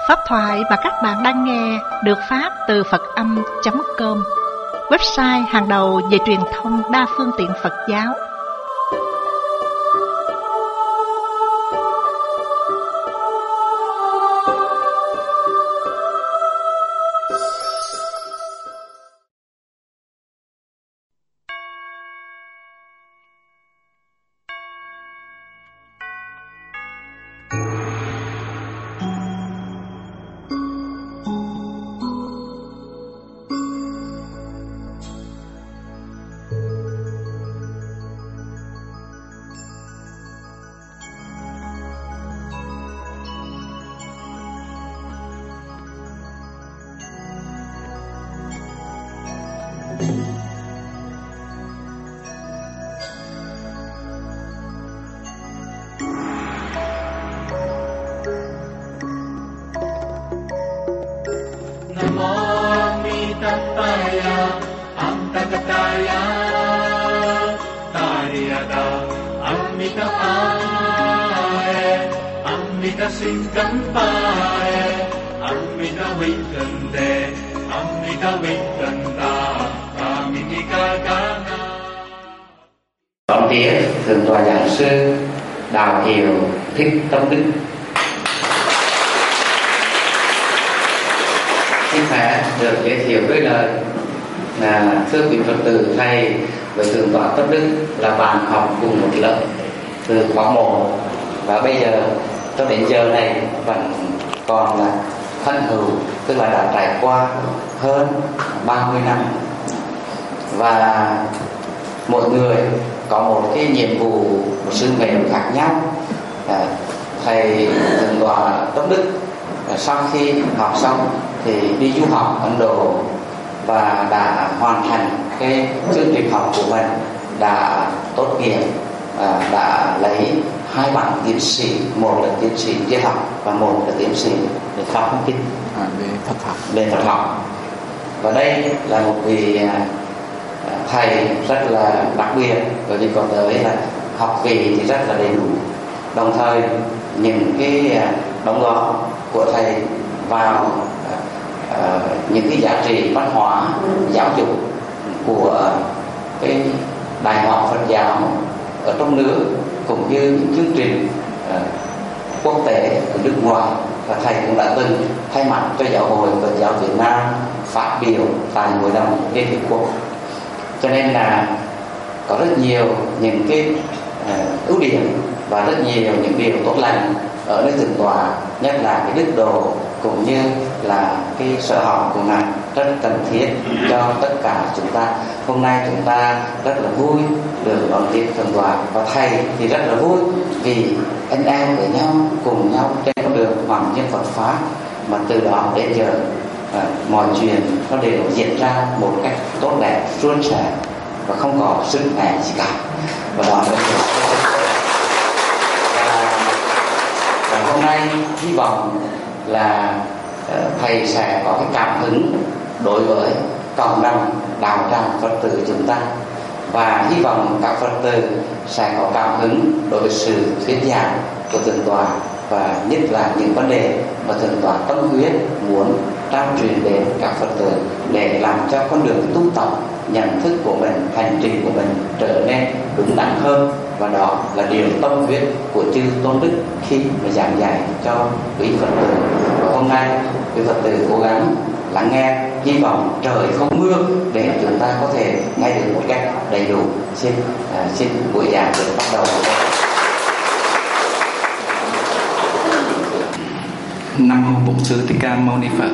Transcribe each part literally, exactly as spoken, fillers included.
Pháp thoại mà các bạn đang nghe được phát từ Phật Âm chấm com, website hàng đầu về truyền thông đa phương tiện Phật giáo. Tổng tía Thượng tọa Giảng sư Đạo Hiệu Thích Tâm Đức. Xin phép được giới thiệu với lời là thưa quý Phật tử, thầy với Thượng tọa Tâm Đức là bạn học cùng một lớp từ khóa một, và bây giờ cho đến giờ này vẫn còn là thân hữu, tức là đã trải qua hơn ba mươi năm, và mỗi người có một cái nhiệm vụ, một sứ mệnh khác nhau. À, thầy Thượng tọa Tâm Đức sau khi học xong thì đi du học Ấn Độ và đã hoàn thành cái chương trình học của mình, đã tốt nghiệp, à, đã lấy hai bằng tiến sĩ, một là tiến sĩ triết học và một là tiến sĩ về Pháp Thông Kinh, à, về Phật học. Về Phật học. Và đây là một vị thầy rất là đặc biệt, bởi vì có tới là học vị thì rất là đầy đủ, đồng thời những cái đóng góp của thầy vào uh, những cái giá trị văn hóa giáo dục của cái đại học Phật giáo ở trong nước, cũng như những chương trình uh, quốc tế ở nước ngoài, và thầy cũng đã từng thay mặt cho Giáo hội Phật giáo Việt Nam phát biểu tại Hội đồng Liên Hiệp Quốc. Cho nên là có rất nhiều những cái uh, ưu điểm và rất nhiều những điều tốt lành ở nơi Thượng tọa, nhất là cái đức độ cũng như là cái sở học của ngài rất cần thiết cho tất cả chúng ta. Hôm nay chúng ta rất là vui được đón tiếp Thượng tọa, và thầy thì rất là vui vì anh em với nhau, cùng nhau trên con đường hoàng nhân Phật pháp, mà từ đó đến giờ à, mọi chuyện nó đều diễn ra một cách tốt đẹp, suôn sẻ và không có sức mẻ gì cả. Và đó là và hôm nay hy vọng là uh, thầy sẽ có cái cảm hứng đối với cộng đồng đạo tràng Phật tử chúng ta, và hy vọng các Phật tử sẽ có cảm hứng đối với sự thuyết giảng của Thượng tọa, và nhất là những vấn đề mà Thượng tọa tâm huyết muốn trao truyền đến các Phật tử để làm cho con đường tu tập, nhận thức của mình, hành trình của mình trở nên đúng đắn hơn. Và đó là điều tâm huyết của chư Tôn Đức khi mà giảng dạy cho quý Phật tử. Và hôm nay quý Phật tử cố gắng lắng nghe, hy vọng trời không mưa để chúng ta có thể nghe được một cách đầy đủ. Xin à, xin buổi giảng được bắt đầu. Nam mô Bổn Sư Thích Ca Mâu Ni Phật.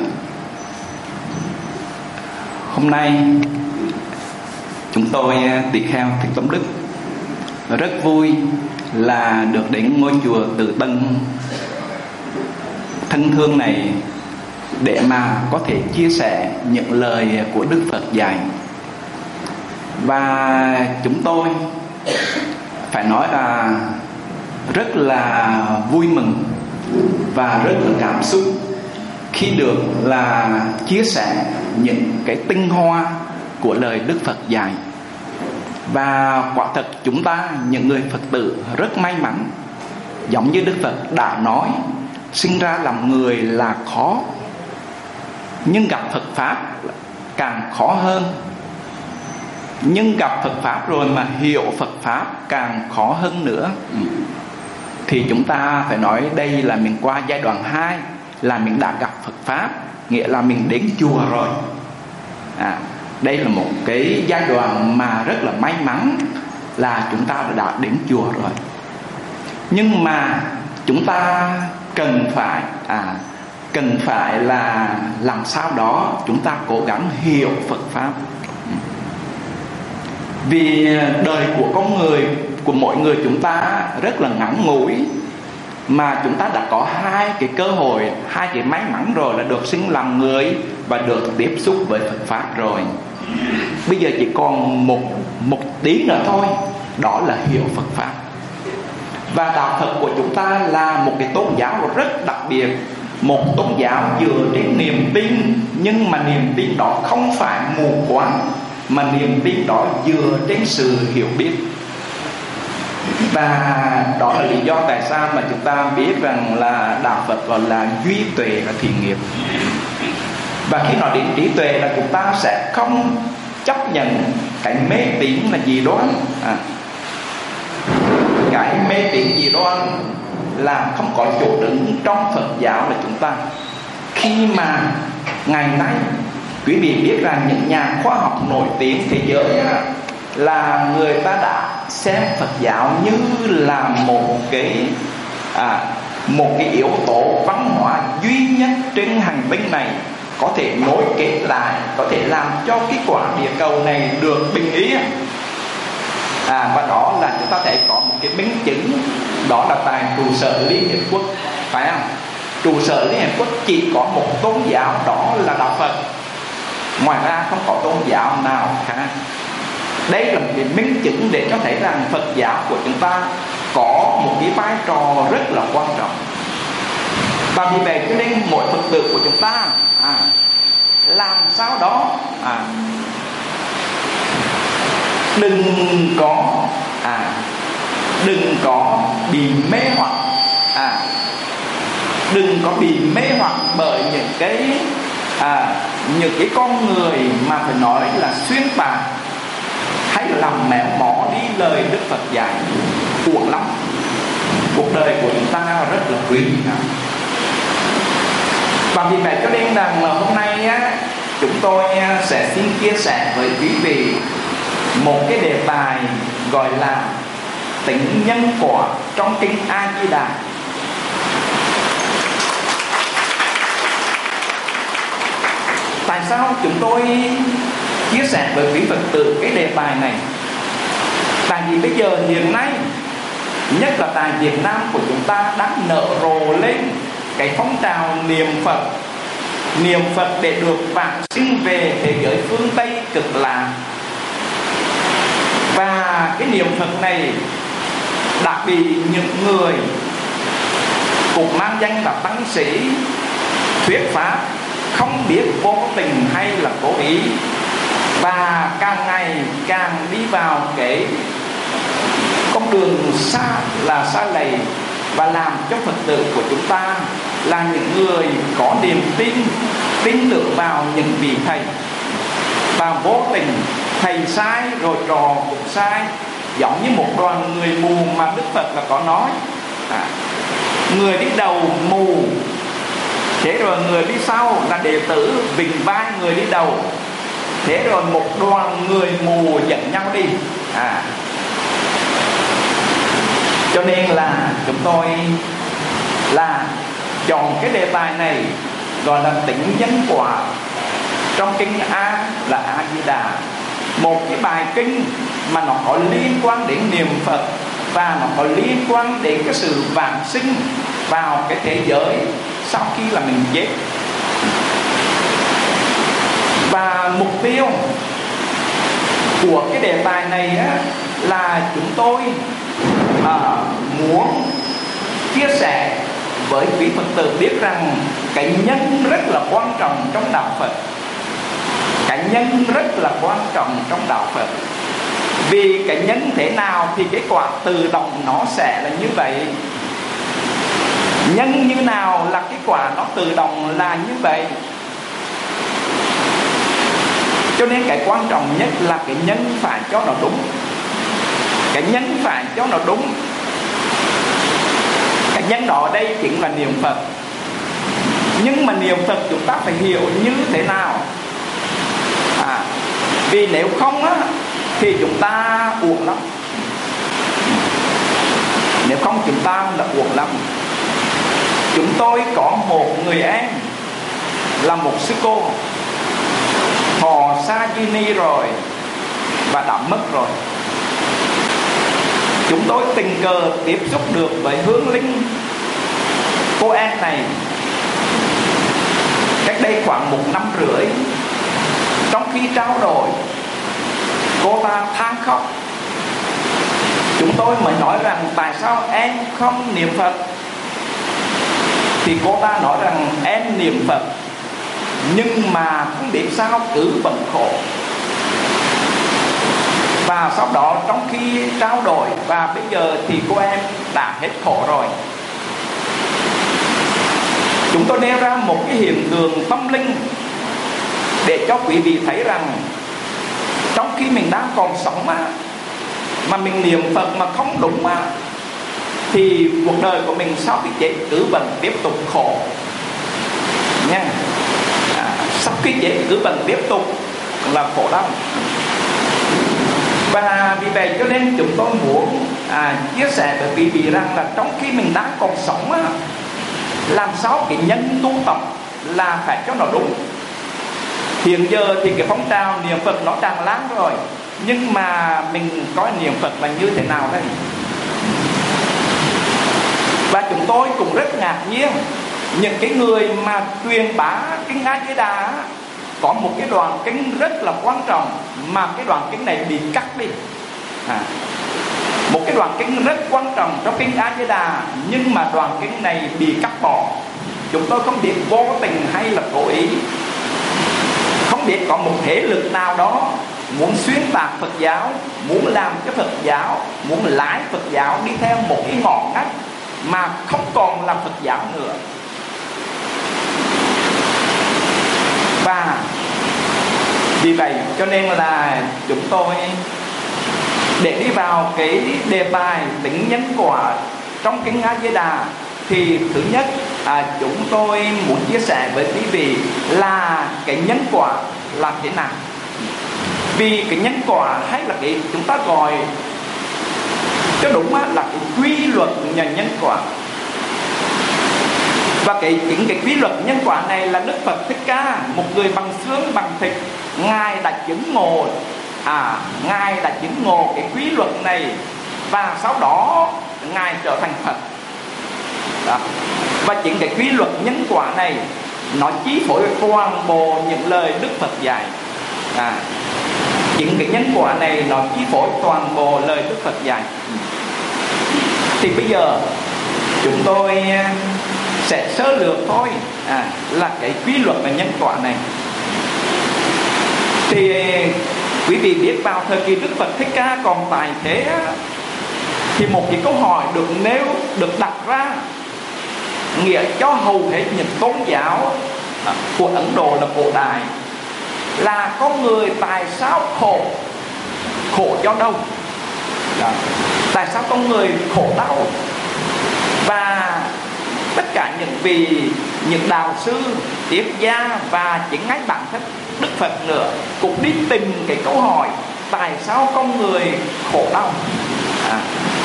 Hôm nay chúng tôi tỳ kheo Thích Tâm Đức rất vui là được đến ngôi chùa Từ Tân thân thương này để mà có thể chia sẻ những lời của Đức Phật dạy. Và chúng tôi phải nói là rất là vui mừng và rất là cảm xúc khi được là chia sẻ những cái tinh hoa của lời Đức Phật dạy. Và quả thật chúng ta những người Phật tử rất may mắn, giống như Đức Phật đã nói sinh ra làm người là khó, nhưng gặp Phật Pháp càng khó hơn. Nhưng gặp Phật Pháp rồi mà hiểu Phật Pháp càng khó hơn nữa. Thì chúng ta phải nói đây là mình qua giai đoạn hai, là mình đã gặp Phật Pháp, nghĩa là mình đến chùa rồi. à, Đây là một cái giai đoạn mà rất là may mắn, là chúng ta đã đến chùa rồi. Nhưng mà chúng ta cần phải à, Cần phải là làm sao đó chúng ta cố gắng hiểu Phật Pháp. Vì đời của con người, của mỗi người chúng ta rất là ngắn ngủi, mà chúng ta đã có hai cái cơ hội, hai cái may mắn rồi, là được sinh làm người và được tiếp xúc với Phật Pháp rồi. Bây giờ chỉ còn một, một tí nữa thôi, đó là hiểu Phật Pháp. Và đạo Phật của chúng ta là một cái tôn giáo rất đặc biệt, một tôn giáo dựa trên niềm tin. Nhưng mà niềm tin đó không phải mù quáng, mà niềm tin đó dựa trên sự hiểu biết. Và đó là lý do tại sao mà chúng ta biết rằng là đạo Phật gọi là duy tuệ và thiện nghiệp. Và khi nói đến trí tuệ là chúng ta sẽ không chấp nhận cái mê tín là dị đoan. à, Cái mê tín dị đoan là không có chỗ đứng trong Phật giáo là chúng ta. Khi mà ngày nay quý vị biết rằng những nhà khoa học nổi tiếng thế giới là người ta đã xem Phật giáo như là một cái à, một cái yếu tố văn hóa duy nhất trên hành tinh này, có thể nối kết lại, có thể làm cho cái quả địa cầu này được bình yên. à, Và đó là chúng ta thấy có một cái minh chứng, đó là tại trụ sở Liên Hiệp Quốc, phải không? Trụ sở Liên Hiệp Quốc chỉ có một tôn giáo, đó là đạo Phật. Ngoài ra không có tôn giáo nào khác. Đây là một cái minh chứng để cho thấy rằng Phật giáo của chúng ta có một cái vai trò rất là quan trọng. Và vì vậy cho nên mỗi Phật tử của chúng ta à, làm sao đó à, đừng có à, đừng có bị mê hoặc à, đừng có bị mê hoặc bởi những cái à, những cái con người mà phải nói là xuyên tạc hay là làm mẹo mỏ đi lời Đức Phật dạy. Uổng lắm. Cuộc đời của chúng ta rất là quý. Và vì vậy cho nên rằng là hôm nay á, chúng tôi sẽ xin chia sẻ với quý vị một cái đề tài gọi là tính nhân quả trong kinh A Di Đà. Tại sao chúng tôi chia sẻ với quý Phật tử cái đề tài này? Tại vì bây giờ hiện nay, nhất là tại Việt Nam của chúng ta, đang nở rộ lên cái phong trào niệm Phật. Niệm Phật để được vãng sinh về thế giới phương Tây cực lạc. Và cái niệm Phật này đã bị những người cũng mang danh là tăng sĩ thuyết pháp, không biết vô tình hay là cố ý, và càng ngày càng đi vào cái con đường xa là xa lầy, và làm cho Phật tử của chúng ta là những người có niềm tin, tin tưởng vào những vị thầy, và vô tình thầy sai rồi trò cũng sai. Giống như một đoàn người mù mà Đức Phật là có nói à, người đi đầu mù, thế rồi người đi sau là đệ tử vịnh vai người đi đầu, thế rồi một đoàn người mù dẫn nhau đi à. Cho nên là chúng tôi là chọn cái đề tài này gọi là tính nhân quả trong kinh A là A Di Đà, một cái bài kinh mà nó có liên quan đến niệm Phật, và nó có liên quan đến cái sự vãng sinh vào cái thế giới sau khi là mình chết. Và mục tiêu của cái đề tài này á, là chúng tôi à, muốn chia sẻ với quý Phật tử biết rằng cái nhân rất là quan trọng trong đạo Phật. Cái nhân rất là quan trọng trong đạo Phật. Vì cái nhân thế nào thì cái quả tự động nó sẽ là như vậy. Nhân như nào là cái quả nó tự động là như vậy. Cho nên cái quan trọng nhất là cái nhân phải cho nó đúng. Cái nhân phải cho nó đúng. Cái nhân đó ở đây chính là niệm Phật. Nhưng mà niệm Phật chúng ta phải hiểu như thế nào. à, Vì nếu không á, thì chúng ta uổng lắm. Nếu không chúng ta là uổng lắm. Chúng tôi có một người em là một sư cô, họ xa di ni rồi và đã mất rồi. Chúng tôi tình cờ tiếp xúc được với Hương Linh, cô em này, cách đây khoảng một năm rưỡi. Trong khi trao đổi, cô ta than khóc. Chúng tôi mới nói rằng tại sao em không niệm Phật? Thì cô ta nói rằng em niệm Phật nhưng mà không biết sao cứ vẫn khổ. Và sau đó trong khi trao đổi, và bây giờ thì cô em đã hết khổ rồi. Chúng tôi nêu ra một cái hiện tượng tâm linh để cho quý vị thấy rằng trong khi mình đang còn sống á, mà mình niệm Phật mà không đúng á, thì cuộc đời của mình sau khi chết cứ vẫn tiếp tục khổ nha. à, Sau khi chết cứ vẫn tiếp tục là khổ đau. Và vì vậy cho nên chúng tôi muốn à, chia sẻ với quý vị rằng là trong khi mình đang còn sống á, làm sao cái nhân tu tập là phải cho nó đúng. Hiện giờ thì cái phong trào niệm Phật nó tràn lan rồi, nhưng mà mình coi niệm Phật là như thế nào đây? Và chúng tôi cũng rất ngạc nhiên, những cái người mà truyền bá kinh A Di Đà có một cái đoạn kinh rất là quan trọng mà cái đoạn kinh này bị cắt đi. à, Một cái đoạn kinh rất quan trọng trong kinh A Di Đà, nhưng mà đoạn kinh này bị cắt bỏ. Chúng tôi không biết vô tình hay là cố ý. Không biết có một thế lực nào đó muốn xuyên tạc Phật giáo, muốn làm cho Phật giáo, muốn lái Phật giáo đi theo một cái ngọn ngách mà không còn là Phật giáo nữa. Và vì vậy cho nên là chúng tôi để đi vào cái đề tài tính nhân quả trong kinh A Di Đà, thì thứ nhất à, chúng tôi muốn chia sẻ với quý vị là cái nhân quả là thế nào. Vì cái nhân quả hay là cái chúng ta gọi cho đúng là cái quy luật nhân nhân quả. Và cái chính cái quy luật nhân quả này là Đức Phật Thích Ca, một người bằng xương bằng thịt, ngài đã chứng ngộ à ngài đã chứng ngộ cái quy luật này, và sau đó ngài trở thành Phật. Đó. Và chính cái quy luật nhân quả này nó chi phối toàn bộ những lời Đức Phật dạy. à, Chính cái nhân quả này nó chi phối toàn bộ lời Đức Phật dạy. Thì bây giờ chúng tôi sẽ sơ lược thôi à, là cái quy luật và nhân quả này. Thì quý vị biết vào thời kỳ Đức Phật Thích Ca còn tại thế, thì một cái câu hỏi được nêu được đặt ra nghĩa cho hầu hết những tôn giáo của Ấn Độ là cổ đại là con người tại sao khổ? Khổ do đâu? Đó. Tại sao con người khổ đau? Và tất cả những vị những đạo sư, triết gia và chính ngay bản thân Đức Phật nữa cũng đi tìm cái câu hỏi tại sao con người khổ đau. à.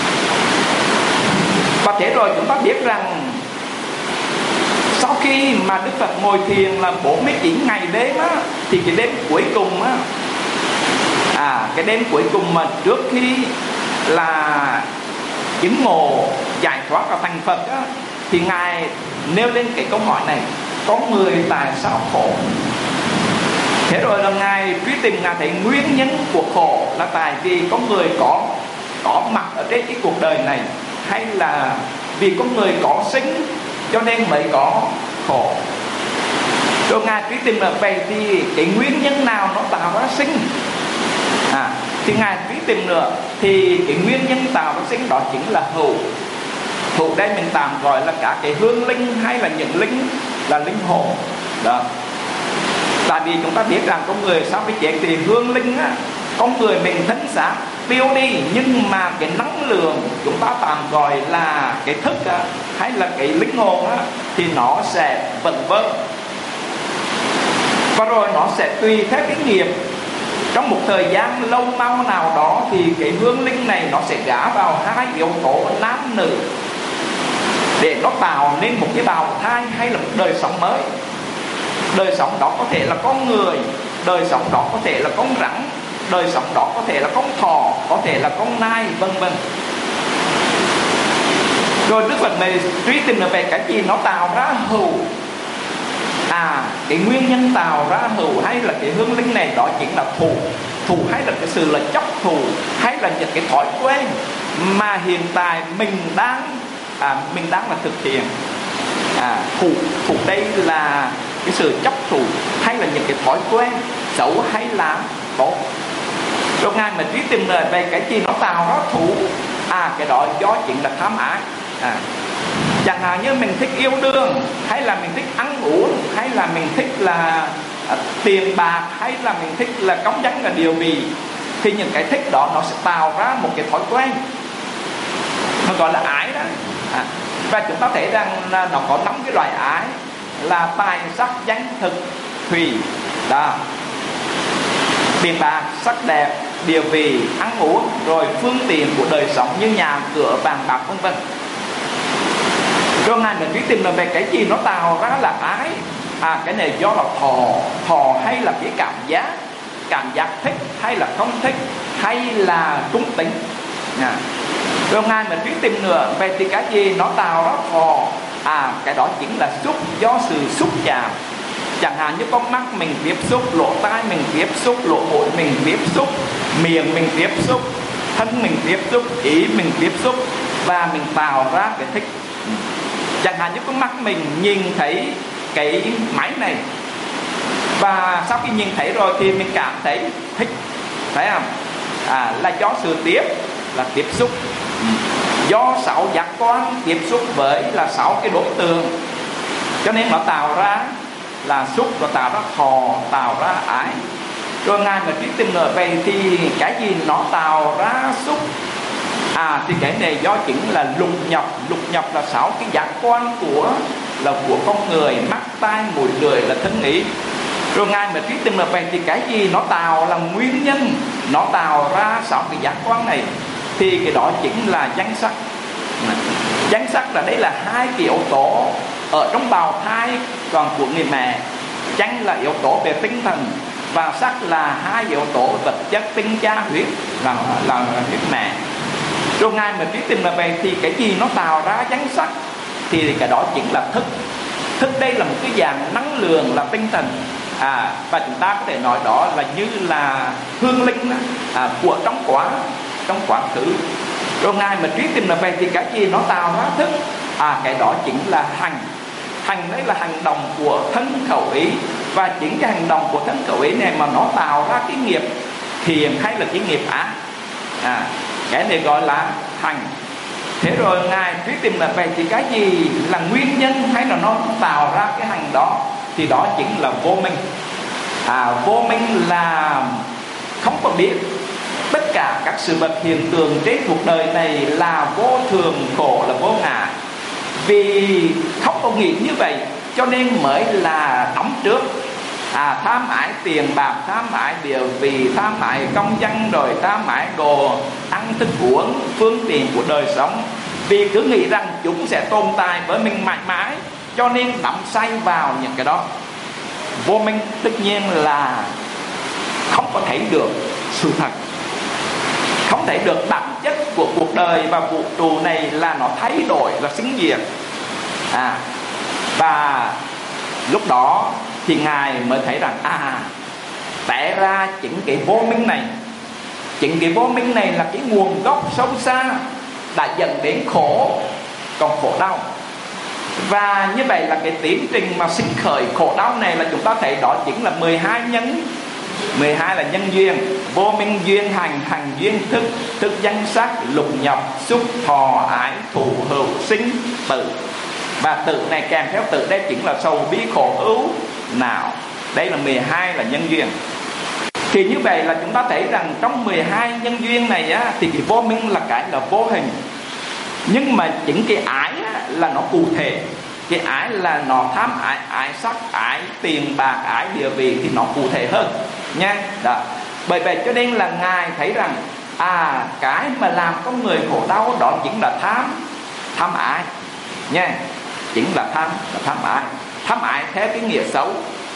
Và thế rồi chúng ta biết rằng sau khi mà Đức Phật ngồi thiền là bốn mươi chín ngày đêm á, thì cái đêm cuối cùng á, à cái đêm cuối cùng mà trước khi là chứng ngộ giải thoát và thành Phật á, thì ngài nêu lên cái câu hỏi này: con người tại sao khổ? Thế rồi là ngài truy tìm, ngài thấy nguyên nhân của khổ là tại vì con người có có mặt ở trên cái cuộc đời này, hay là vì con người có sinh cho nên mới có khổ. Rồi ngài truy tìm là vậy thì cái nguyên nhân nào nó tạo ra sinh? à, Thì ngài truy tìm nữa thì cái nguyên nhân tạo ra sinh đó chính là hữu. Thụ đây mình tạm gọi là cả cái hương linh hay là những linh là linh hồn đó. Tại vì chúng ta biết rằng con người sau khi chết thì hương linh á, con người mình thân xác tiêu đi, nhưng mà cái năng lượng chúng ta tạm gọi là cái thức á, hay là cái linh hồn á, thì nó sẽ vẩn vơ, và rồi nó sẽ tùy theo cái nghiệp. Trong một thời gian lâu mau nào đó thì cái hương linh này nó sẽ gả vào hai yếu tố nam nữ để nó tạo nên một cái bào thai hay là một đời sống mới. Đời sống đó có thể là con người, đời sống đó có thể là con rắn, đời sống đó có thể là con thỏ, có thể là con nai, vân vân. Rồi Đức Phật này truy tìm được về cái gì nó tạo ra hữu. À, cái nguyên nhân tạo ra hữu hay là cái hương linh này đó chính là thù. Thù hay là cái sự là chấp thù, hay là những cái thói quen mà hiện tại mình đang à, mình đang là thực hiện. À, thù, thù đây là cái sự chấp thù hay là những cái thói quen xấu hay là tốt. Rồi Ngài mà truy tìm về cái gì nó tạo ra thù. À, cái đó do chính là tham ái. À, chẳng hạn như mình thích yêu đương, hay là mình thích ăn uống, hay là mình thích là à, tiền bạc, hay là mình thích là cống dấn là điều vị, thì những cái thích đó nó sẽ tạo ra một cái thói quen, nó gọi là ái đó. À, và chúng ta thấy rằng là nó có năm cái loại ái là tài, sắc, danh, thực, thùy đó. Tiền bạc, sắc đẹp, địa vị, ăn uống, rồi phương tiện của đời sống như nhà cửa, vàng bạc, vân vân. Rồi Ngài mình biết tìm là về cái gì nó tạo ra là ái. À, cái này do là thọ, thọ hay là cái cảm giác, cảm giác thích hay là không thích, hay là trung tính. À, rồi Ngài mình biết tìm nữa về thì cái gì nó tạo ra thọ. À, cái đó chính là xúc, do sự xúc chạm. Chẳng hạn như con mắt mình tiếp xúc, lỗ tai mình tiếp xúc, lỗ mũi mình tiếp xúc, miệng mình tiếp xúc, thân mình tiếp xúc, ý mình tiếp xúc, và mình tạo ra cái thích. Chẳng hạn như con mắt mình nhìn thấy cái máy này, và sau khi nhìn thấy rồi thì mình cảm thấy thích, thấy không? À, là do sự tiếp là tiếp xúc, do sáu giác quan tiếp xúc với là sáu cái đối tượng, cho nên nó tạo ra là xúc, và tạo ra thọ, tạo ra ái. Rồi Ngài mà biết tìm nữa về thì cái gì nó tạo ra xúc. À, thì cái này do chính là lục nhập. Lục nhập là sáu cái giác quan của là của con người: mắt, tai, mũi, lưỡi là thân ý. Rồi Ngài mà biết tìm được về thì cái gì nó tạo là nguyên nhân nó tạo ra sáu cái giác quan này, thì cái đó chính là danh sắc. Danh sắc là đây là hai cái yếu tố ở trong bào thai còn của người mẹ. Danh là yếu tố về tinh thần, và sắc là hai yếu tố vật chất tinh cha huyết, là, là, là huyết mẹ. Rồi Ngài mà biết tìm là về thì cái gì nó tạo ra danh sắc, thì cái đó chính là thức. Thức đây là một cái dạng năng lượng, là tinh thần. À, và chúng ta có thể nói đó là như là hương linh à, của trong quá trong quá khứ. Rồi Ngài mà biết tìm là về thì cái gì nó tạo ra thức. À, cái đó chính là hành. Hành đấy là hành động của thân khẩu ý, và chính cái hành động của thân khẩu ý này mà nó tạo ra cái nghiệp thiện hay là cái nghiệp ác. À, cái này gọi là hành. Thế rồi Ngài thuyết tìm là về thì cái gì là nguyên nhân hay là nó tạo ra cái hành đó, thì đó chính là vô minh. À, vô minh là không có biết tất cả các sự vật hiện tượng trên cuộc đời này là vô thường, khổ, là vô ngã. Vì không có nghĩ như vậy cho nên mới là đóng trước. À, tham ái tiền bạc, tham ái địa vị, tham ái công danh, rồi tham ái đồ ăn thức uống, phương tiện của đời sống. Vì cứ nghĩ rằng chúng sẽ tồn tại với mình mãi mãi, cho nên đắm say vào những cái đó. Vô minh tất nhiên là không có thấy được sự thật, không thấy được bản chất của cuộc đời và vũ trụ này là nó thay đổi, là sinh diệt. À, và lúc đó thì Ngài mới thấy rằng à, té ra chính cái vô minh này, chính cái vô minh này là cái nguồn gốc sâu xa đã dẫn đến khổ, còn khổ đau. Và như vậy là cái tiến trình mà sinh khởi khổ đau này là chúng ta thấy đó chính là mười hai nhân mười hai là nhân duyên. Vô minh duyên hành, hành duyên thức, thức danh sắc, lục nhập, xúc, thọ, ái, thụ, hữu, sinh, tử. Và tử này kèm theo tử đây chính là sầu bi khổ ưu não. Đây là mười hai là nhân duyên. Thì như vậy là chúng ta thấy rằng trong mười hai nhân duyên này á, thì cái vô minh là cái là vô hình. Nhưng mà chính cái ái á, là nó cụ thể. Cái ái là nó tham ái, ái sắc, ái tiền bạc, ái địa vị thì nó cụ thể hơn nha. Đó. Bởi vậy cho nên là Ngài thấy rằng à, cái mà làm con người khổ đau đó chính là tham, tham ái nha. Chính là tham, là tham ái. Tham ái theo cái nghĩa xấu.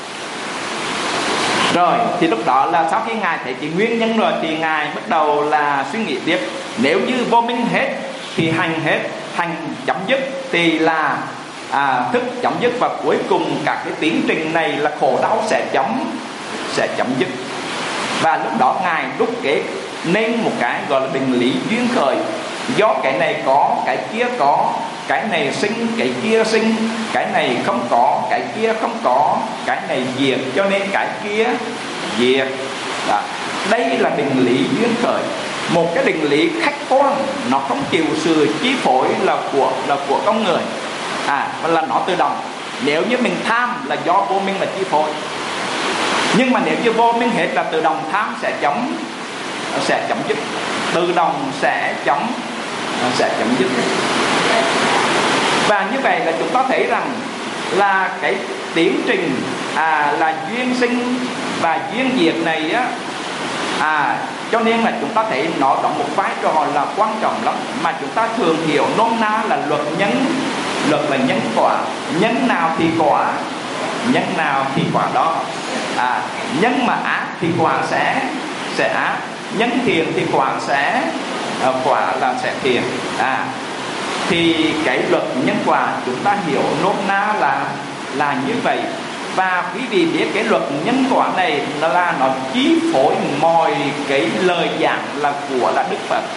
Rồi thì lúc đó là sau khi Ngài thấy cái nguyên nhân rồi thì Ngài bắt đầu là suy nghĩ tiếp. Nếu như vô minh hết thì hành hết, hành chấm dứt thì là à, thức chấm dứt, và cuối cùng các cái tiến trình này là khổ đau sẽ chấm sẽ chấm dứt. Và lúc đó Ngài đúc kết nên một cái gọi là định lý duyên khởi. Do cái này có, cái kia có, cái này sinh, cái kia sinh, cái này không có, cái kia không có, cái này diệt, cho nên cái kia diệt. Đó. Đây là định lý duyên khởi. Một cái định lý khách quan, nó không chịu sự chi phối là của là của con người, à là nó tự động. Nếu như mình tham là do vô minh là chi phối, nhưng mà nếu như vô minh hết là tự động tham sẽ chấm sẽ chấm dứt, tự động sẽ chấm sẽ chấm dứt. Và như vậy là chúng ta thấy rằng là cái tiến trình à, là duyên sinh và duyên diệt này á, à cho nên là chúng ta thấy nó đóng một vai trò là quan trọng lắm, mà chúng ta thường hiểu nôm na là luật nhân. Luật là nhân quả, nhân nào thì quả, nhân nào thì quả đó. À, nhân mà ác thì quả sẽ sẽ ác, nhân thiện thì quả sẽ uh, quả là sẽ thiện. À, thì cái luật nhân quả chúng ta hiểu nôm na là là như vậy. Và quý vị biết cái luật nhân quả này là nó chi phối mọi cái lời giảng là của là Đức Phật.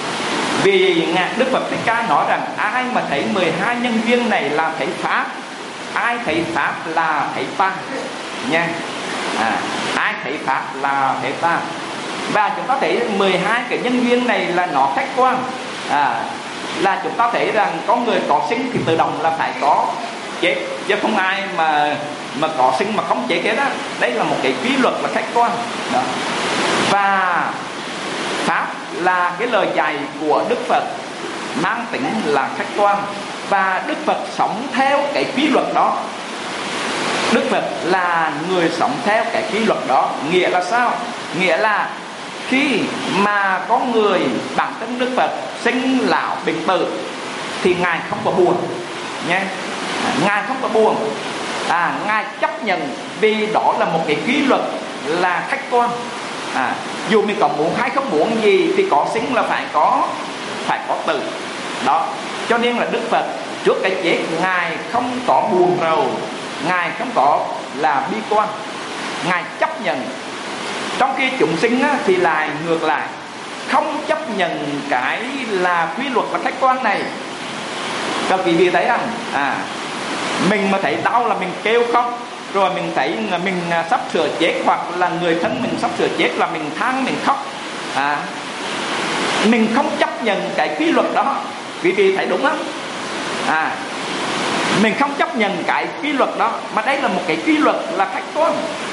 Vì Đức Phật Thích Ca nói rằng ai mà thấy mười hai nhân duyên này là thấy Pháp, ai thấy Pháp là thấy ta nha. À, ai thấy Pháp là thấy ta. Và chúng ta thấy mười hai cái nhân duyên này là nó khách quan. À, là chúng ta thấy rằng có người có sinh thì tự động là phải có chết, chứ không ai mà mà có sinh mà không chết hết á. Đây là một cái quy luật là khách quan đó. Và Pháp là cái lời dạy của Đức Phật mang tính là khách quan, và Đức Phật sống theo cái quy luật đó. Đức Phật là người sống theo cái quy luật đó. Nghĩa là sao? Nghĩa là khi mà có người bản thân Đức Phật sinh lão bệnh tử thì Ngài không có buồn nhé. Ngài không có buồn, à, Ngài chấp nhận, vì đó là một cái quy luật là khách quan. À, dù mình có muốn hay không muốn gì thì có sinh là phải có phải có tử đó. Cho nên là Đức Phật trước cái chết Ngài không có buồn rầu, Ngài không có là bi quan, Ngài chấp nhận. Trong khi chúng sinh á, thì lại ngược lại, không chấp nhận cái là quy luật và khách quan này. Các quý vị thấy không? À, mình mà thấy đau là mình kêu khóc, rồi mình thấy mình sắp sửa chết, hoặc là người thân mình sắp sửa chết là mình than mình khóc. À, mình không chấp nhận cái quy luật đó. Quý vị thấy đúng không? À, mình không chấp nhận cái quy luật đó, mà đây là một cái quy luật là khách quan.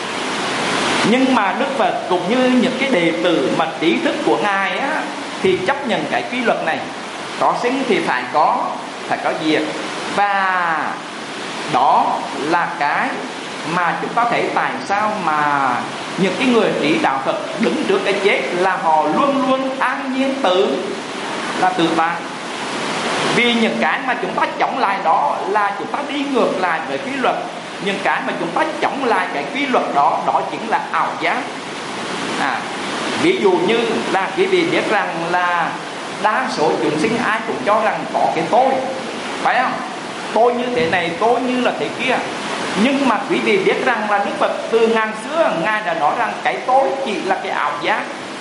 Nhưng mà Đức Phật cũng như những cái đệ tử mà trí thức của Ngài á, thì chấp nhận cái quy luật này. Có sinh thì phải có phải có diệt. Và đó là cái mà chúng ta thấy tại sao mà những cái người trí đạo Phật đứng trước cái chết là họ luôn luôn an nhiên tự là tự tại. Vì những cái mà chúng ta chống lại đó là chúng ta đi ngược lại với quy luật. Những cái mà chúng ta chống lại cái quy luật đó, đó chính là ảo giác. À, ví dụ như là quý vị biết rằng là đa số chúng sinh ai cũng cho rằng có cái tôi, phải không? Tôi như thế này, tôi như là thế kia. Nhưng mà quý vị biết rằng là Đức Phật từ ngàn xưa Ngài đã nói rằng cái tôi chỉ là cái ảo giác.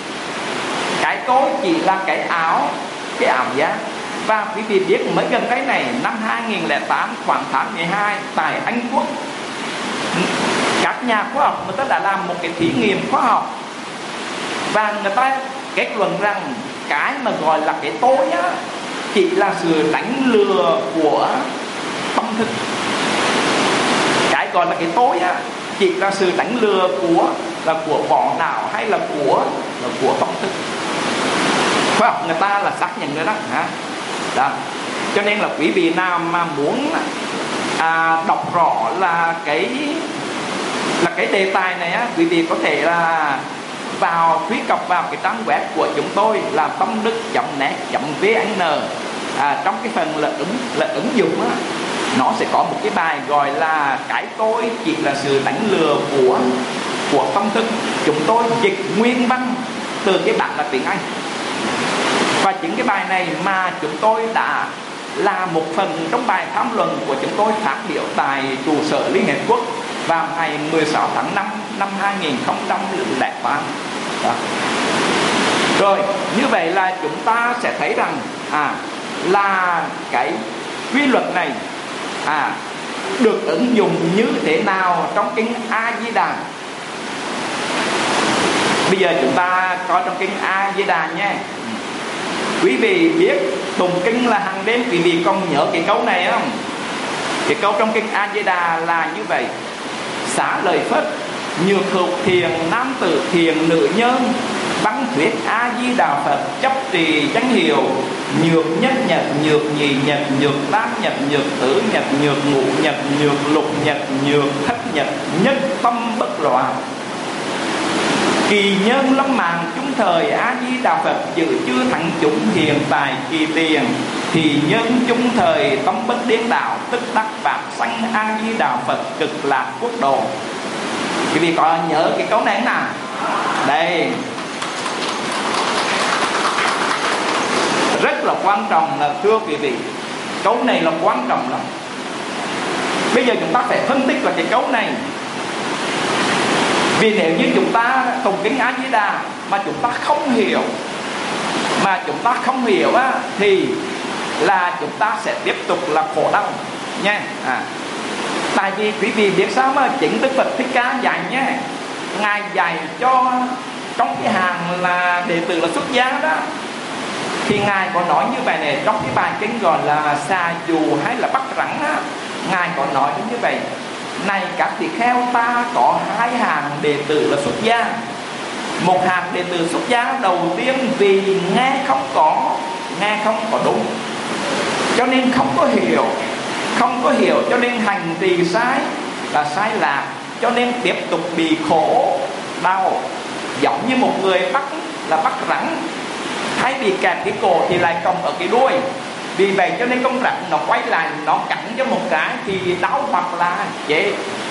Cái tôi chỉ là cái ảo Cái ảo giác. Và quý vị biết mới gần cái này, năm hai nghìn lẻ tám khoảng tháng mười hai tại Anh Quốc, Các nhà khoa học người ta đã làm một cái thí nghiệm khoa học và người ta kết luận rằng cái mà gọi là cái tôi á chỉ là sự đánh lừa của tâm thức. Cái gọi là cái tôi á chỉ là sự đánh lừa của là của vỏ não hay là của là của tâm thức. Khoa học người ta là xác nhận rồi đó hả? Đó. Cho nên là quý vị nào mà muốn à, đọc rõ là cái là cái đề tài này á, quý vị có thể là vào truy cập vào cái trang web của chúng tôi là tâm đức chấm net chấm vn. À, trong cái phần là ứng là ứng dụng á, nó sẽ có một cái bài gọi là cái tôi chỉ là sự đánh lừa của của tâm thức. Chúng tôi dịch nguyên văn từ cái bản là tiếng Anh, và chính cái bài này mà chúng tôi đã là một phần trong bài tham luận của chúng tôi phát biểu tại trụ sở Liên Hiệp Quốc vào ngày mười sáu tháng năm năm hai nghìn không trăm lẻ ba. Rồi như vậy là chúng ta sẽ thấy rằng à là cái quy luật này à được ứng dụng như thế nào trong kinh A Di Đà. Bây giờ chúng ta coi trong kinh A Di Đà nhé. Quý vị biết tụng kinh là hàng đêm, quý vị còn nhớ cái câu này không? Cái câu trong kinh A Di Đà là như vậy: xá lời Phật, nhược hữu thiền nam tử thiền nữ nhân, băng thuyết A Di Đà Phật, chấp trì danh hiệu, nhược nhất nhật, nhược nhì nhật, nhược tam nhật, nhược tứ nhật, nhược ngũ nhật, nhược lục nhật, nhược thất nhật, nhất tâm bất loạn. Kỳ nhân lâm mạng chúng thời A Di Đà Phật, dự chưa thắng chúng hiện tại kỳ tiền. Thì nhân chúng thời tâm bất điên đạo, tức đắc vạn sanh A Di Đà Phật, cực lạc quốc độ. Quý vị có nhớ cái câu này nào? Đây, rất là quan trọng là thưa quý vị. Câu này là quan trọng lắm. Bây giờ chúng ta phải phân tích vào cái câu này. Vì nếu như chúng ta tụng kinh A Di Đà mà chúng ta không hiểu, mà chúng ta không hiểu á, thì là chúng ta sẽ tiếp tục là khổ đau nha. À, tại vì quý vị biết sao mà chính Đức Phật Thích Ca dạy nhé, ngài dạy cho trong cái hàng là đệ tử là xuất gia đó, thì ngài có nói như vậy này, trong cái bài kinh gọi là xà dù hay là bắt rắn á, ngài có nói như vậy: này các tỳ kheo, ta có hai hàng đệ tử là xuất gia. Một hàng đệ tử xuất gia đầu tiên vì nghe không có nghe không có đúng, cho nên không có hiểu, không có hiểu cho nên hành trì sai là sai lạc, cho nên tiếp tục bị khổ đau. Giống như một người bắt là bắt rắn, thay vì kẹp cái cổ thì lại còng ở cái đuôi. Vì vậy cho nên con rắn nó quay lại, nó cắn cho một cái thì đau hoặc là chết.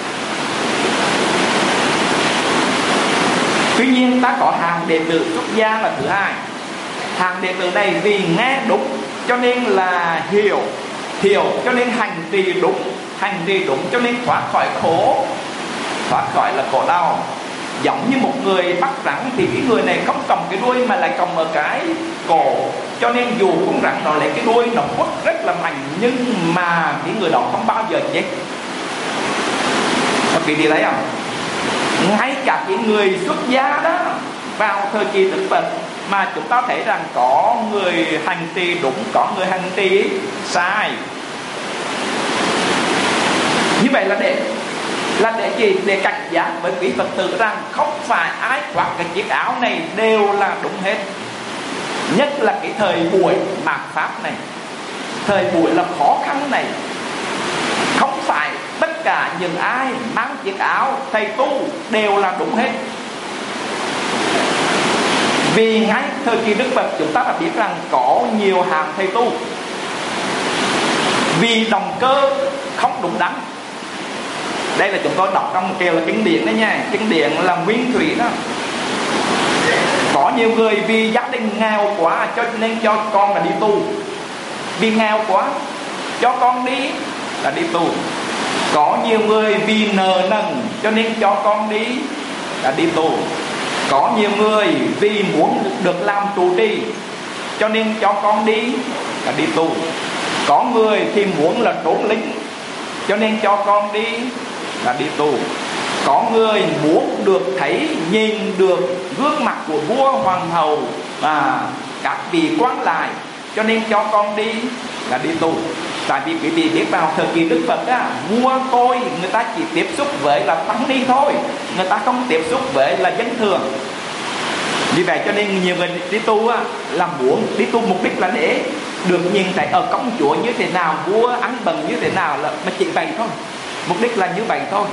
Tuy nhiên ta có hàng đệ tử xuất gia là thứ hai. Hàng đệ tử này vì nghe đúng cho nên là hiểu, hiểu cho nên hành trì đúng, hành trì đúng cho nên thoát khỏi khổ, thoát khỏi là khổ đau. Giống như một người bắt rắn thì cái người này không cầm cái đuôi mà lại cầm ở cái cổ, cho nên dù con rắn nó lấy cái đuôi nó quất rất là mạnh, nhưng mà cái người đó không bao giờ chết. Các vị đi thấy không? Ngay cả cái người xuất gia đó, vào thời kỳ Đức Phật mà chúng ta thấy rằng có người hành trì đúng, có người hành trì sai. Như vậy là để là để gì? Để cảnh giác với quý Phật tử rằng không phải ai khoác cái chiếc áo này đều là đúng hết. Nhất là cái thời buổi mạt Pháp này, thời buổi là khó khăn này, không phải tất cả những ai mang chiếc áo thầy tu đều là đúng hết. Vì ngay thời kỳ Đức Phật chúng ta đã biết rằng có nhiều hàng thầy tu vì động cơ không đúng đắn. Đây là chúng tôi đọc trong một kêu là kinh điển đấy nha, kinh điển là Nguyên Thủy đó. Có nhiều người vì gia đình nghèo quá cho nên cho con là đi tu. Vì nghèo quá cho con đi là đi tu. Có nhiều người vì nợ nần cho nên cho con đi là đi tu. Có nhiều người vì muốn được làm trụ trì cho nên cho con đi là đi tu. Có người thì muốn là trốn lính cho nên cho con đi là đi tu. có người muốn được thấy, nhìn được gương mặt của vua hoàng hậu và các vị quan lại, cho nên cho con đi là đi tù. Tại vì quý vị biết vào thời kỳ Đức Phật á, vua tôi người ta chỉ tiếp xúc với là tăng ni thôi, người ta không tiếp xúc với là dân thường. Vì vậy cho nên nhiều người đi tu á, là muốn đi tu mục đích là để được nhìn thấy ở công chúa như thế nào, vua ăn bần như thế nào, là mà chỉ vậy thôi, mục đích là như vậy thôi.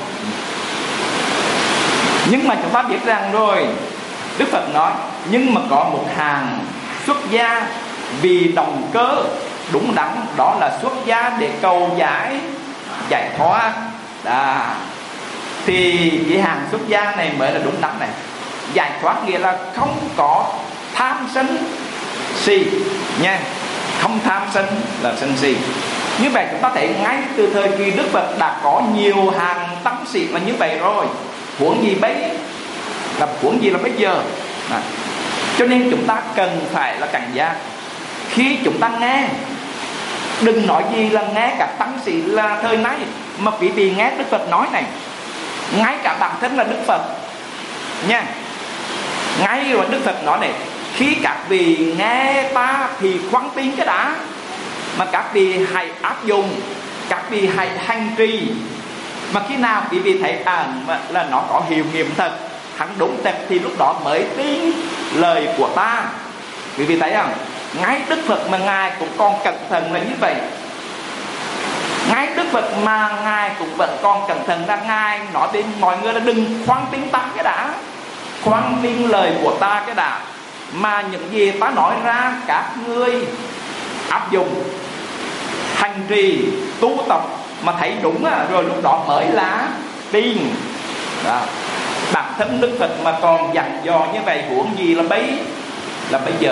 Nhưng mà chúng ta biết rằng rồi, Đức Phật nói nhưng mà có một hàng xuất gia vì động cơ đúng đắn, đó là xuất gia để cầu giải giải thoát. Đó. Thì cái hàng xuất gia này mới là đúng đắn này. Giải thoát nghĩa là không có tham sân si nha, không tham sân là sân si. Như vậy chúng ta thấy ngay từ thời kỳ Đức Phật đã có nhiều hàng tăng sĩ là như vậy rồi, huống gì bấy là huống gì là bây giờ. À. Cho nên chúng ta cần phải là cảnh giác khi chúng ta nghe. Đừng nói gì là nghe cả tăng sĩ là thời nay, mà quý vị nghe Đức Phật nói này, ngay cả bản thân là Đức Phật nha, ngay rồi Đức Phật nói này, khi các vị nghe ta thì khoan tin cái đã, mà các vị hãy áp dụng, các vị hãy hành trì. Mà khi nào quý vị thấy à, là nó có hiệu nghiệm thật, hắn đúng thật, thì lúc đó mới tin lời của ta. Quý vị thấy không? Ngay Đức Phật mà Ngài cũng còn cẩn thận là như vậy. Ngay Đức Phật mà Ngài cũng vẫn còn cẩn thận là Ngài nói đến mọi người là đừng khoan tin ta cái đã, khoan tin lời của ta cái đã, mà những gì ta nói ra các ngươi áp dụng, hành trì, tu tập mà thấy đúng à, rồi lúc đó mới là tin. Đó. Bản thân Đức Phật mà còn dặn dò như vậy, huống gì là bấy là bây giờ.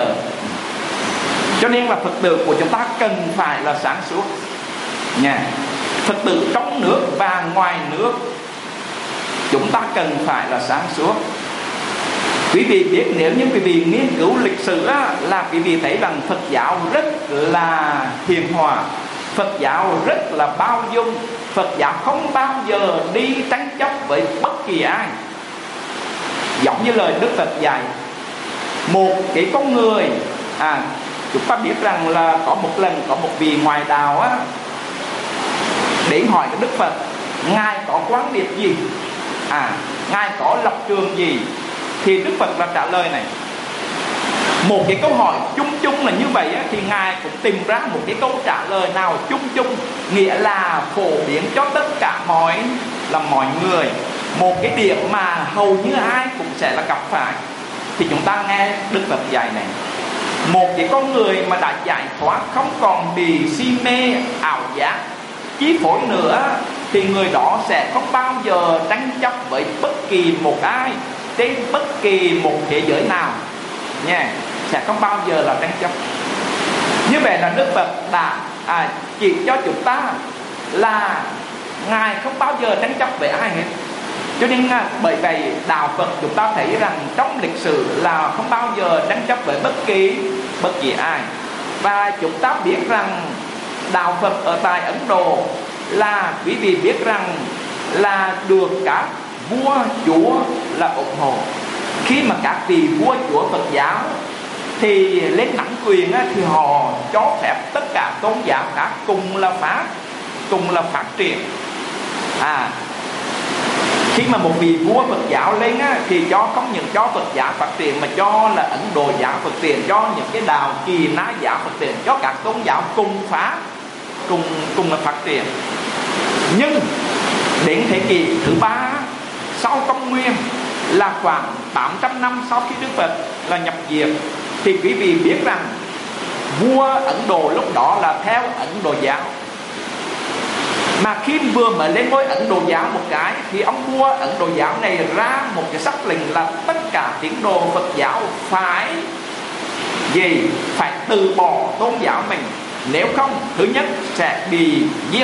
Cho nên là Phật tử của chúng ta cần phải là sáng suốt nha. Phật tử trong nước và ngoài nước chúng ta cần phải là sáng suốt. Quý vị biết, nếu như quý vị nghiên cứu lịch sử á, là quý vị thấy rằng Phật giáo rất là hiền hòa, Phật giáo rất là bao dung, Phật giáo không bao giờ đi tranh chấp với bất kỳ ai. Giống như lời Đức Phật dạy, một cái con người à, chúng ta biết rằng là có một lần có một vị ngoại đạo á đến hỏi Đức Phật, Ngài có quan điểm gì, à Ngài có lập trường gì. Thì Đức Phật là trả lời này, một cái câu hỏi chung chung là như vậy á, thì Ngài cũng tìm ra một cái câu trả lời nào chung chung, nghĩa là phổ biến cho tất cả mọi là mọi người, một cái điểm mà hầu như ai cũng sẽ là gặp phải. Thì chúng ta nghe Đức Phật dạy này, một cái con người mà đã giải thoát, không còn bị si mê ảo giác chi phối nữa, thì người đó sẽ không bao giờ tranh chấp với bất kỳ một ai trên bất kỳ một thế giới nào nha, sẽ không bao giờ là tranh chấp. Như vậy là Đức Phật đã à, chỉ cho chúng ta là Ngài không bao giờ tranh chấp với ai hết. Cho nên bởi vậy đạo Phật chúng ta thấy rằng trong lịch sử là không bao giờ tranh chấp với bất kỳ bất kỳ ai. Và chúng ta biết rằng đạo Phật ở tại Ấn Độ là quý vị biết rằng là được các vua chúa là ủng hộ. Khi mà các vị vua chúa Phật giáo thì lên nắm quyền thì họ cho phép tất cả tôn giáo khác cùng là phát cùng là phát triển. À khi mà một vị vua Phật giáo lên á, thì cho không những cho Phật giáo phát triển, mà cho là Ấn Độ giáo phát triển, cho những cái đạo Kỳ Na giáo phát triển, cho các tôn giáo cùng phát cùng cùng là phát triển. Nhưng đến thế kỷ thứ ba sau công nguyên, là khoảng tám trăm năm sau khi Đức Phật là nhập diệt, thì quý vị biết rằng vua Ấn Độ lúc đó là theo Ấn Độ giáo. Mà khi vừa mới lên ngôi Ấn Độ giáo một cái, thì ông vua Ấn Độ giáo này ra một cái sắc lệnh là tất cả tín đồ Phật giáo phải gì? Phải từ bỏ tôn giáo mình, nếu không thứ nhất sẽ bị giết,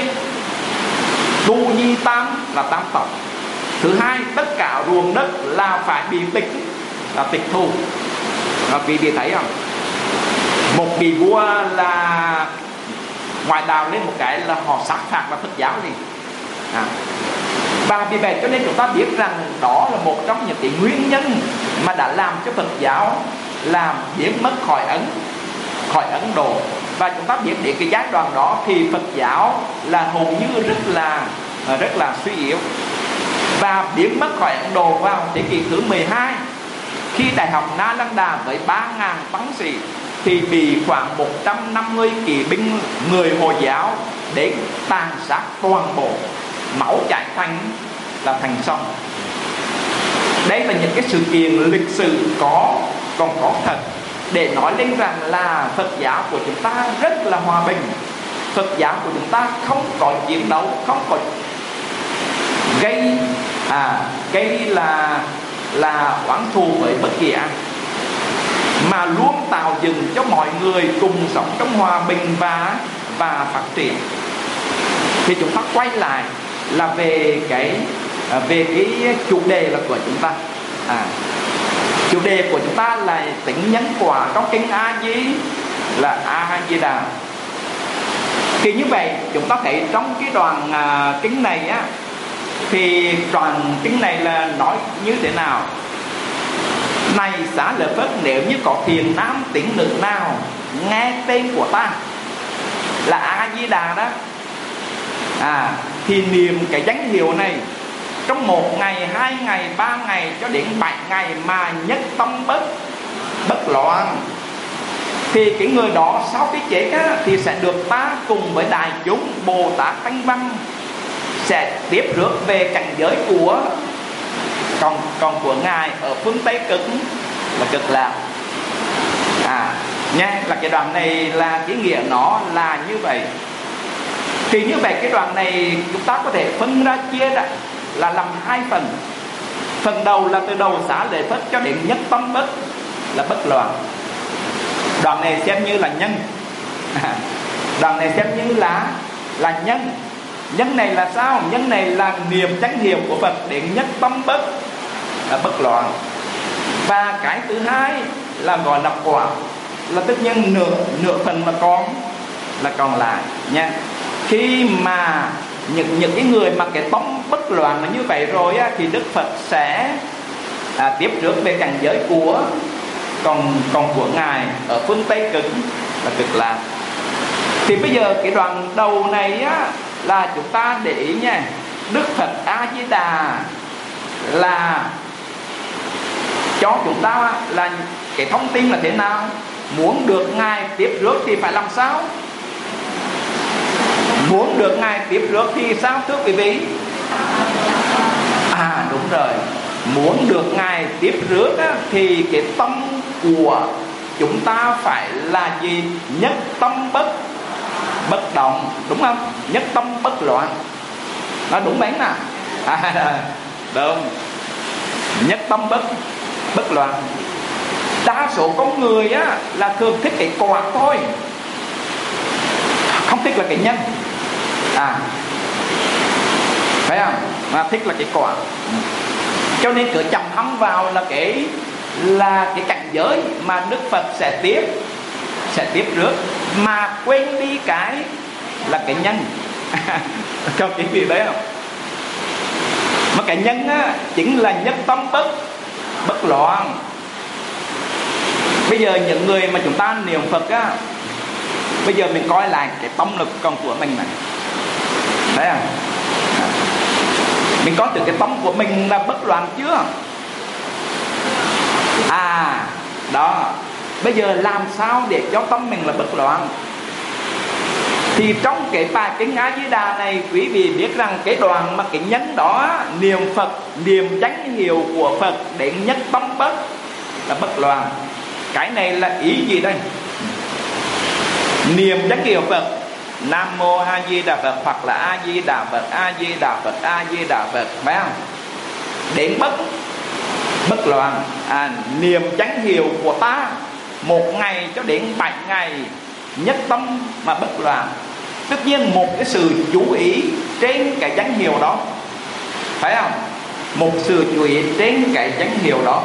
tu nhi tam là tam tộc. Thứ hai, tất cả ruộng đất là phải bị tịch là tịch thu. Và quý vị thấy không? Một vị vua là ngoại đạo lên một cái là họ sát phạt là Phật giáo gì à. Và vì vậy cho nên chúng ta biết rằng đó là một trong những cái nguyên nhân mà đã làm cho Phật giáo làm biến mất khỏi Ấn khỏi Ấn Độ. Và chúng ta biết đến cái giai đoạn đó thì Phật giáo là hầu như rất là rất là suy yếu và biến mất khỏi Ấn Độ vào thế kỷ thứ mười hai, khi Đại học Nalanda với ba nghìn tăng sĩ thì bị khoảng một trăm năm mươi kỵ binh người Hồi giáo đến tàn sát toàn bộ, máu chảy thành là thành sông. Đây là những cái sự kiện lịch sử có còn có thật để nói lên rằng là Phật giáo của chúng ta rất là hòa bình. Phật giáo của chúng ta không có chiến đấu, không có gây à gây là là oán thù với bất kỳ ai, mà luôn tạo dựng cho mọi người cùng sống trong hòa bình và và phát triển. Thì chúng ta quay lại là về cái về cái chủ đề là của chúng ta. À, chủ đề của chúng ta là tính nhân quả trong kinh A Di là A Di Đà. Thì như vậy chúng ta thấy trong cái đoạn à, kinh này á, thì đoạn kinh này là nói như thế nào? Này Xá Lợi Phất, nếu như có thiền nam tín nữ nào nghe tên của ta là A Di Đà đó, à, thì niệm cái danh hiệu này trong một ngày, hai ngày, ba ngày cho đến bảy ngày mà nhất tâm bất bất loạn, thì cái người đó sau khi chết á, thì sẽ được ta cùng với đại chúng Bồ Tát Thanh Văn sẽ tiếp rước về cảnh giới của còn còn của ngài ở phương Tây Cực là Cực Lạc. À nha, là cái đoạn này là cái nghĩa nó là như vậy. Thì như vậy cái đoạn này chúng ta có thể phân ra chia ra là làm hai phần. Phần đầu là từ đầu Xá Lợi Phất cho đến nhất tâm bất là bất loạn. Đoạn này xem như là nhân. Đoạn này xem như là là nhân. Nhân này là sao? Nhân này là niệm chánh hiệu của Phật đến nhất tâm bất là bất loạn. Và cái thứ hai là gọi là quả, là tất nhiên nửa nửa phần mà còn là còn lại nha. Khi mà những những cái người mà cái tâm bất loạn là như vậy rồi á, thì Đức Phật sẽ à, tiếp rước về cảnh giới của còn còn của ngài ở phương Tây Cực là Cực Lạc. Thì bây giờ cái đoạn đầu này á là chúng ta để ý nha. Đức Phật A Di Đà là cho chúng ta là cái thông tin là thế nào? Muốn được ngài tiếp rước thì phải làm sao? Muốn được ngài tiếp rước thì sao thưa quý vị? À đúng rồi, muốn được ngài tiếp rước á, thì cái tâm của chúng ta phải là gì? Nhất tâm bất bất động, đúng không? Nhất tâm bất loạn. Nó đúng mấy nè? À, đúng. Nhất tâm bất bất loạn. Đa số con người á là thường thích cái quả thôi, không thích là cái nhân. À, phải không? Mà thích là cái quả. Cho nên cứ chầm hâm vào là cái là cái cảnh giới mà Đức Phật sẽ tiếp sẽ tiếp rước, mà quên đi cái là cái nhân. Cho cái việc đấy không? Mà cái nhân á chính là nhất tâm bất bất loạn. Bây giờ những người mà chúng ta niệm Phật á, bây giờ mình coi lại cái tâm lực còn của mình này, thấy không? Mình có từ cái tâm của mình là bất loạn chưa? À đó. Bây giờ làm sao để cho tâm mình là bất loạn? Thì trong cái bài kinh A Di Đà này, quý vị biết rằng cái đoạn mà cái nhân đó niệm Phật, niệm chánh hiệu của Phật đến nhất tâm bất là bất loạn. Cái này là ý gì đây? Niệm chánh hiệu Phật Nam Mô A Di Đà Phật, hoặc là A Di Đà Phật, A Di Đà Phật, A Di Đà Phật, phải không? Đến bất bất loạn. À, niệm chánh hiệu của ta một ngày cho đến bảy ngày nhất tâm mà bất loạn. Tất nhiên một cái sự chú ý trên cái chánh hiệu đó, phải không? Một sự chú ý trên cái chánh hiệu đó,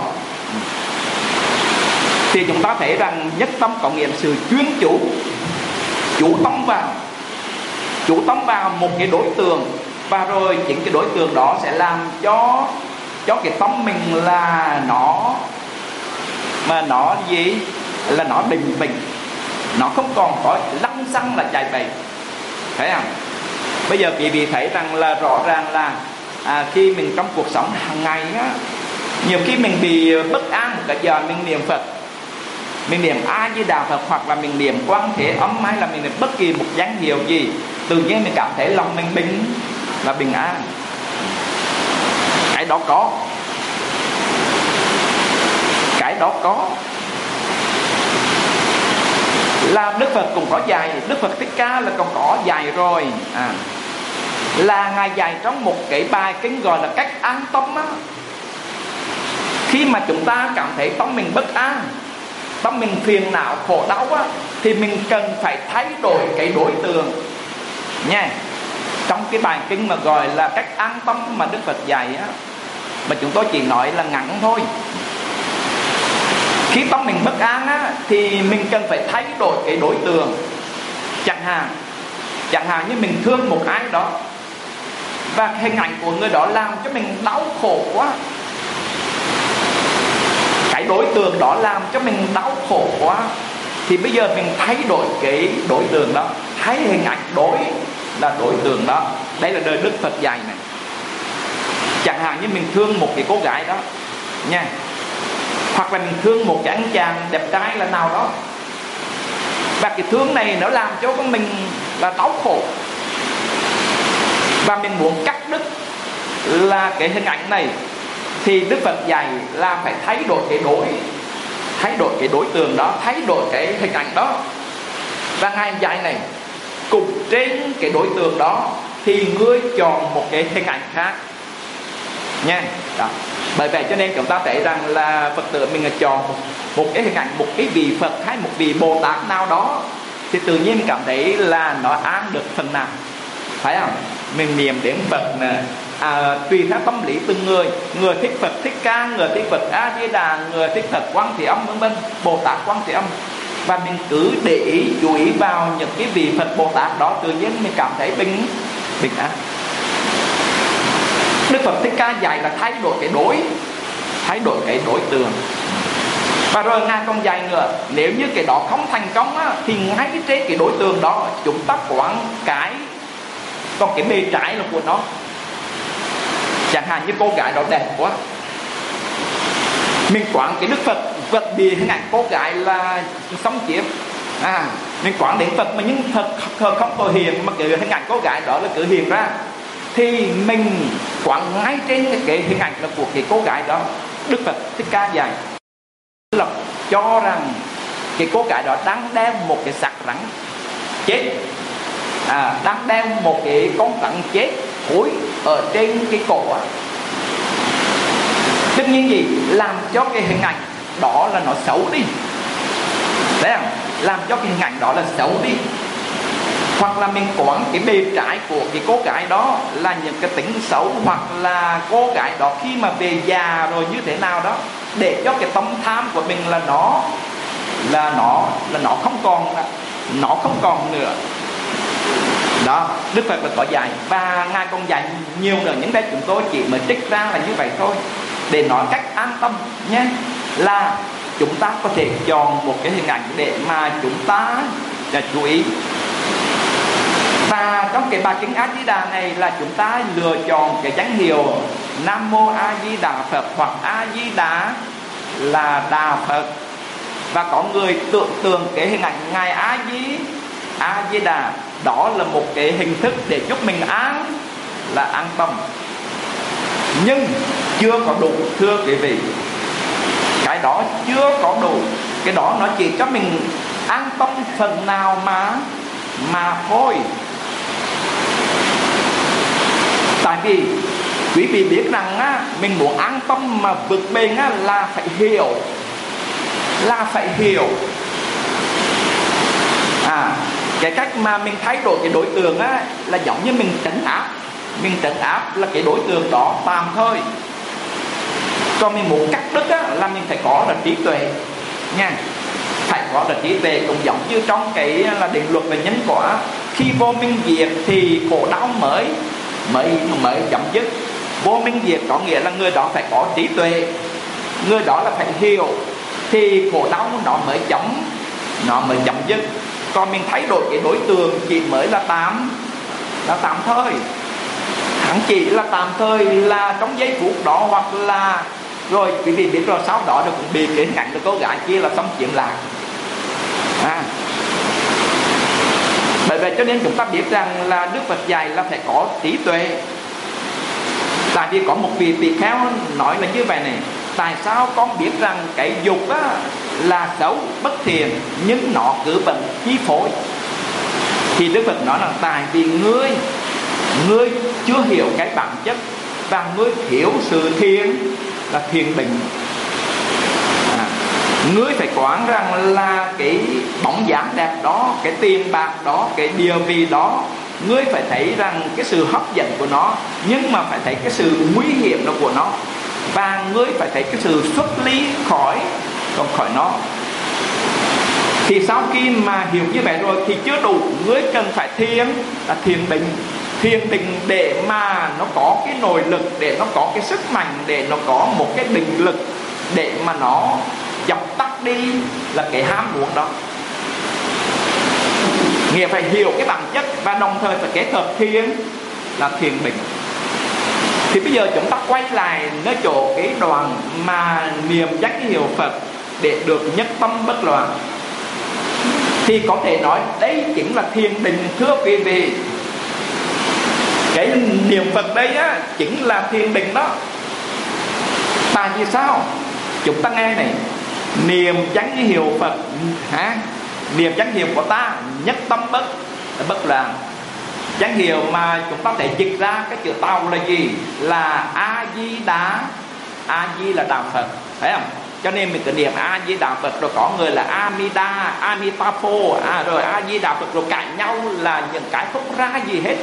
thì chúng ta thấy rằng nhất tâm có nghĩa là sự chuyên chủ, chủ tâm vào, chủ tâm vào một cái đối tượng Và rồi chính cái đối tượng đó sẽ làm cho cho cái tâm mình là nó mà nó gì là nó bình bình, nó không còn có lăng xăng là chạy bậy, thấy không? Bây giờ quý vị thấy rằng là rõ ràng là à, khi mình trong cuộc sống hàng ngày á, nhiều khi mình bị bất an một cái giờ mình niệm Phật, mình niệm A Di Đà Phật, hoặc là mình niệm Quan Thế Âm, hay là mình niệm bất kỳ một danh hiệu gì, tự nhiên mình cảm thấy lòng mình bình là bình an. Cái đó có, cái đó có là Đức Phật cũng có dạy. Đức Phật Thích Ca là còn có dạy rồi, à, là Ngài dạy trong một cái bài kinh gọi là cách an tâm á. Khi mà chúng ta cảm thấy tâm mình bất an, tâm mình phiền não khổ đau á, thì mình cần phải thay đổi cái đối tượng nha. Trong cái bài kinh mà gọi là cách an tâm mà Đức Phật dạy á, mà chúng tôi chỉ nói là ngắn thôi. Khi tâm mình bất an á, thì mình cần phải thay đổi cái đối tượng. Chẳng hạn Chẳng hạn như mình thương một ai đó, và hình ảnh của người đó làm cho mình đau khổ quá, cái đối tượng đó làm cho mình đau khổ quá, thì bây giờ mình thay đổi cái đối tượng đó, thay hình ảnh đối là đối tượng đó. Đây là đời Đức Phật dạy này. Chẳng hạn như mình thương một cái cô gái đó nha, hoặc là mình thương một cái anh chàng đẹp trai là nào đó, và cái thương này nó làm cho mình là đau khổ, và mình muốn cắt đứt là cái hình ảnh này, thì Đức Phật dạy là phải thay đổi cái đối thay đổi cái đối tượng đó, thay đổi cái hình ảnh đó. Và Ngài dạy này, cùng trên cái đối tượng đó thì ngươi chọn một cái hình ảnh khác nha. Đó. Bởi vậy cho nên chúng ta thấy rằng là Phật tử mình chọn một, một cái hình ảnh, một cái vị Phật hay một vị Bồ Tát nào đó, thì tự nhiên cảm thấy là nó an được phần nào, phải không? Mình niệm đến Phật nè, à, tùy theo tâm lý từng người, người thích Phật Thích Ca, người thích Phật A Di Đà, người thích Phật Quan Thế Âm, vân vân, Bồ Tát Quan Thế Âm. Và mình cứ để ý, chú ý vào những cái vị Phật Bồ Tát đó, tự nhiên mình cảm thấy bình bình an. Đức Phật Thích Ca dạy là thay đổi cái đối thay đổi cái đối tượng. Và rồi Ngài còn dạy nữa, nếu như cái đó không thành công á, thì ngay trên cái đối tượng đó chúng ta quán cái còn cái bề trái là của nó. Chẳng hạn như cô gái đó đẹp quá, mình quán cái Đức Phật vật bị hình ảnh cô gái là sống chiếm, à, mình quán đến Phật mà nhưng Phật không có hiện, mà cái hình ảnh cô gái đó là cứ hiện ra, thì mình quán ngay trên cái, cái hình ảnh là của cái cô gái đó. Đức Phật Thích Ca dạy là cho rằng cái cô gái đó đang đeo một cái xác rắn chết, à, đang đeo một cái con rắn chết khối ở trên cái cổ á. Tất nhiên gì làm cho cái hình ảnh đó là nó xấu đi, đấy không? Làm cho cái hình ảnh đó là xấu đi. Hoặc là mình quán cái bề trái của cái cô gái đó là những cái tính xấu, hoặc là cô gái đó khi mà về già rồi như thế nào đó, để cho cái tâm tham của mình là nó là nó là nó không còn nó không còn nữa. Đó, Đức Phật là có dạy, và Ngài còn dạy nhiều nữa, những đây chúng tôi chỉ mới trích ra là như vậy thôi, để nói cách an tâm nhé. Là chúng ta có thể chọn một cái hình ảnh để mà chúng ta là chú ý. Và trong cái bài kinh A Di Đà này là chúng ta lựa chọn cái danh hiệu Nam Mô A Di Đà Phật, hoặc A Di Đà là Đà Phật. Và có người tưởng tượng cái hình ảnh Ngài A Di A Di Đà, đó là một cái hình thức để giúp mình an là an tâm. Nhưng chưa có đủ, thưa quý vị, cái đó chưa có đủ. Cái đó nó chỉ cho mình an tâm phần nào mà mà thôi. Tại vì quý vị biết rằng á, mình muốn an tâm mà vượt bền á, là phải hiểu là phải hiểu à cái cách mà mình thay đổi cái đối tượng á, là giống như mình trấn áp mình trấn áp là cái đối tượng đó tạm thời. Còn mình muốn cắt đứt á, là mình phải có là trí tuệ nha, phải có là trí tuệ. Cũng giống như trong cái là định luật về nhân quả, khi vô minh diệt thì khổ đau mới mới mới chấm dứt. Vô minh diệt có nghĩa là người đó phải có trí tuệ, người đó là phải hiểu, thì khổ đau nó mới chấm nó mới chấm dứt. Còn mình thay đổi cái đối tượng chỉ mới là tạm là tạm thời, hắn chỉ là tạm thời, là trong giây phút đó, hoặc là rồi quý vị biết rồi sau đó nó cũng bị cái hình ảnh của cô gái kia là xâm chiếm lại. à. Bởi vậy cho nên chúng ta biết rằng là Đức Phật dạy là phải có trí tuệ. Tại vì có một vị tỳ kheo nói là như vậy này: tại sao con biết rằng cái dục á, là xấu bất thiện nhưng nó cứ vẫn chi phối? Thì Đức Phật nói là tại vì ngươi Ngươi chưa hiểu cái bản chất, và ngươi thiếu sự thiền là thiền định. à, Ngươi phải quán rằng là cái bóng dáng đẹp đó, cái tiền bạc đó, cái địa vị đó, ngươi phải thấy rằng cái sự hấp dẫn của nó, nhưng mà phải thấy cái sự nguy hiểm đó của nó, và ngươi phải thấy cái sự xuất ly khỏi còn khỏi nó. Thì sau khi mà hiểu như vậy rồi thì chưa đủ, ngươi cần phải thiền là thiền định. Thiền định để mà nó có cái nội lực, để nó có cái sức mạnh, để nó có một cái định lực để mà nó dập tắt đi là cái ham muốn đó. Nghĩa phải hiểu cái bản chất và đồng thời phải kết hợp thiền là thiền định. Thì bây giờ chúng ta quay lại nơi chỗ cái đoạn mà niệm danh hiệu Phật để được nhất tâm bất loạn, thì có thể nói đây chính là thiền định, thưa quý vị. Cái niệm Phật đây á chính là thiền định đó. Tại vì sao? Chúng ta nghe này: niệm danh hiệu Phật hả? Niệm danh hiệu của ta nhất tâm bất bất loạn. Danh hiệu mà chúng ta thể dịch ra cái chữ tàu là gì? Là A Di Đà. A Di là đạo Phật, phải không? Cho nên mình cứ niệm A Di Đà Phật, rồi có người là Amida, Amitapo, à, rồi A Di Đà Phật, rồi cãi nhau là những cái không ra gì hết.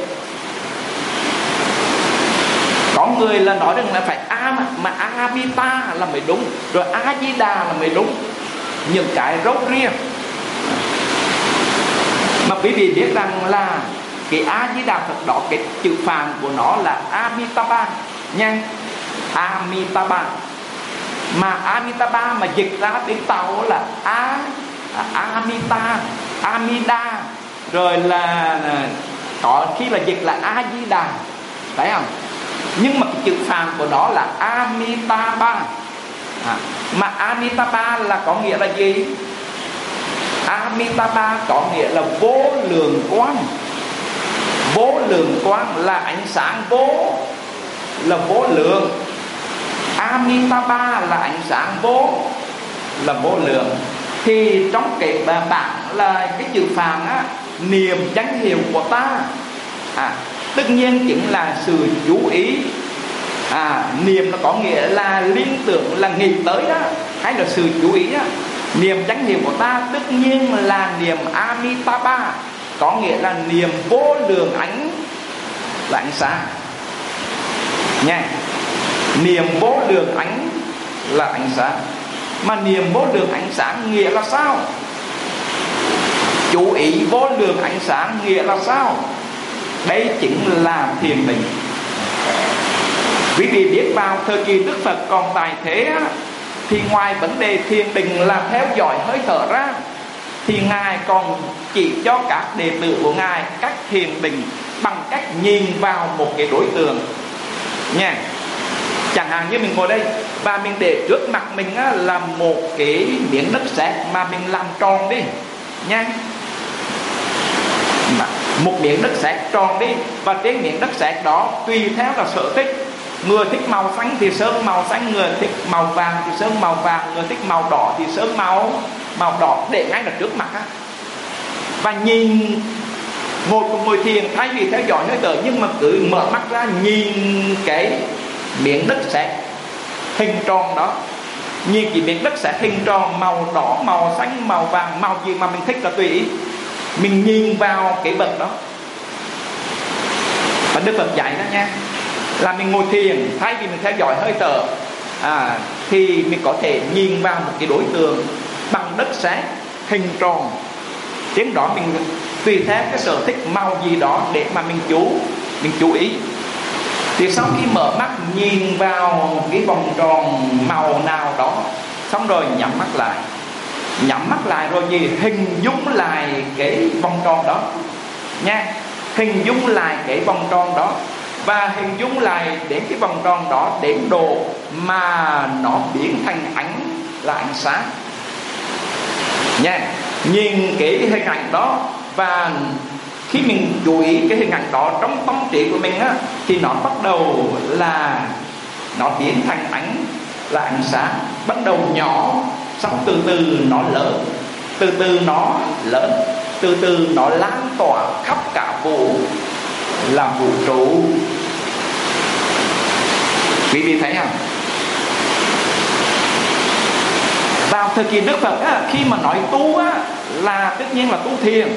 Có người là nói rằng là phải A mà Amita là mới đúng, rồi A Di Đà là mới đúng. Những cái rốt riêng. Mà quý vị biết rằng là cái A Di Đà Phật đó, cái chữ Phạn của nó là Amitabha nha, Amitabha. Mà Amitabha mà dịch ra tiếng Tàu là A Amita, Amida, rồi là có khi là dịch là A Di Đà, phải không? Nhưng mà cái chữ Phạn của nó là Amitabha. à, Mà Amitabha là có nghĩa là gì? Amitabha có nghĩa là vô lượng quang. Vô lượng quang là ánh sáng vô, là vô lượng. Amitabha là ánh sáng vô, là vô lượng. Thì trong cái bản là cái chữ Phạn á, niệm danh hiệu của ta, à, tất nhiên chính là sự chú ý. à, Niệm nó có nghĩa là liên tưởng, là nghĩ tới đó, hay là sự chú ý đó. Niệm danh hiệu của ta tất nhiên là niệm Amitabha, có nghĩa là niệm vô lượng ánh, là ánh sáng nha. Niệm vô lượng ánh là ánh sáng. Mà niệm vô lượng ánh sáng nghĩa là sao? Chú ý vô lượng ánh sáng nghĩa là sao? Đây chính là thiền định. Quý vị biết vào thời kỳ Đức Phật còn tại thế thì ngoài vấn đề thiền định là theo dõi hơi thở ra, thì Ngài còn chỉ cho các đệ tử của Ngài cách thiền định bằng cách nhìn vào một cái đối tượng nha. Chẳng hạn như mình ngồi đây và mình để trước mặt mình á, là một cái miếng đất sét mà mình làm tròn đi nha. Một miếng đất sét tròn đi, và trên miếng đất sét đó tùy theo là sở thích. Người thích màu xanh thì sơn màu xanh, người thích màu vàng thì sơn màu vàng, người thích màu đỏ thì sơn màu màu đỏ, để ngay là trước mặt á. Và nhìn, ngồi cùng ngồi thiền thay vì theo dõi hơi thở, nhưng mà cứ mở mắt ra nhìn cái miếng đất sét hình tròn đó. Nhìn cái miếng đất sét hình tròn, màu đỏ, màu xanh, màu vàng, màu gì mà mình thích là tùy ý. Mình nhìn vào cái vật đó. Và Đức Phật dạy đó nha, là mình ngồi thiền thay vì mình theo dõi hơi thở, à, thì mình có thể nhìn vào một cái đối tượng bằng đất sét hình tròn. Trên đó mình tùy theo cái sở thích màu gì đó để mà mình chú mình chú ý. Thì sau khi mở mắt nhìn vào cái vòng tròn màu nào đó, xong rồi nhắm mắt lại. Nhắm mắt lại rồi gì? Hình dung lại cái vòng tròn đó nha. Hình dung lại cái vòng tròn đó. Và hình dung lại đến cái vòng tròn đó đến độ mà nó biến thành ánh là ánh sáng nha. Nhìn cái hình ảnh đó, và khi mình chú ý cái hình ảnh đó trong tâm trí của mình á, thì nó bắt đầu là nó biến thành ánh là ánh sáng. Bắt đầu nhỏ, xong từ từ nó lớn, từ từ nó lớn, từ từ nó lan tỏa khắp cả vũ là vũ trụ. Quý vị thấy không? Vào thời kỳ Đức Phật á, khi mà nói tu á, là tất nhiên là tu thiền.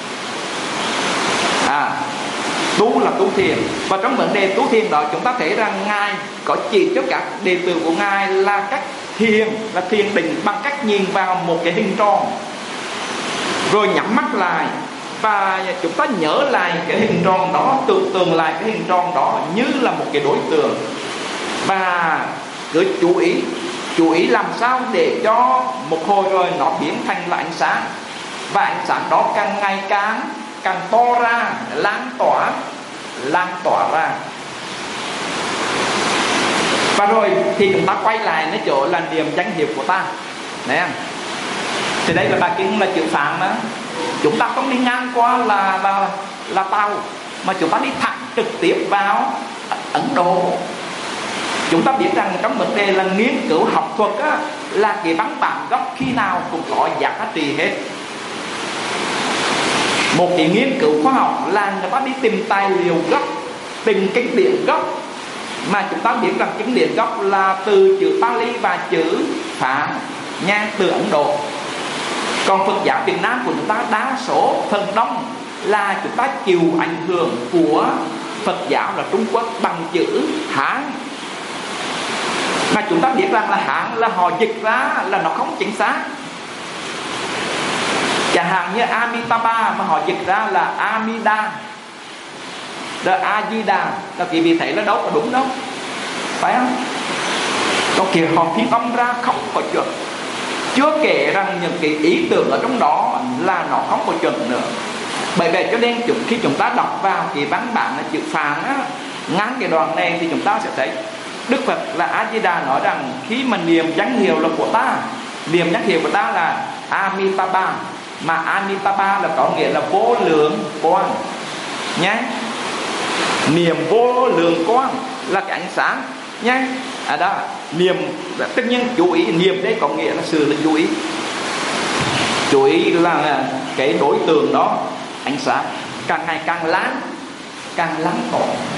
À, tu là tu thiền. Và trong vấn đề tu thiền đó, chúng ta thấy rằng Ngài có chỉ cho các đệ tử của Ngài là cách thiền, là thiền định bằng cách nhìn vào một cái hình tròn, rồi nhắm mắt lại, và chúng ta nhớ lại cái hình tròn đó, tưởng tượng lại cái hình tròn đó như là một cái đối tượng. Và cứ chú ý, chú ý làm sao để cho một hồi rồi nó biến thành là ánh sáng. Và ánh sáng đó càng ngày càng càng to ra, lan tỏa, lan tỏa ra. Và rồi thì chúng ta quay lại đến chỗ là niệm danh hiệu của ta. Đấy không? Thì đây là bài kinh là chữ Phạn đó. Chúng ta không đi ngang qua là là là tàu, mà chúng ta đi thẳng trực tiếp vào Ấn Độ. Chúng ta biết rằng trong vấn đề là nghiên cứu học thuật á, là cái văn bản gốc khi nào cũng có giá trị hết. Một cái nghiên cứu khoa học là người ta đi tìm tài liệu gốc, tìm kinh điển gốc. Mà chúng ta biết rằng kinh điển gốc là từ chữ Pali và chữ Phạn nha, từ Ấn Độ. Còn Phật giáo Việt Nam của chúng ta đa số phần đông là chúng ta chịu ảnh hưởng của Phật giáo là Trung Quốc bằng chữ Hán. Mà chúng ta biết rằng là Hán là họ dịch ra là nó không chính xác. Chẳng hạn như Amitabha mà họ dịch ra là Amida, rồi Ajida, là quý vị thấy là đâu có đúng đâu, phải không? Còn kia họ phiên âm ra không có chuẩn. Chưa kể rằng những cái ý tưởng ở trong đó là nó không có chuẩn nữa. Bởi vậy cho nên chúng, khi chúng ta đọc vào cái văn bản là chữ Phạn á, ngắn cái đoạn này thì chúng ta sẽ thấy Đức Phật là A-di-đà nói rằng khi mà niệm danh hiệu là của ta, niệm danh hiệu của ta là Amitabha. Mà Amitabha là có nghĩa là vô lượng quang nhé. Niệm vô lượng quang là cái ánh sáng nhé. À đó, niệm tất nhiên chú ý, niệm đây có nghĩa là sự là chú ý. Chú ý là cái đối tượng đó, ánh sáng càng ngày càng láng, càng lắng tỏ.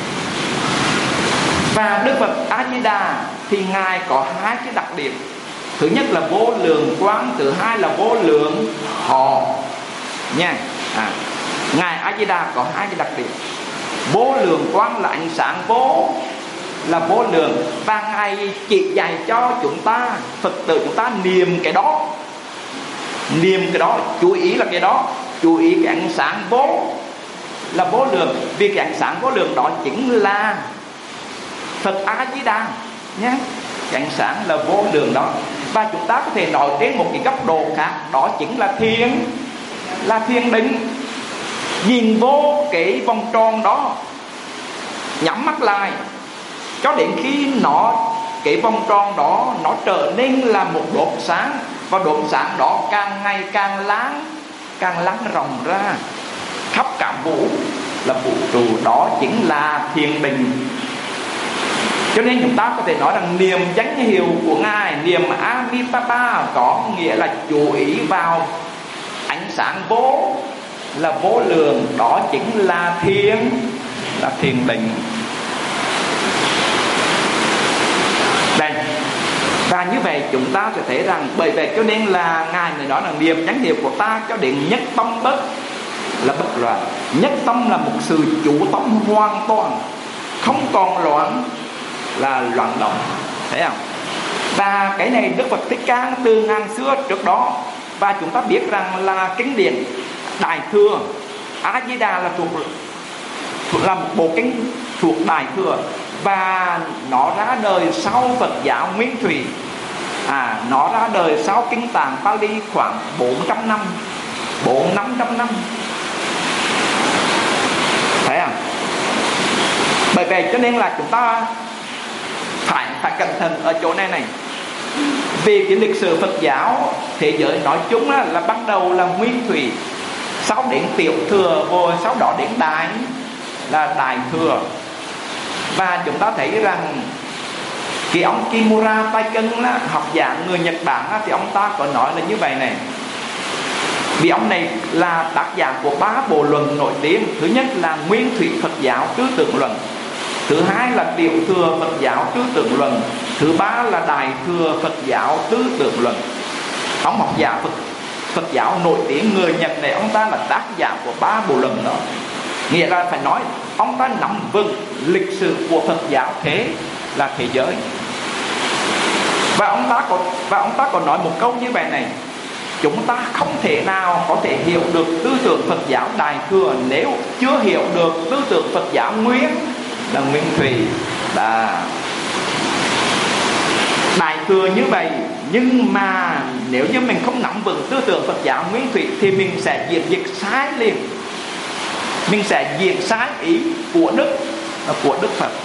Và Đức Phật A-di-đà thì Ngài có hai cái đặc điểm. Thứ nhất là vô lượng quang, thứ hai là vô lượng họ nha. À, Ngài A-di-đà có hai cái đặc điểm. Vô lượng quang là ánh sáng vô, là vô lượng. Và Ngài chỉ dạy cho chúng ta, Phật tử chúng ta niệm cái đó, niệm cái đó, chú ý là cái đó, chú ý cái ánh sáng vô là vô lượng. Vì cái ánh sáng vô lượng đó chính là Phật A-di-đà nhé. Cái ánh sáng là vô lượng đó. Và chúng ta có thể nói đến một cái góc độ khác, đó chính là thiền, là thiền định. Nhìn vô cái vòng tròn đó, nhắm mắt lại cho đến khi nó, cái vòng tròn đó nó trở nên là một đốm sáng. Và đốm sáng đó càng ngày càng láng, càng láng rộng ra khắp cả vũ là vũ trụ. Đó chính là thiền định. Cho nên chúng ta có thể nói rằng niệm danh hiệu của Ngài, niệm Amitabha có nghĩa là chú ý vào ánh sáng vô là vô lượng. Đó chính là thiền, là thiền định. Đây. Và như vậy chúng ta sẽ thấy rằng, bởi vậy cho nên là Ngài mới nói rằng niệm danh hiệu của ta cho đến nhất tâm bất là bất loạn. Nhất tâm là một sự chủ tâm hoàn toàn, không còn loạn, là loạn động, thấy không? Và cái này Đức Phật Thích Ca từ ngàn xưa trước đó. Và chúng ta biết rằng là kinh điển Đại Thừa, A Di Đà là thuộc, thuộc là một bộ kinh thuộc Đại Thừa. và nó ra đời sau Phật giáo Nguyên Thủy. À, nó ra đời sau Kinh Tạng Pali khoảng bốn trăm năm, bốn năm trăm năm. Thấy không? Bởi vậy cho nên là chúng ta phải phải cẩn thận ở chỗ này này. Vì cái lịch sử Phật giáo thế giới nói chung là, là bắt đầu là Nguyên Thủy, sau đến Tiểu Thừa, rồi sau đó đến Đại là Đại Thừa. Và chúng ta thấy rằng cái ông Kimura Taiken là học giả người Nhật Bản á, thì ông ta có nói là như vậy này. Vì ông này là tác giả của ba bộ luận nổi tiếng. Thứ nhất là Nguyên Thủy Phật giáo Tứ Tượng Luận, thứ hai là Tiểu Thừa Phật giáo Tứ Tượng Luận, thứ ba là Đại Thừa Phật giáo Tứ Tượng Luận. Ông học giả Phật, Phật giáo nổi tiếng người Nhật này, ông ta là tác giả của ba bộ luận đó. Nghĩa là phải nói ông ta nắm vững lịch sử của Phật giáo thế là thế giới. Và ông ta có và ông ta còn nói một câu như vậy này: chúng ta không thể nào có thể hiểu được tư tưởng Phật giáo Đại Thừa nếu chưa hiểu được tư tưởng Phật giáo Nguyên là Nguyên Thủy. Đã Đại Thừa như vậy, nhưng mà nếu như mình không nắm vững tư tưởng Phật giáo Nguyên Thủy thì mình sẽ diễn dịch sai liền. Mình sẽ diễn sai ý của Đức, của Đức Phật.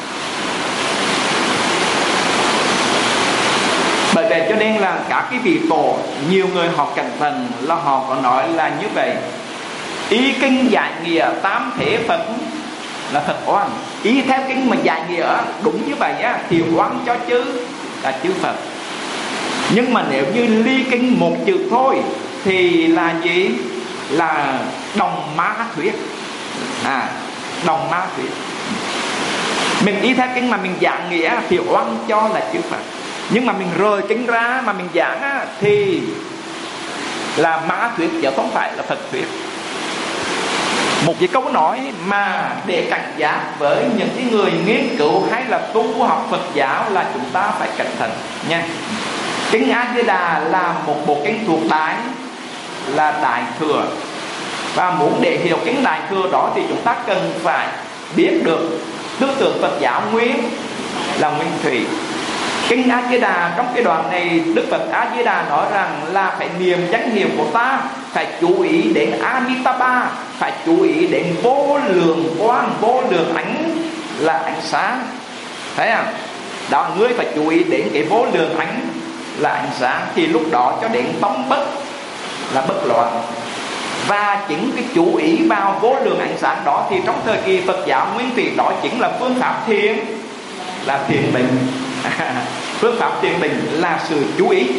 Bởi vậy cho nên là các cái vị tổ, nhiều người họ cẩn thận là họ có nói là như vậy: ý kinh giải nghĩa tam thế Phật là Phật oan. Ý theo kinh mà giải nghĩa đúng như vậy á, thì oan cho chư là chư Phật. Nhưng mà nếu như ly kinh một chữ thôi thì là gì? Là đồng ma thuyết. À, đồng ma thuyết. Mình ý theo kinh mà mình giảng nghĩa thì oan cho là chư Phật. Nhưng mà mình rời kinh ra mà mình giảng á, thì là ma thuyết chứ không phải là Phật thuyết. Một cái câu nói mà để cảnh giác với những cái người nghiên cứu hay là tu học Phật giáo là chúng ta phải cẩn thận nha. Kinh A Di Đà là một bộ kinh thuộc Đại là Đại Thừa. Và muốn để hiểu kinh Đại Thừa đó thì chúng ta cần phải biết được tư tưởng Phật giáo Nguyên là Nguyên Thủy. Kinh A Di Đà trong cái đoạn này, Đức Phật A Di Đà nói rằng là phải niệm danh hiệu của ta, phải chú ý đến Amitabha, phải chú ý đến vô lượng quang, vô lượng ánh là ánh sáng. Thấy không? Đó, ngươi phải chú ý đến cái vô lượng ánh là ánh sáng, thì lúc đó cho đến tâm bất là bất loạn. Và chính cái chú ý vào vô lượng ánh sáng đó thì trong thời kỳ Phật giáo Nguyên Thủy đó chính là phương pháp thiền, là thiền định. Phương pháp thiền định là sự chú ý.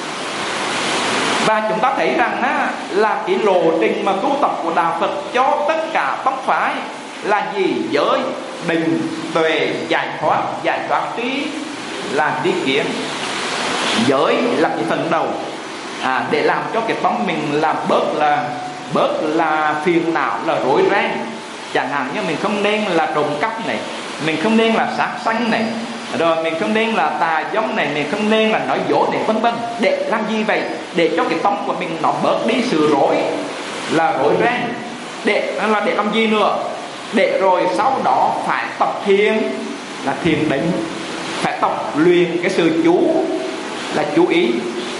Và chúng ta thấy rằng á, là cái lộ trình mà tu tập của Đạo Phật cho tất cả tông phái là gì? Giới, định, tuệ, giải thoát. Giải thoát trí là đi kiến. Giới là cái phần đầu, à, để làm cho cái tâm mình làm bớt là bớt là phiền não, là rối ren. Chẳng hạn như mình không nên là trộm cắp này, mình không nên là sát sanh này, rồi mình không nên là tà dâm này, mình không nên là nói dối này, vân vân. Để làm gì vậy? Để cho cái tâm của mình nó bớt đi sự rối, là rối ren. Để là để làm gì nữa? Để rồi sau đó phải tập thiền, là thiền định. Phải tập luyện cái sự chú, là chú ý.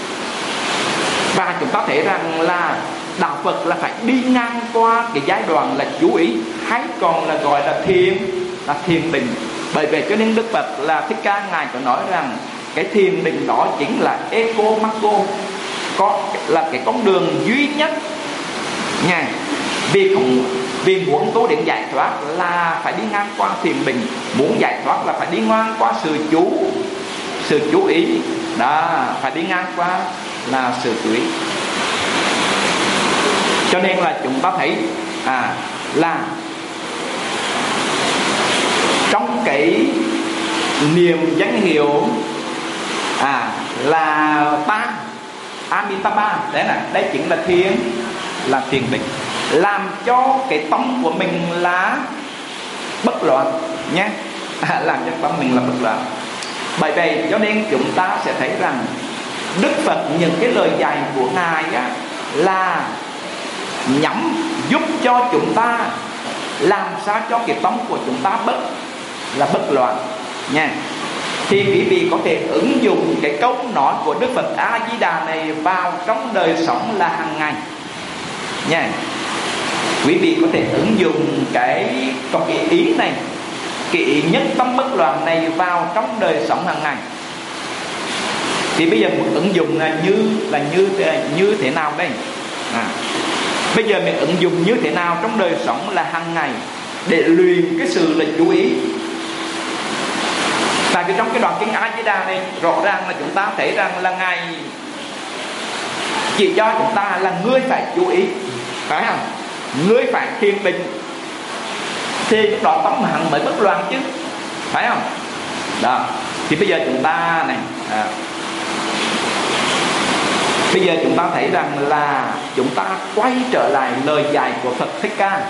Và chúng ta thấy rằng là Đạo Phật là phải đi ngang qua cái giai đoạn là chú ý, hay còn là gọi là thiền, là thiền định. Bởi vậy cho nên Đức Phật là Thích Ca Ngài có nói rằng cái thiền định đó chính là Eko Mako, có là cái con đường duy nhất nha. Vì không vì muốn tu đến giải thoát là phải đi ngang qua thiền định, muốn giải thoát là phải đi ngang qua sự chú, sự chú ý đó, phải đi ngang qua là sự chú ý. Cho nên là chúng ta thấy à là trong cái niệm danh hiệu à là ta Amitabha, đấy này, đây chính là thiền, là thiền định, làm cho cái tâm của mình là bất loạn nhé, à, làm cho tâm mình là bất loạn. Bởi vậy cho nên chúng ta sẽ thấy rằng Đức Phật những cái lời dạy của Ngài á, là nhắm giúp cho chúng ta làm sao cho cái tâm của chúng ta bất là bất loạn. nha. Thì quý vị có thể ứng dụng cái câu nói của Đức Phật A Di Đà này vào trong đời sống là hàng ngày nha. Quý vị có thể ứng dụng cái có cái ý này, cái ý nhất tâm bất loạn này vào trong đời sống hàng ngày. Thì bây giờ một ứng dụng là như là như như thế nào đây? À, bây giờ mình ứng dụng như thế nào trong đời sống là hàng ngày để luyện cái sự là chú ý. Tại vì trong cái đoạn kinh A Di Đà này rõ ràng là chúng ta thấy rằng là Ngài chỉ cho chúng ta là ngươi phải chú ý, phải không? Ngươi phải thiền định thì lúc đó tâm hằng mới bất loạn chứ, phải không? Đó. Thì bây giờ chúng ta này à, bây giờ chúng ta thấy rằng là chúng ta quay trở lại lời dạy của Phật Thích Ca.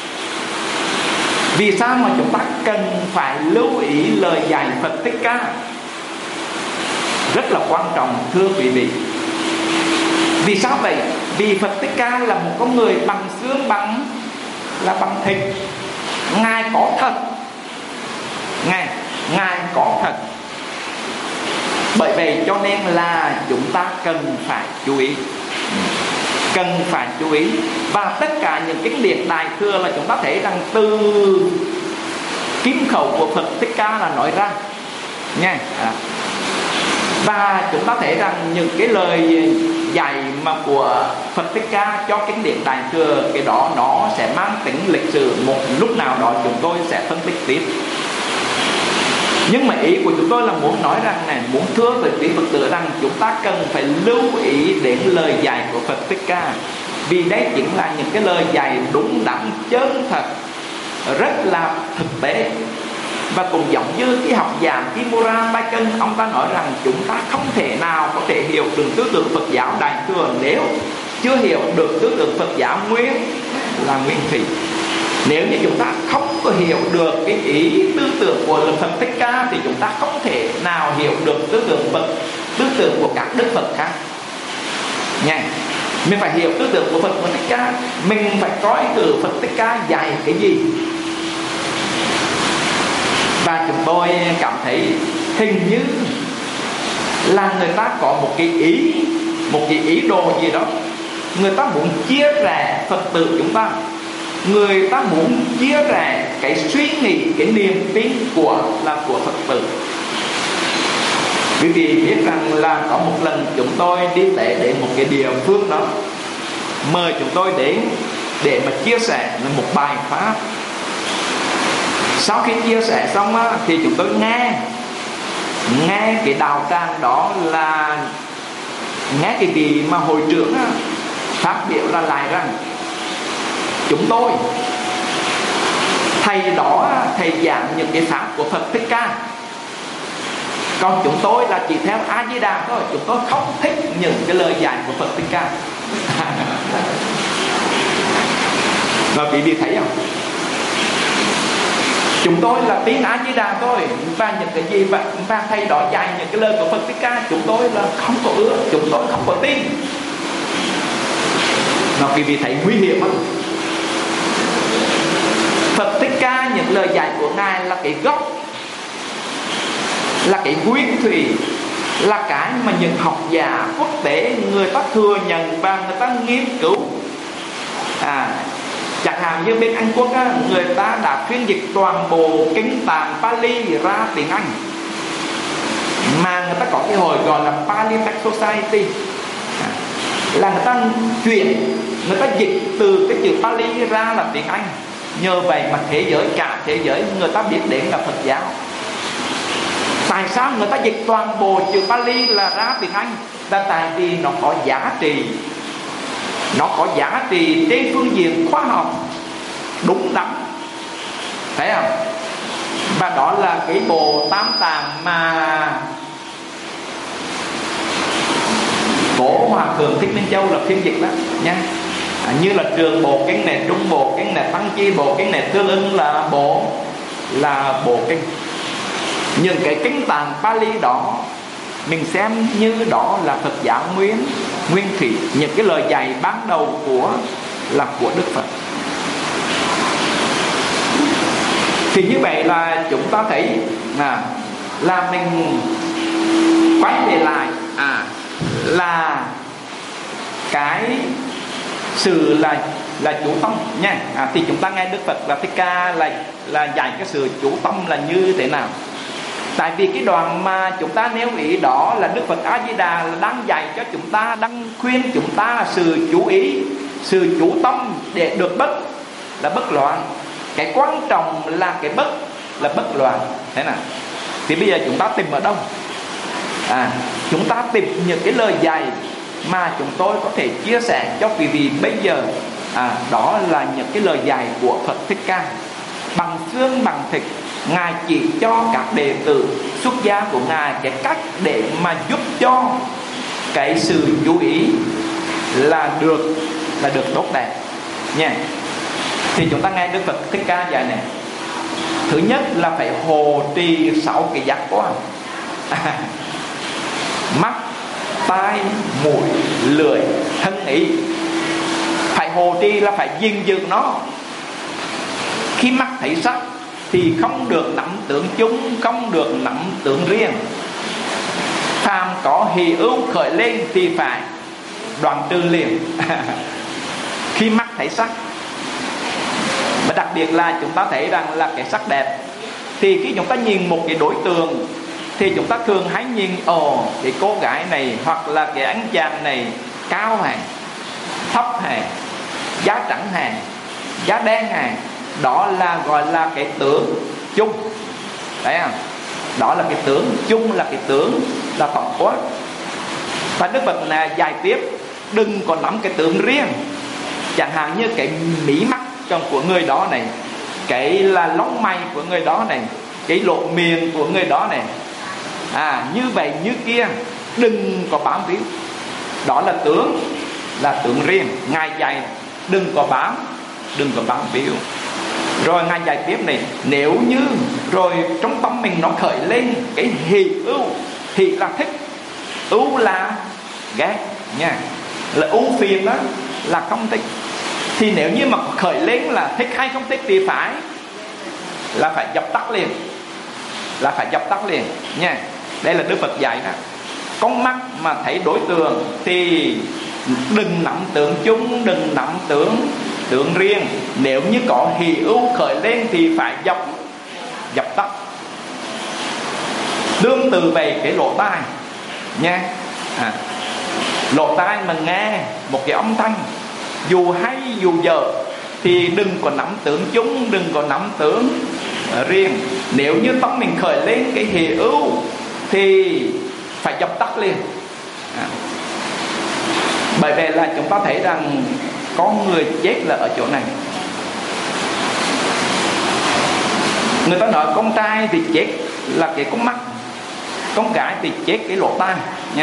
Vì sao mà chúng ta cần phải lưu ý lời dạy Phật Thích Ca? Rất là quan trọng thưa quý vị. Vì sao vậy? Vì Phật Thích Ca là một con người bằng xương bằng là bằng thịt. Ngài có thật, Ngài Ngài có thật. Bởi vậy cho nên là chúng ta cần phải chú ý, cần phải chú ý. Và tất cả những kinh điển Đại Thừa là chúng ta thấy rằng từ kim khẩu của Phật Thích Ca là nói ra nha. Và chúng ta thấy rằng những cái lời dạy mà của Phật Thích Ca cho kinh điển Đại Thừa, cái đó nó sẽ mang tính lịch sử, một lúc nào đó chúng tôi sẽ phân tích tiếp. Nhưng mà ý của chúng tôi là muốn nói rằng này, muốn thưa với quý Phật tử rằng chúng ta cần phải lưu ý đến lời dạy của Phật Thích Ca. Vì đây chính là những cái lời dạy đúng đắn, chân thật, rất là thực tế. Và cũng giống như cái học giả Kimura Baiken, ông ta nói rằng chúng ta không thể nào có thể hiểu được tư tưởng Phật giáo Đại Thừa nếu chưa hiểu được tư tưởng Phật giáo nguyên là nguyên thủy. Nếu như chúng ta không có hiểu được cái ý tư tưởng của Phật Thích Ca thì chúng ta không thể nào hiểu được tư tưởng Phật, tư tưởng của các đức Phật khác nha. Mình phải hiểu tư tưởng của Phật Thích Ca, mình phải coi từ Phật Thích Ca dạy cái gì. Và chúng tôi cảm thấy hình như là người ta có một cái ý, một cái ý đồ gì đó. Người ta muốn chia rẽ Phật tử chúng ta, người ta muốn chia rẽ cái suy nghĩ, cái niềm tin của là của Phật tử. Quý vị biết rằng là có một lần chúng tôi đi lễ đến một cái địa phương đó, mời chúng tôi đến để mà chia sẻ một bài pháp. Sau khi chia sẻ xong á, thì chúng tôi nghe nghe cái đạo tràng đó là nghe cái vị mà hội trưởng á, phát biểu là lại rằng chúng tôi thầy đó thầy giảng những cái pháp của Phật Thích Ca, còn chúng tôi là chỉ theo A Di Đà thôi, chúng tôi không thích những cái lời dạy của Phật Thích Ca. Và quý vị thấy không? Chúng tôi là tin A Di Đà thôi, và những cái gì và, và thầy đó dạy những cái lời của Phật Thích Ca chúng tôi là không có ưa, chúng tôi không có tin. Mà quý vị thấy nguy hiểm không? Phật Thích Ca những lời dạy của Ngài là cái gốc, là cái nguyên thủy, là cái mà những học giả quốc tế người ta thừa nhận và người ta nghiên cứu. À, chẳng hạn như bên Anh Quốc á, người ta đã phiên dịch toàn bộ kinh tạng Pali ra tiếng Anh, mà người ta có cái hội gọi là Pali Text Society, à, là người ta chuyển, người ta dịch từ cái chữ Pali ra là tiếng Anh. Nhờ vậy mà thế giới, cả thế giới người ta biết đến là Phật giáo. Tại sao người ta dịch toàn bộ chữ Pali là ra tiếng Anh? Là tại vì nó có giá trị, nó có giá trị trên phương diện khoa học đúng đắn, thấy không? Và đó là cái bộ Tam Tạng mà Cổ Hòa Thượng Thích Minh Châu là phiên dịch đó nha. À, như là Trường Bộ Kinh này, Trung Bộ Kinh này, Tăng Chi Bộ Kinh này, tương ứng là bộ là bộ kinh. Những cái kinh tạng Pali đó mình xem như đó là Phật giáo nguyên nguyên thủy, những cái lời dạy ban đầu của là của Đức Phật. Thì như vậy là chúng ta thấy à, là mình quay về lại à là cái sự là là chủ tâm nha. À, thì chúng ta nghe Đức Phật là Thích Ca là là dạy cái sự chủ tâm là như thế nào. Tại vì cái đoạn mà chúng ta nêu ý đó là Đức Phật A Di Đà là đang dạy cho chúng ta, đang khuyên chúng ta sự chú ý, sự chủ tâm để được bất là bất loạn. Cái quan trọng là cái bất là bất loạn. Thế nào? Thì bây giờ chúng ta tìm ở đâu? À, chúng ta tìm những cái lời dạy mà chúng tôi có thể chia sẻ cho quý vị bây giờ. À, đó là những cái lời dạy của Phật Thích Ca, bằng xương bằng thịt. Ngài chỉ cho các đệ tử xuất gia của Ngài cái cách để mà giúp cho cái sự chú ý là được là được tốt đẹp nha. Thì chúng ta nghe Đức Phật Thích Ca dạy này. Thứ nhất là phải hộ trì sáu cái giác quan. À, mắt, tai, mũi, lưỡi, thân ý. Phải hộ trì là phải gìn giữ nó. Khi mắt thấy sắc thì không được nắm tưởng chung, không được nắm tưởng riêng. Phàm có hỷ ưu khởi lên thì phải đoạn trừ liền. Khi mắt thấy sắc, và đặc biệt là chúng ta thấy rằng là cái sắc đẹp, thì khi chúng ta nhìn một cái đối tượng thì chúng ta thường hay nhìn ồ cái cô gái này hoặc là cái anh chàng này cao hả, thấp hả, da trắng hả, da đen hả. Đó là gọi là cái tướng chung. Đấy không? Đó là cái tướng chung, là cái tướng là tổng quát. Và Đức Phật là dạy tiếp đừng có nắm cái tướng riêng. Chẳng hạn như cái mí mắt của người đó này, cái là lông mày của người đó này, cái lộ miệng của người đó này, à như vậy như kia, đừng có bám víu. Đó là tướng, là tướng riêng. Ngài dạy đừng có bám, đừng có bám víu. Rồi Ngài dạy tiếp này, nếu như rồi trong tâm mình nó khởi lên cái hỷ ưu, hỷ là thích, ưu là ghét nha, là ưu phiền đó là không thích. Thì nếu như mà khởi lên là thích hay không thích thì phải là phải dập tắt liền, là phải dập tắt liền nha. Đây là Đức Phật dạy đó. Con mắt mà thấy đối tượng thì đừng nắm tưởng chung, đừng nắm tưởng tưởng riêng. Nếu như có hỷ ưu khởi lên thì phải dập dập tắt. Tương tự về cái lỗ tai nha. À, lỗ tai mà nghe một cái âm thanh dù hay dù dở thì đừng có nắm tưởng chung, đừng có nắm tưởng riêng. Nếu như tâm mình khởi lên cái hỷ ưu thì phải dập tắt liền. À, bởi vậy là chúng ta thấy rằng có người chết là ở chỗ này. Người ta nói con trai thì chết là cái con mắt, con gái thì chết cái lỗ tai nha.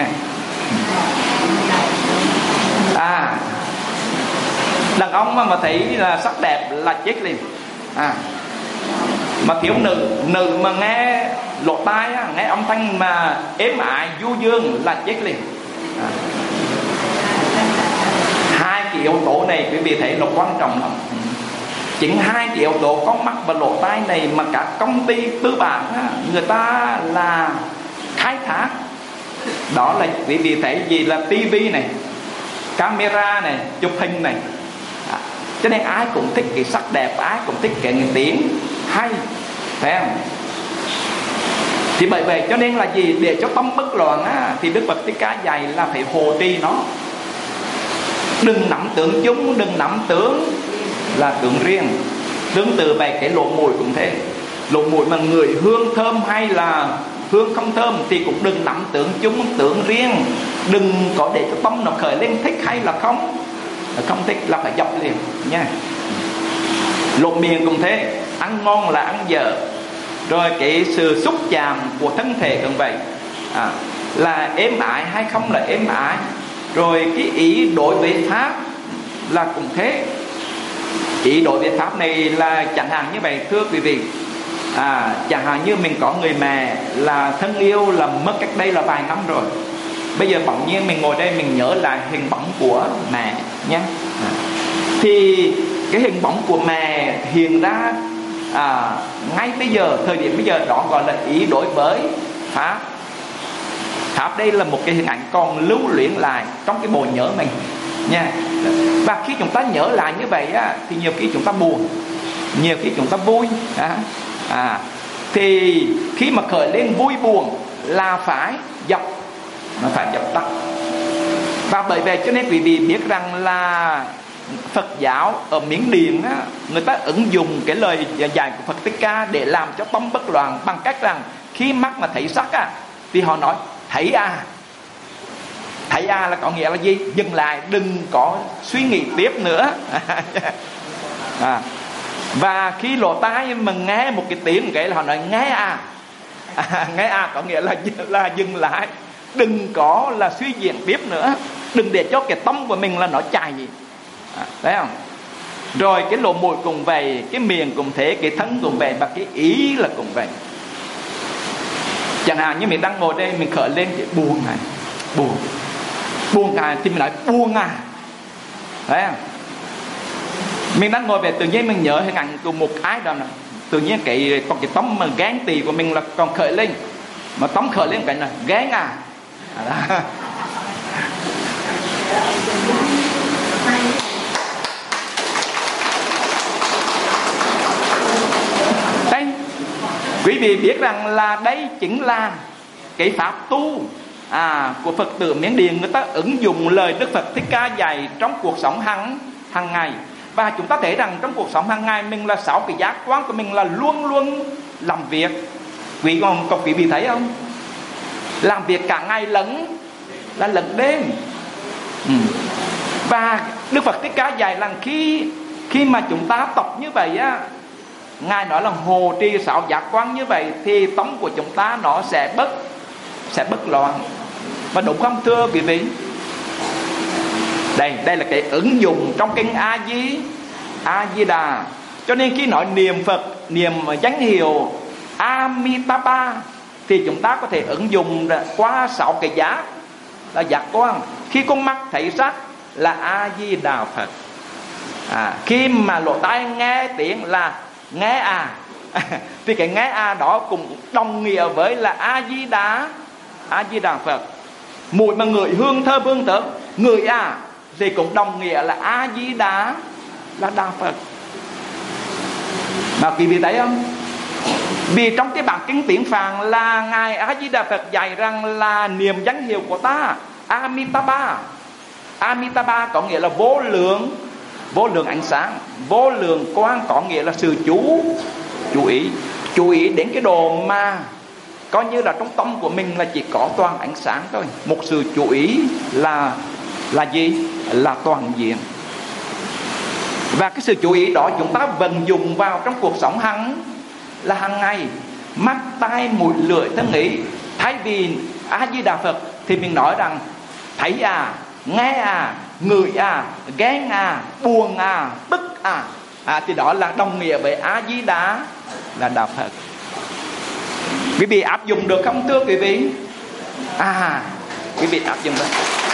À, đàn ông mà, mà thấy là sắc đẹp là chết liền. À, mà thiếu nữ, nữ mà nghe lỗ tai á, nghe âm thanh mà êm ái du dương là chết liền. À, hai cái yếu tố này quý vị thấy là quan trọng lắm. Chính hai cái yếu tố con mắt và lỗ tai này mà các công ty tư bản á, người ta là khai thác. Đó là quý vị thấy gì là tivi này, camera này, chụp hình này. À, cho nên ai cũng thích cái sắc đẹp, ai cũng thích cái tiếng hay, phải không? Thì bởi vậy cho nên là gì, để cho tâm bất loạn á, thì Đức Phật Thích Ca dạy là phải hộ trì nó. Đừng nắm tưởng chung, đừng nắm tưởng là tưởng riêng. Tương tự về cái lỗ mũi cũng thế. Lỗ mũi mà người hương thơm hay là hương không thơm thì cũng đừng nắm tưởng chung, tưởng riêng. Đừng có để cho tâm nó khởi lên thích hay là không, không thích là phải dập liền nha. Lỗ miệng cũng thế, ăn ngon là ăn dở. Rồi cái sự xúc chạm của thân thể cũng vậy, à, là êm ái hay không là êm ái. Rồi cái ý đối với pháp là cũng thế. Ý đối với pháp này là chẳng hạn như vậy thưa quý vị. À, chẳng hạn như mình có người mẹ là thân yêu là mất cách đây là vài năm rồi. Bây giờ bỗng nhiên mình ngồi đây mình nhớ lại hình bóng của mẹ nhé. À, thì cái hình bóng của mẹ hiện ra à, ngay bây giờ, thời điểm bây giờ đó gọi là ý đối với Pháp. Pháp đây là một cái hình ảnh còn lưu luyện lại trong cái bộ nhớ mình nha. Và khi chúng ta nhớ lại như vậy á, thì nhiều khi chúng ta buồn, nhiều khi chúng ta vui à, à, thì khi mà khởi lên vui buồn là phải dập, nó phải dập tắt. Và bởi vậy cho nên quý vị biết rằng là Phật giáo ở Miến Điện á, người ta ứng dụng cái lời dạy của Phật Thích Ca để làm cho tâm bất loạn, bằng cách rằng khi mắt mà thấy sắc á, thì họ nói thấy à. Thấy à là có nghĩa là gì? Dừng lại, đừng có suy nghĩ tiếp nữa. À. Và khi lỗ tai mà nghe một cái tiếng cái là họ nói nghe à. À, nghe à có nghĩa là là dừng lại, đừng có là suy diễn tiếp nữa, đừng để cho cái tâm của mình là nó chạy gì. À, thấy không? Rồi cái lỗ mũi cũng vậy, cái miệng cũng thế, cái thân cũng vậy, và cái ý là cũng vậy. Chẳng hạn như mình đang ngồi đây, mình khởi lên cái buồn này, buồn, buồn à, thì mình nói buồn à, thấy không? Mình đang ngồi về tự nhiên mình nhớ hình ảnh của một ai đó này, tự nhiên cái còn cái tấm mà ghen tị của mình là còn khởi lên, mà tấm khởi lên cái này ghen à, à đây, quý vị biết rằng là đây chính là cái pháp tu à, của Phật tử Miến Điện. Người ta ứng dụng lời Đức Phật Thích Ca dạy trong cuộc sống hàng hàng ngày. Và chúng ta thấy rằng trong cuộc sống hàng ngày mình là sáu cái giác quan của mình là luôn luôn làm việc. Quý còn còn quý vị thấy không? Làm việc cả ngày lẫn là lẫn đêm. Ừ. Và Đức Phật Thích Ca dạy rằng khi khi mà chúng ta tập như vậy á, Ngài nói là hồ trì sáu giác quan như vậy thì tâm của chúng ta nó sẽ bất sẽ bất loạn. Và đúng không thưa quý vị? Đây, đây là cái ứng dụng trong kinh A Di A Di Đà. Cho nên khi nói niệm Phật, niệm danh hiệu Amitabha thì chúng ta có thể ứng dụng qua sáu cái giác là giác quan. Khi con mắt thấy sắc là A Di Đà Phật. À, khi mà lỗ tai nghe tiếng là nghe à. Thì cái nghe à đó cũng đồng nghĩa với là A Di Đà A Di Đà Phật. Mũi mà ngửi hương thơm hương thơm, ngửi à thì cũng đồng nghĩa là A Di Đà là Đà Phật. Mà quý vị thấy không? Vì trong cái bản kinh tiếng Phạn là Ngài A Di Đà Phật dạy rằng là niệm danh hiệu của ta Amitabha. Amitabha có nghĩa là vô lượng, vô lượng ánh sáng. Vô lượng quang có nghĩa là sự chú chú ý, chú ý đến cái đồ mà coi như là trong tâm của mình là chỉ có toàn ánh sáng thôi. Một sự chú ý là là gì? Là toàn diện. Và cái sự chú ý đó chúng ta vận dụng vào trong cuộc sống hàng là hàng ngày. Mắt, tai, mũi, lưỡi, thân, ý. Thay vì A Di Đà Phật thì mình nói rằng thấy à, nghe à, ngửi à, ghen à, buồn à, tức à, à thì đó là đồng nghĩa với A Di Đà là Đà Phật. Quý vị áp dụng được không thưa quý vị? À, quý vị áp dụng được.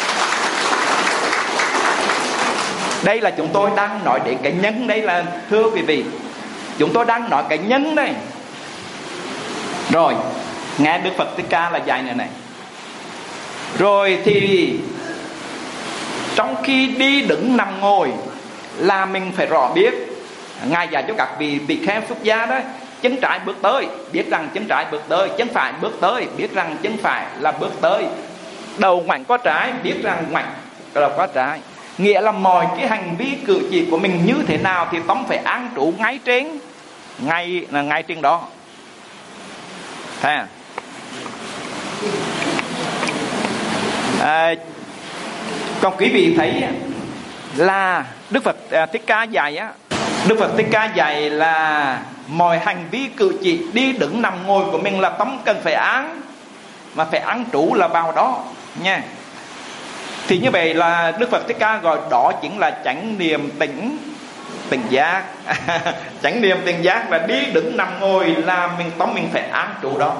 Đây là chúng tôi đang nói đến cái nhân. Đây là thưa quý vị, chúng tôi đang nói cái nhân đây. Rồi nghe Đức Phật Thích Ca là dạy này này. Rồi thì trong khi đi đứng nằm ngồi là mình phải rõ biết. Ngài dạy cho các vị vị kheo xuất gia đó, chân trái bước tới, biết rằng chân trái bước tới. Chân phải bước tới, biết rằng chân phải là bước tới. Đầu ngoảnh qua trái, biết rằng ngoảnh là qua trái. Nghĩa là mọi cái hành vi cử chỉ của mình như thế nào thì tâm phải an trụ ngay trên ngay là ngay trên đó. Thấy à? À, còn quý vị thấy là Đức Phật Thích Ca dạy á, Đức Phật Thích Ca dạy là mọi hành vi cử chỉ đi đứng nằm ngồi của mình là tâm cần phải án, mà phải án trụ là vào đó nha. Thì như vậy là Đức Phật Thích Ca gọi đó chính là chánh niệm tỉnh tỉnh giác. Chánh niệm tỉnh giác là đi đứng nằm ngồi là mình tâm mình phải án trụ đó.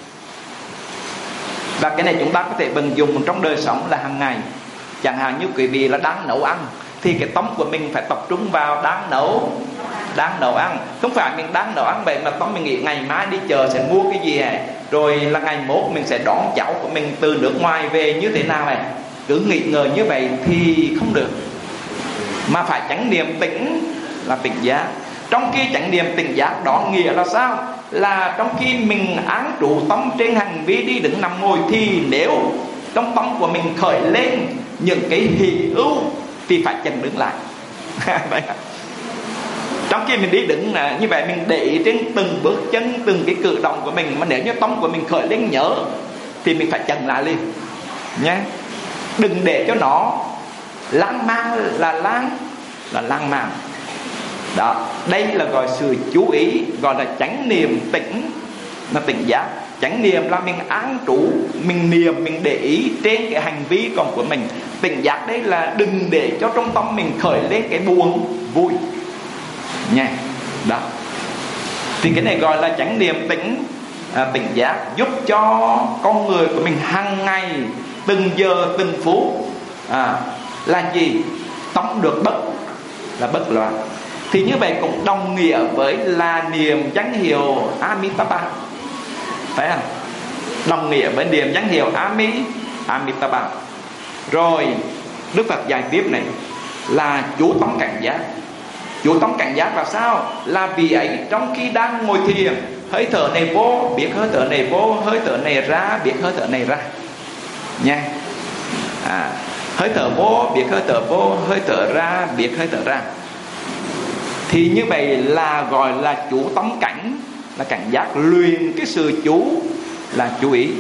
Và cái này chúng ta có thể vận dụng trong đời sống là hàng ngày. Chẳng hạn như quý vị là đang nấu ăn thì cái tâm của mình phải tập trung vào đang nấu đang nấu ăn. Không phải mình đang nấu ăn vậy mà tâm mình nghĩ ngày mai đi chợ sẽ mua cái gì này, rồi là ngày mốt mình sẽ đón cháu của mình từ nước ngoài về như thế nào này. Cứ nghĩ ngợi như vậy thì không được, mà phải chánh niệm tỉnh là tỉnh giác. Trong khi chánh niệm tỉnh giác đó nghĩa là sao? Là trong khi mình án trụ tâm trên hành vi đi đứng nằm ngồi, thì nếu trong tâm của mình khởi lên những cái hỷ ưu thì phải chừng đứng lại. Trong khi mình đi đứng như vậy, mình để ý trên từng bước chân, từng cái cử động của mình, mà nếu như tâm của mình khởi lên nhớ thì mình phải chừng lại liền nhé. Đừng để cho nó lan man là lan là lan man. Đó, đây là gọi sự chú ý, gọi là chánh niệm tỉnh, là tỉnh giác. Chánh niệm là mình án trụ, mình niệm, mình để ý trên cái hành vi còn của mình. Tỉnh giác đây là đừng để cho trong tâm mình khởi lên cái buồn vui nha. Đó, thì cái này gọi là chánh niệm tỉnh, à, tỉnh giác, giúp cho con người của mình hàng ngày, từng giờ từng phút à, là gì? Tâm được bất là bất loạn. Thì như vậy cũng đồng nghĩa với là niệm danh hiệu Amitabha, phải không? Đồng nghĩa với niệm danh hiệu Ami Amitabha. Rồi Đức Phật dạy tiếp này là chú tâm cảnh giác. Chú tâm cảnh giác là sao? Là vì ấy trong khi đang ngồi thiền, hơi thở này vô biết hơi thở này vô, hơi thở này ra biết hơi thở này ra nha. À, hơi thở vô biết hơi thở vô, hơi thở ra biết hơi thở ra. Thì như vậy là gọi là chú tâm cảnh, là cảnh giác, luyện cái sự chú là chú ý.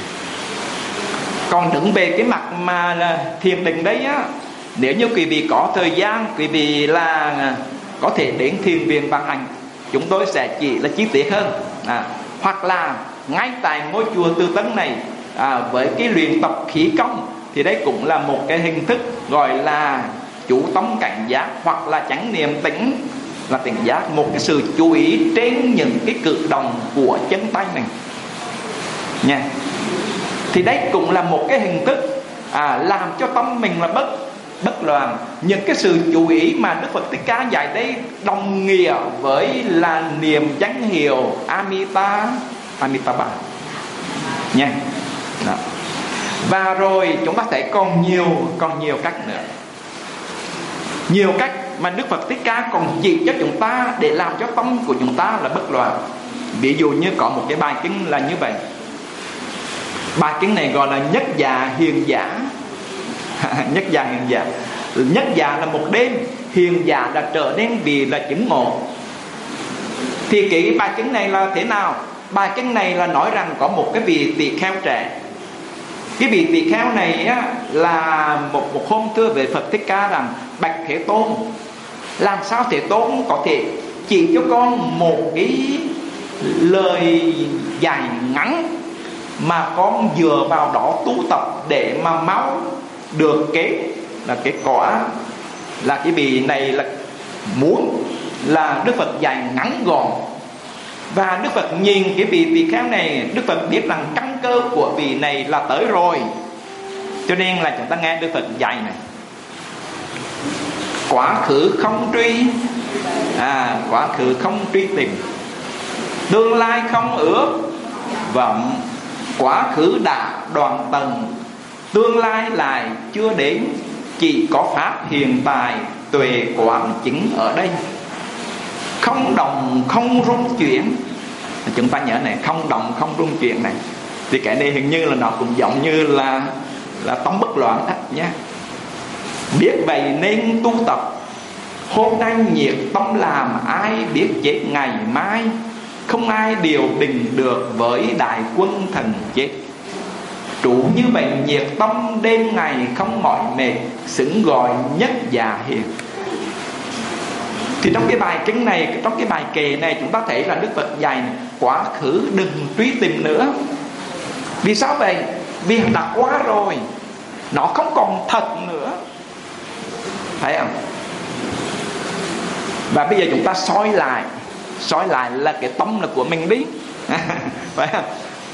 Còn đứng về cái mặt mà là thiền định đấy á, nếu như quý vị có thời gian, quý vị là có thể đến thiền viện bằng hành, chúng tôi sẽ chỉ là chi tiết hơn. À, hoặc là ngay tại ngôi chùa Từ Tấn này, à, với cái luyện tập khí công, thì đấy cũng là một cái hình thức gọi là chú tâm cảnh giác, hoặc là chánh niệm tỉnh là tỉnh giác, một cái sự chú ý trên những cái cử động của chân tay mình nha. Thì đấy cũng là một cái hình thức à, làm cho tâm mình là bất bất loạn. Những cái sự chú ý mà Đức Phật Thích Ca dạy đây đồng nghĩa với là niệm danh hiệu Amita Amitabha nha. Đó. Và rồi chúng ta thấy còn nhiều còn nhiều cách nữa, nhiều cách mà Đức Phật Thích Ca còn chỉ cho chúng ta để làm cho tâm của chúng ta là bất loạn. Ví dụ như có một cái bài kinh là như vậy. Bài kinh này gọi là Nhất Già Hiền Giả. Nhất Già Hiền Giả. Nhất Già là một đêm, hiền giả đã trở nên vì là chứng ngộ. Thì cái bài kinh này là thế nào? Bài kinh này là nói rằng có một cái vị tỳ kheo trẻ. Cái vị tỳ kheo này á, là một, một hôm thưa về Phật Thích Ca rằng: bạch Thế Tôn, làm sao Thế Tôn có thể chỉ cho con một cái lời dài ngắn mà con dựa vào đó tu tập để mà mau được cái là cái quả. Là cái vị này là muốn là Đức Phật dạy ngắn gọn. Và Đức Phật nhìn cái vị tỳ kheo này, Đức Phật biết rằng căn cơ của vị này là tới rồi, cho nên là chúng ta nghe Đức Phật dạy này: quá khứ không truy à, quá khứ không truy tìm, tương lai không ước vọng, quá khứ đã đoạn tầng, tương lai lại chưa đến, chỉ có pháp hiện tại tuệ quán chứng ở đây. Không động không rung chuyển. Chúng ta nhớ này, không động không rung chuyển này, thì cái này hình như là nó cũng giống như là là tâm bất loạn đó nhé. Biết vậy nên tu tập, hôm nay nhiệt tâm làm, ai biết chết ngày mai. Không ai điều đình được với đại quân thần chết. Trụ như vậy nhiệt tâm đêm ngày không mỏi mệt, xứng gọi nhất già hiền. Thì trong cái bài kinh này, trong cái bài kệ này, chúng ta thấy là Đức Phật dạy quá khứ đừng truy tìm nữa. Vì sao vậy? Vì đã quá rồi, nó không còn thật nữa, thấy không? Và bây giờ chúng ta soi lại, soi lại là cái tâm là của mình đi. Phải không?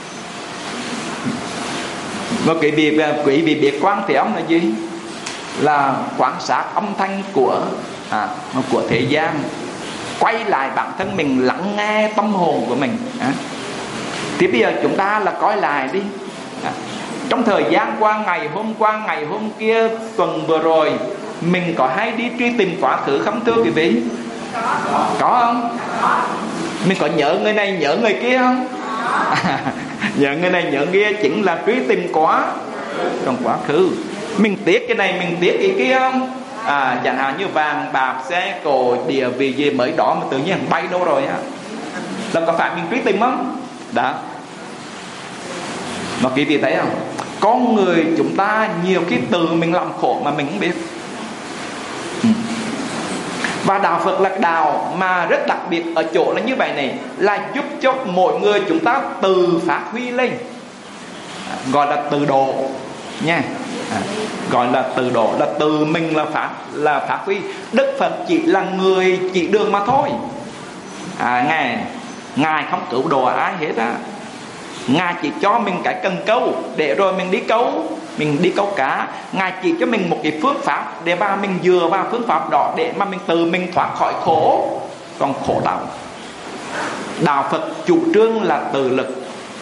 Một cái việc quý vị biết quan thế âm là gì? Là quan sát âm thanh của à, của thế gian. quay lại bản thân mình, lắng nghe tâm hồn của mình. à. Thì bây giờ chúng ta là coi lại đi. à. Trong thời gian qua, ngày hôm qua, ngày hôm kia, tuần vừa rồi, mình có hay đi truy tìm quá khứ không thưa quý vị? Có không? Mình có nhớ người này nhớ người kia không? À, nhớ người này nhớ kia chính là truy tìm quá trong quá khứ. Mình tiếc cái này, mình tiếc cái kia không? À, chẳng hạn như vàng bạc xe cộ địa vị gì mới đó mà tự nhiên bay đâu rồi á, là có phải mình truy tìm không? Đó. Mà quý vị thấy không, con người chúng ta nhiều khi tự mình làm khổ mà mình không biết. ừ. Và đạo Phật là đạo mà rất đặc biệt ở chỗ là như vậy này, là giúp cho mỗi người chúng ta tự phát huy lên, à, gọi là tự độ nha. à, gọi là tự độ, là từ mình là phát là phát huy. Đức Phật chỉ là người chỉ đường mà thôi. à, ngài ngài không cứu độ ai hết á. Ngài chỉ cho mình cái cần câu để rồi mình đi câu, mình đi câu cá. Ngài chỉ cho mình một cái phương pháp để mà mình dựa vào phương pháp đó để mà mình tự mình thoát khỏi khổ. Còn khổ đau, đạo Phật chủ trương là tự lực.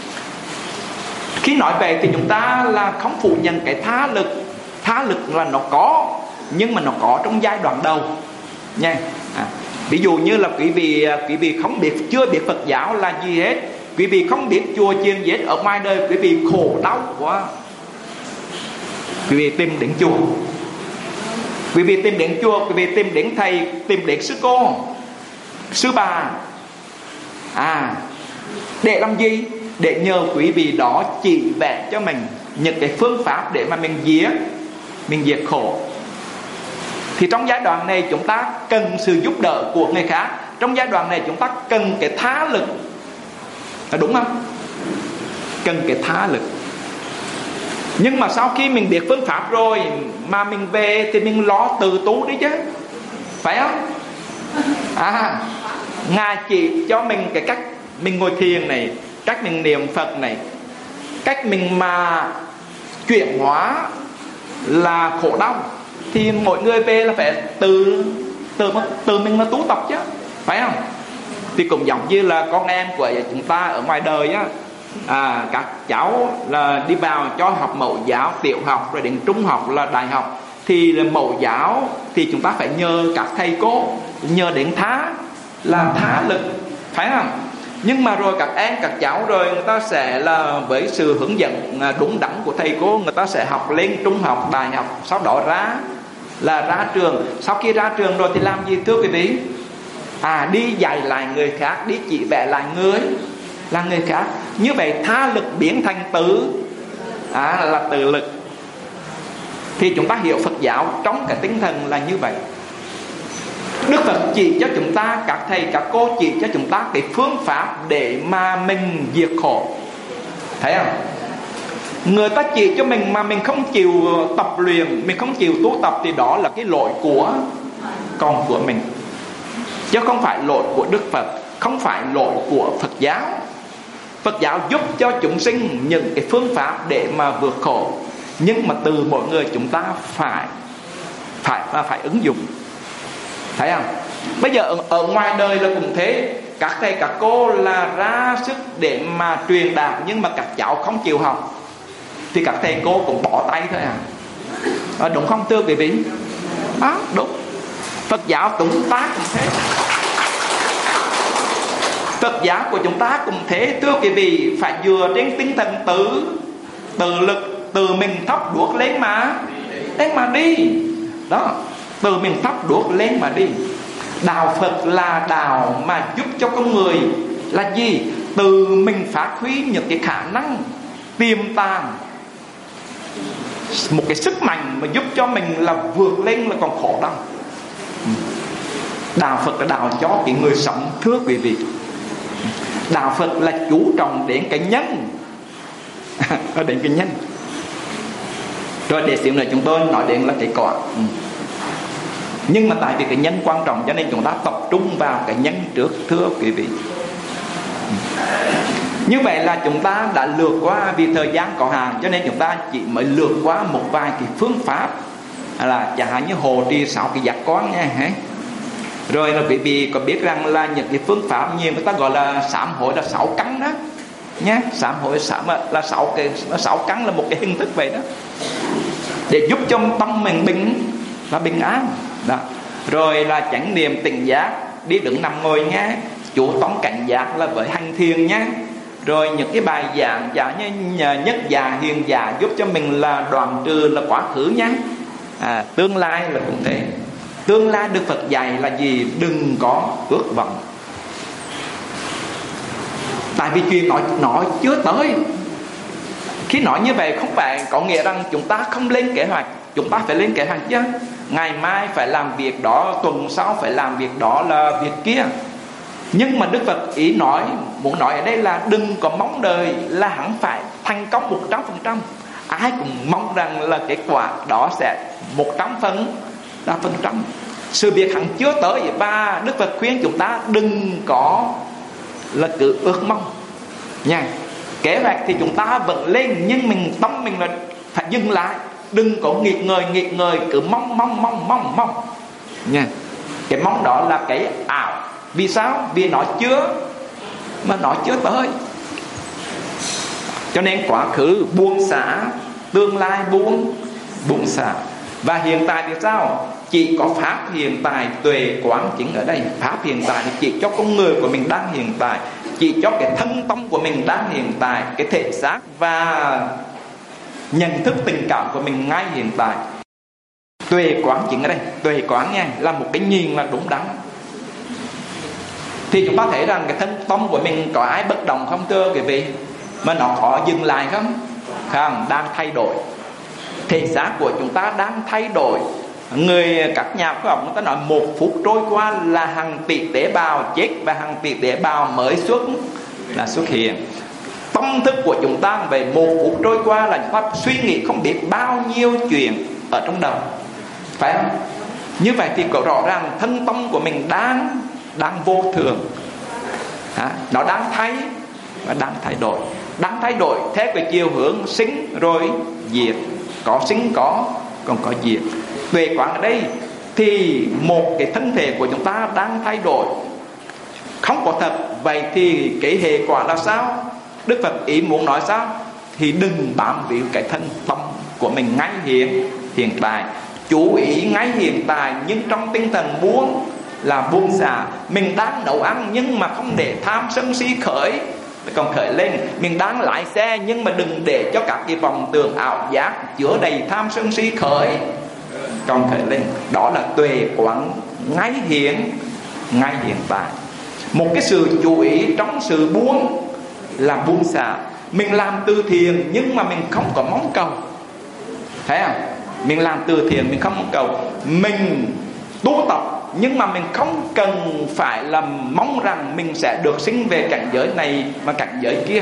Khi nói về thì chúng ta là không phủ nhận cái tha lực. Tha lực là nó có, nhưng mà nó có trong giai đoạn đầu nha. à, Ví dụ như là quý vị quý vị không biết, chưa biết Phật giáo là gì hết, quý vị không biết chùa chiền gì hết, ở ngoài đời quý vị khổ đau quá, quý vị tìm đến chùa, quý vị tìm đến chùa, quý vị tìm đến thầy, tìm đến sư cô, sư bà. À, để làm gì? Để nhờ quý vị đó chỉ vẽ cho mình những cái phương pháp để mà mình diệt mình diệt khổ. Thì trong giai đoạn này chúng ta cần sự giúp đỡ của người khác. Trong giai đoạn này chúng ta cần cái tha lực, à, đúng không? Cần cái tha lực. Nhưng mà sau khi mình biết phương pháp rồi mà mình về thì mình lo tự tu đi chứ, phải không? À, Ngài chỉ cho mình cái cách mình ngồi thiền này, cách mình niệm Phật này, cách mình mà chuyển hóa là khổ đau. Thì mỗi người về là phải từ từ từ mình mà tu tập chứ, phải không? Thì cũng giống như là con em của chúng ta ở ngoài đời á, à, các cháu là đi vào cho học mẫu giáo, tiểu học rồi đến trung học là đại học. Thì là mẫu giáo thì chúng ta phải nhờ các thầy cô, nhờ đến tha là tha lực, phải không? Nhưng mà rồi các em, các cháu rồi người ta sẽ là với sự hướng dẫn đúng đắn của thầy cô, người ta sẽ học lên trung học, đại học, sau đó ra là ra trường. Sau khi ra trường rồi thì làm gì thưa quý vị? À, đi dạy lại người khác, đi chỉ vẽ lại người là người khác. Như vậy tha lực biến thành tự, à, là tự lực. Thì chúng ta hiểu Phật giáo trong cái tinh thần là như vậy. Đức Phật chỉ cho chúng ta, các thầy các cô chỉ cho chúng ta cái phương pháp để mà mình diệt khổ, thấy không? Người ta chỉ cho mình mà mình không chịu tập luyện, mình không chịu tu tập thì đó là cái lỗi của con của mình, chứ không phải lỗi của Đức Phật, không phải lỗi của Phật giáo. Phật giáo giúp cho chúng sinh những cái phương pháp để mà vượt khổ, nhưng mà từ mỗi người chúng ta phải phải phải ứng dụng, thấy không? Bây giờ ở, ở ngoài đời là cũng thế, các thầy các cô là ra sức để mà truyền đạt, nhưng mà các cháu không chịu học thì các thầy cô cũng bỏ tay thôi à, à đúng không thưa quý vị? À, đúng. Phật giáo chúng ta cũng thế, Phật giáo của chúng ta cũng thế thưa quý vị, phải dựa trên tinh thần tự tự lực, từ mình thắp đuốc lên mà lên mà đi đó, từ mình thắp đuốc lên mà đi. Đạo Phật là đạo mà giúp cho con người là gì? Từ mình phát huy những cái khả năng tiềm tàng, một cái sức mạnh mà giúp cho mình là vượt lên là còn khổ đau. Đạo Phật là đạo cho cái người sống thưa quý vị. Đạo Phật là chú trọng đến cái nhân đến cái nhân. Rồi để xíu nữa chúng tôi nói đến là cái quả. Nhưng mà tại vì cái nhân quan trọng cho nên chúng ta tập trung vào cái nhân trước thưa quý vị. Như vậy là chúng ta đã lược qua, vì thời gian có hạn cho nên chúng ta chỉ mới lược qua một vài cái phương pháp, là chẳng hạn như hộ trì sáu cái giác quan nha. Rồi là quý vị có biết rằng là những cái phương pháp nhiều người ta gọi là sám hối là sáu căn đó nhé. Sám hối sám là sáu cái sáu căn là một cái hình thức vậy đó, để giúp cho tâm mình bình và bình an đó. Rồi là chánh niệm tỉnh giác, đi đứng nằm ngồi nhé, chú tâm cảnh giác là với hành thiền nhé. Rồi những cái bài giảng giả như nhất giả hiền giả giúp cho mình là đoạn trừ là quá khứ nhé. À, tương lai là cũng thế. Tương lai Đức Phật dạy là gì? Đừng có ước vọng. Tại vì chuyện nói, nói chưa tới. Khi nói như vậy không phải có nghĩa rằng chúng ta không lên kế hoạch. Chúng ta phải lên kế hoạch chứ. Ngày mai phải làm việc đó, tuần sau phải làm việc đó là việc kia. Nhưng mà Đức Phật ý nói, muốn nói ở đây là đừng có mong đợi là hẳn phải thành công một trăm phần trăm. Ai cũng mong rằng là kết quả đó sẽ một trăm phần trăm. Sự việc hẳn chưa tới. Và Đức Phật khuyên chúng ta đừng có là cứ ước mong nha. Kế hoạch thì chúng ta vẫn lên, nhưng mình tâm mình là phải dừng lại. Đừng có nghịch ngời nghịch ngời cứ mong mong mong mong mong nha. Cái mong đó là cái ảo. Vì sao? Vì nó chưa mà nó chưa tới. Cho nên quá khứ buông xả, tương lai buông buông xả. Và hiện tại thì sao? Chỉ có pháp hiện tại, tuệ quán chính ở đây. Pháp hiện tại thì chỉ cho con người của mình đang hiện tại, chỉ cho cái thân tâm của mình đang hiện tại, cái thể xác và nhận thức tình cảm của mình ngay hiện tại. Tuệ quán chính ở đây, tuệ quán nha, là một cái nhìn là đúng đắn. Thì chúng ta thấy rằng cái thân tâm của mình có ai bất động không thưa quý vị? Mà nó có dừng lại không? Không, đang thay đổi. Thể xác của chúng ta đang thay đổi. Người các nhà khoa học người ta nói một phút trôi qua là hàng tỷ tế bào chết và hàng tỷ tế bào mới xuất là xuất hiện. Tâm thức của chúng ta về một phút trôi qua là chúng ta suy nghĩ không biết bao nhiêu chuyện ở trong đầu, phải không? Như vậy thì có rõ ràng thân tâm của mình đang đang vô thường, à, nó đang thay và đang thay đổi, đang thay đổi theo cái chiều hướng sinh rồi diệt, có sinh có còn có diệt. Tuệ quán ở đây thì một cái thân thể của chúng ta đang thay đổi, không có thật. Vậy thì cái hệ quả là sao? Đức Phật ý muốn nói sao? Thì đừng bám víu cái thân tâm của mình ngay hiện hiện tại, chú ý ngay hiện tại, nhưng trong tinh thần buông là buông xả. Mình đang nấu ăn nhưng mà không để tham sân si khởi còn khởi lên. Mình đang lái xe nhưng mà đừng để cho các cái vòng tưởng ảo giác chứa đầy tham sân si khởi còn khởi lên. Đó là tuệ quán ngay hiện ngay hiện tại. Một cái sự chú ý trong sự buông là buông xả. Mình làm từ thiện nhưng mà mình không có mong cầu, thấy không? Mình làm từ thiện mình không mong cầu. Mình tu tập nhưng mà mình không cần phải là mong rằng mình sẽ được sinh về cảnh giới này mà cảnh giới kia,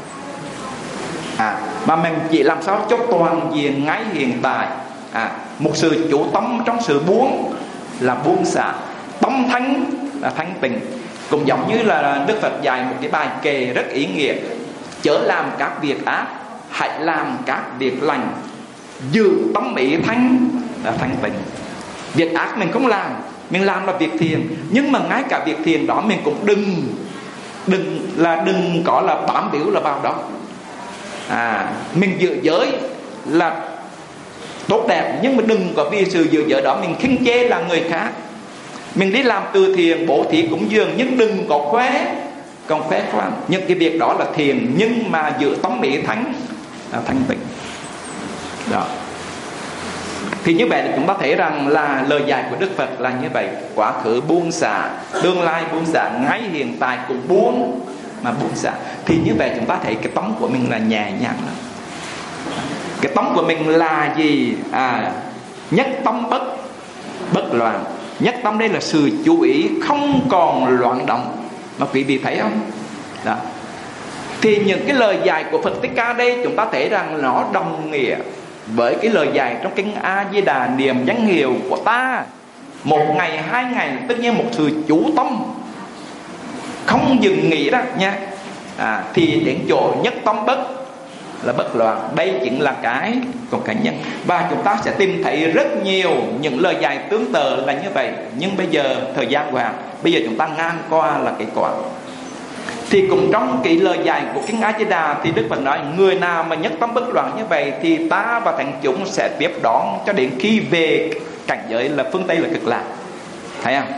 à, mà mình chỉ làm sao cho toàn diện ngay hiện tại. À, một sự chủ tâm trong sự buông là buông xả. Tâm thanh là thanh tịnh. Cũng giống như là Đức Phật dạy một cái bài kệ rất ý nghĩa: chớ làm các việc ác, hãy làm các việc lành, giữ tâm ý thanh là thanh tịnh. Việc ác mình không làm, mình làm là việc thiện, nhưng mà ngay cả việc thiện đó mình cũng đừng đừng là đừng có là bám víu là vào đó. À, mình giữ giới là tốt đẹp, nhưng mà đừng có vì sự giữ giới đó mình khinh chê là người khác. Mình đi làm từ thiện, bố thí cúng dường, nhưng đừng có khoe còn khoe khoang. Những cái việc đó là thiện, nhưng mà giữ tâm ý thánh là thanh tịnh đó. Thì như vậy thì chúng ta thấy rằng là lời dạy của Đức Phật là như vậy. Quá khứ buông xả, tương lai buông xả, ngay hiện tại cũng buông mà buông xả. Thì như vậy chúng ta thấy cái tâm của mình là nhẹ nhàng lắm. Cái tâm của mình là gì? À, nhất tâm bất bất loạn. Nhất tâm đây là sự chú ý không còn loạn động. Mà quý vị thấy không? Đó. Thì những cái lời dạy của Phật Thích Ca đây chúng ta thấy rằng nó đồng nghĩa với cái lời dạy trong kinh A Di Đà niệm danh hiệu của ta. Một ngày, hai ngày, tất nhiên một sự chú tâm không dừng nghỉ đó nha. À, thì đến chỗ nhất tâm bất là bất loạn. Đây chính là cái còn cái nhân. Và chúng ta sẽ tìm thấy rất nhiều những lời dạy tương tự là như vậy. Nhưng bây giờ thời gian quá, bây giờ chúng ta ngang qua là cái quả. Thì cũng trong cái lời dạy của Kinh A Di Đà thì Đức Phật nói, người nào mà nhất tâm bất loạn như vậy thì ta và thánh chúng sẽ tiếp đón cho đến khi về cảnh giới là phương Tây là Cực Lạc. Thấy không?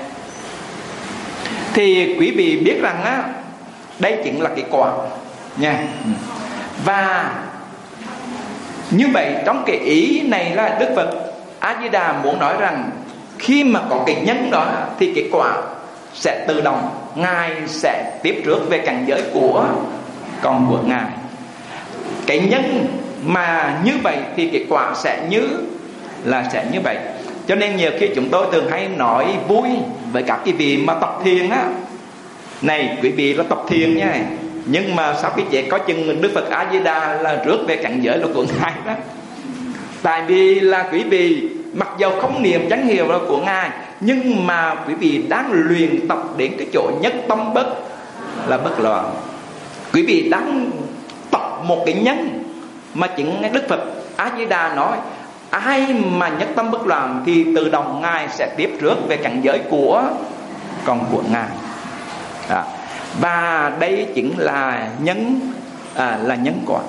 Thì quý vị biết rằng á, đây chính là cái quả nha. Và như vậy trong cái ý này là Đức Phật A Di Đà muốn nói rằng khi mà có cái nhân đó thì cái quả sẽ tự động, Ngài sẽ tiếp trước về cảnh giới của con của Ngài. Cái nhân mà như vậy thì cái quả sẽ như là sẽ như vậy. Cho nên nhiều khi chúng tôi thường hay nói vui với các cái vị mà tập thiền á, này quý vị là tập thiền nha, nhưng mà sau khi chết có chừng Đức Phật A Di Đà là rước về cảnh giới là của Ngài đó. Tại vì là quý vị mặc dầu không niệm chánh hiệu là của Ngài, nhưng mà quý vị đang luyện tập đến cái chỗ nhất tâm bất là bất loạn. Quý vị đang tập một cái nhân mà chính Đức Phật A Di Đà nói, ai mà nhất tâm bất loạn thì tự động Ngài sẽ tiếp trước về cảnh giới của con của Ngài. À, và đây chính là nhân à, là nhân quả.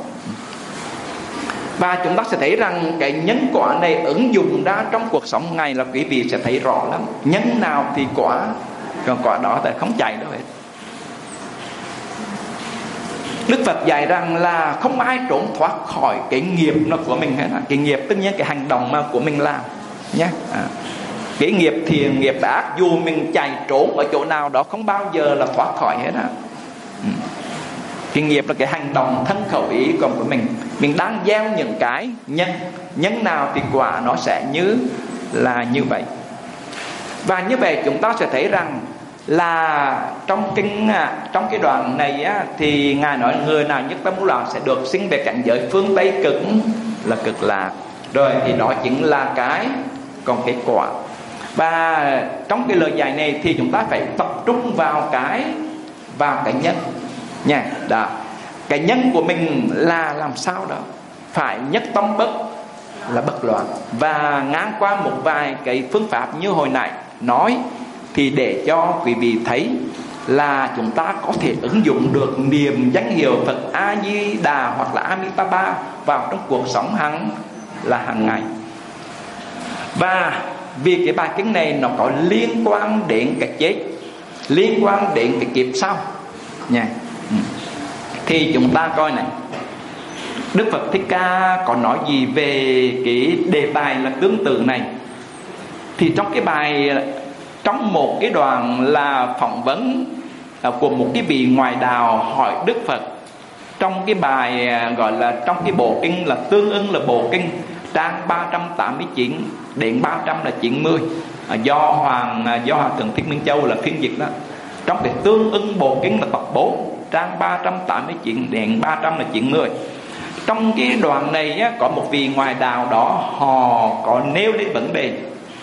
Và chúng ta sẽ thấy rằng cái nhân quả này ứng dụng ra trong cuộc sống ngày là quý vị sẽ thấy rõ lắm. Nhân nào thì quả, còn quả đó thì không chạy đâu hết. Đức Phật dạy rằng là không ai trốn thoát khỏi cái nghiệp nó của mình hết. Cái nghiệp tất nhiên cái hành động mà của mình làm nhé. À, cái nghiệp thiện nghiệp ác dù mình chạy trốn ở chỗ nào đó không bao giờ là thoát khỏi hết á. Ừ. Cái nghiệp là cái hành động thân khẩu ý còn của mình. Mình đang gieo những cái nhân, nhân nào thì quả nó sẽ như là như vậy. Và như vậy chúng ta sẽ thấy rằng là trong kinh trong cái đoạn này á, thì Ngài nói người nào nhất tâm bất loạn sẽ được sinh về cảnh giới phương Tây Cực là Cực Lạc. Rồi thì đó chính là cái còn cái quả. Và trong cái lời dạy này thì chúng ta phải tập trung vào cái vào cái nhân nha. Đó. Cái nhân của mình là làm sao đó phải nhất tâm bất là bất loạn. Và ngang qua một vài cái phương pháp như hồi nãy nói thì để cho quý vị thấy là chúng ta có thể ứng dụng được niệm danh hiệu Phật A Di Đà hoặc là Amitabha vào trong cuộc sống hàng là hàng ngày. Và vì cái bài kinh này nó có liên quan đến cái chết, liên quan đến cái kiếp sau nha. Thì chúng ta coi này, Đức Phật Thích Ca có nói gì về cái đề tài là tương tự này. Thì trong cái bài, trong một cái đoạn là phỏng vấn của một cái vị ngoại đạo hỏi Đức Phật, trong cái bài gọi là trong cái bộ kinh là tương ưng là bộ kinh trang ba trăm tám mươi chín đến ba trăm chín mươi, do Hoàng do Hòa Thượng Thích Minh Châu là phiên dịch đó. Trong cái tương ưng bộ kinh là tập bốn, trang ba trăm tám mươi chín đến ba trăm chín mươi. Trong cái đoạn này á, có một vị ngoại đạo đó họ có nêu đến vấn đề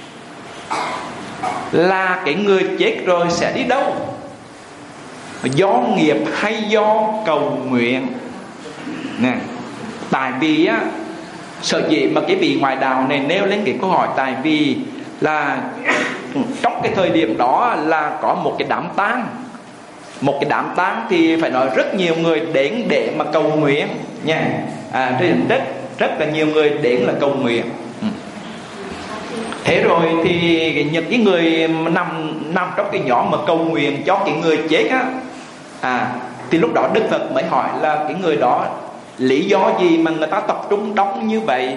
là cái người chết rồi sẽ đi đâu, do nghiệp hay do cầu nguyện nè. Tại vì á, sở dĩ mà cái vị ngoại đạo này nêu lên cái câu hỏi, tại vì là trong cái thời điểm đó là có một cái đám tang. Một cái đám tang thì phải nói rất nhiều người đến để mà cầu nguyện nha. À, rất, rất là nhiều người đến là cầu nguyện. Thế rồi thì những cái người nằm nằm trong cái nhóm mà cầu nguyện cho cái người chết á, à, thì lúc đó Đức Phật mới hỏi là cái người đó lý do gì mà người ta tập trung đông như vậy.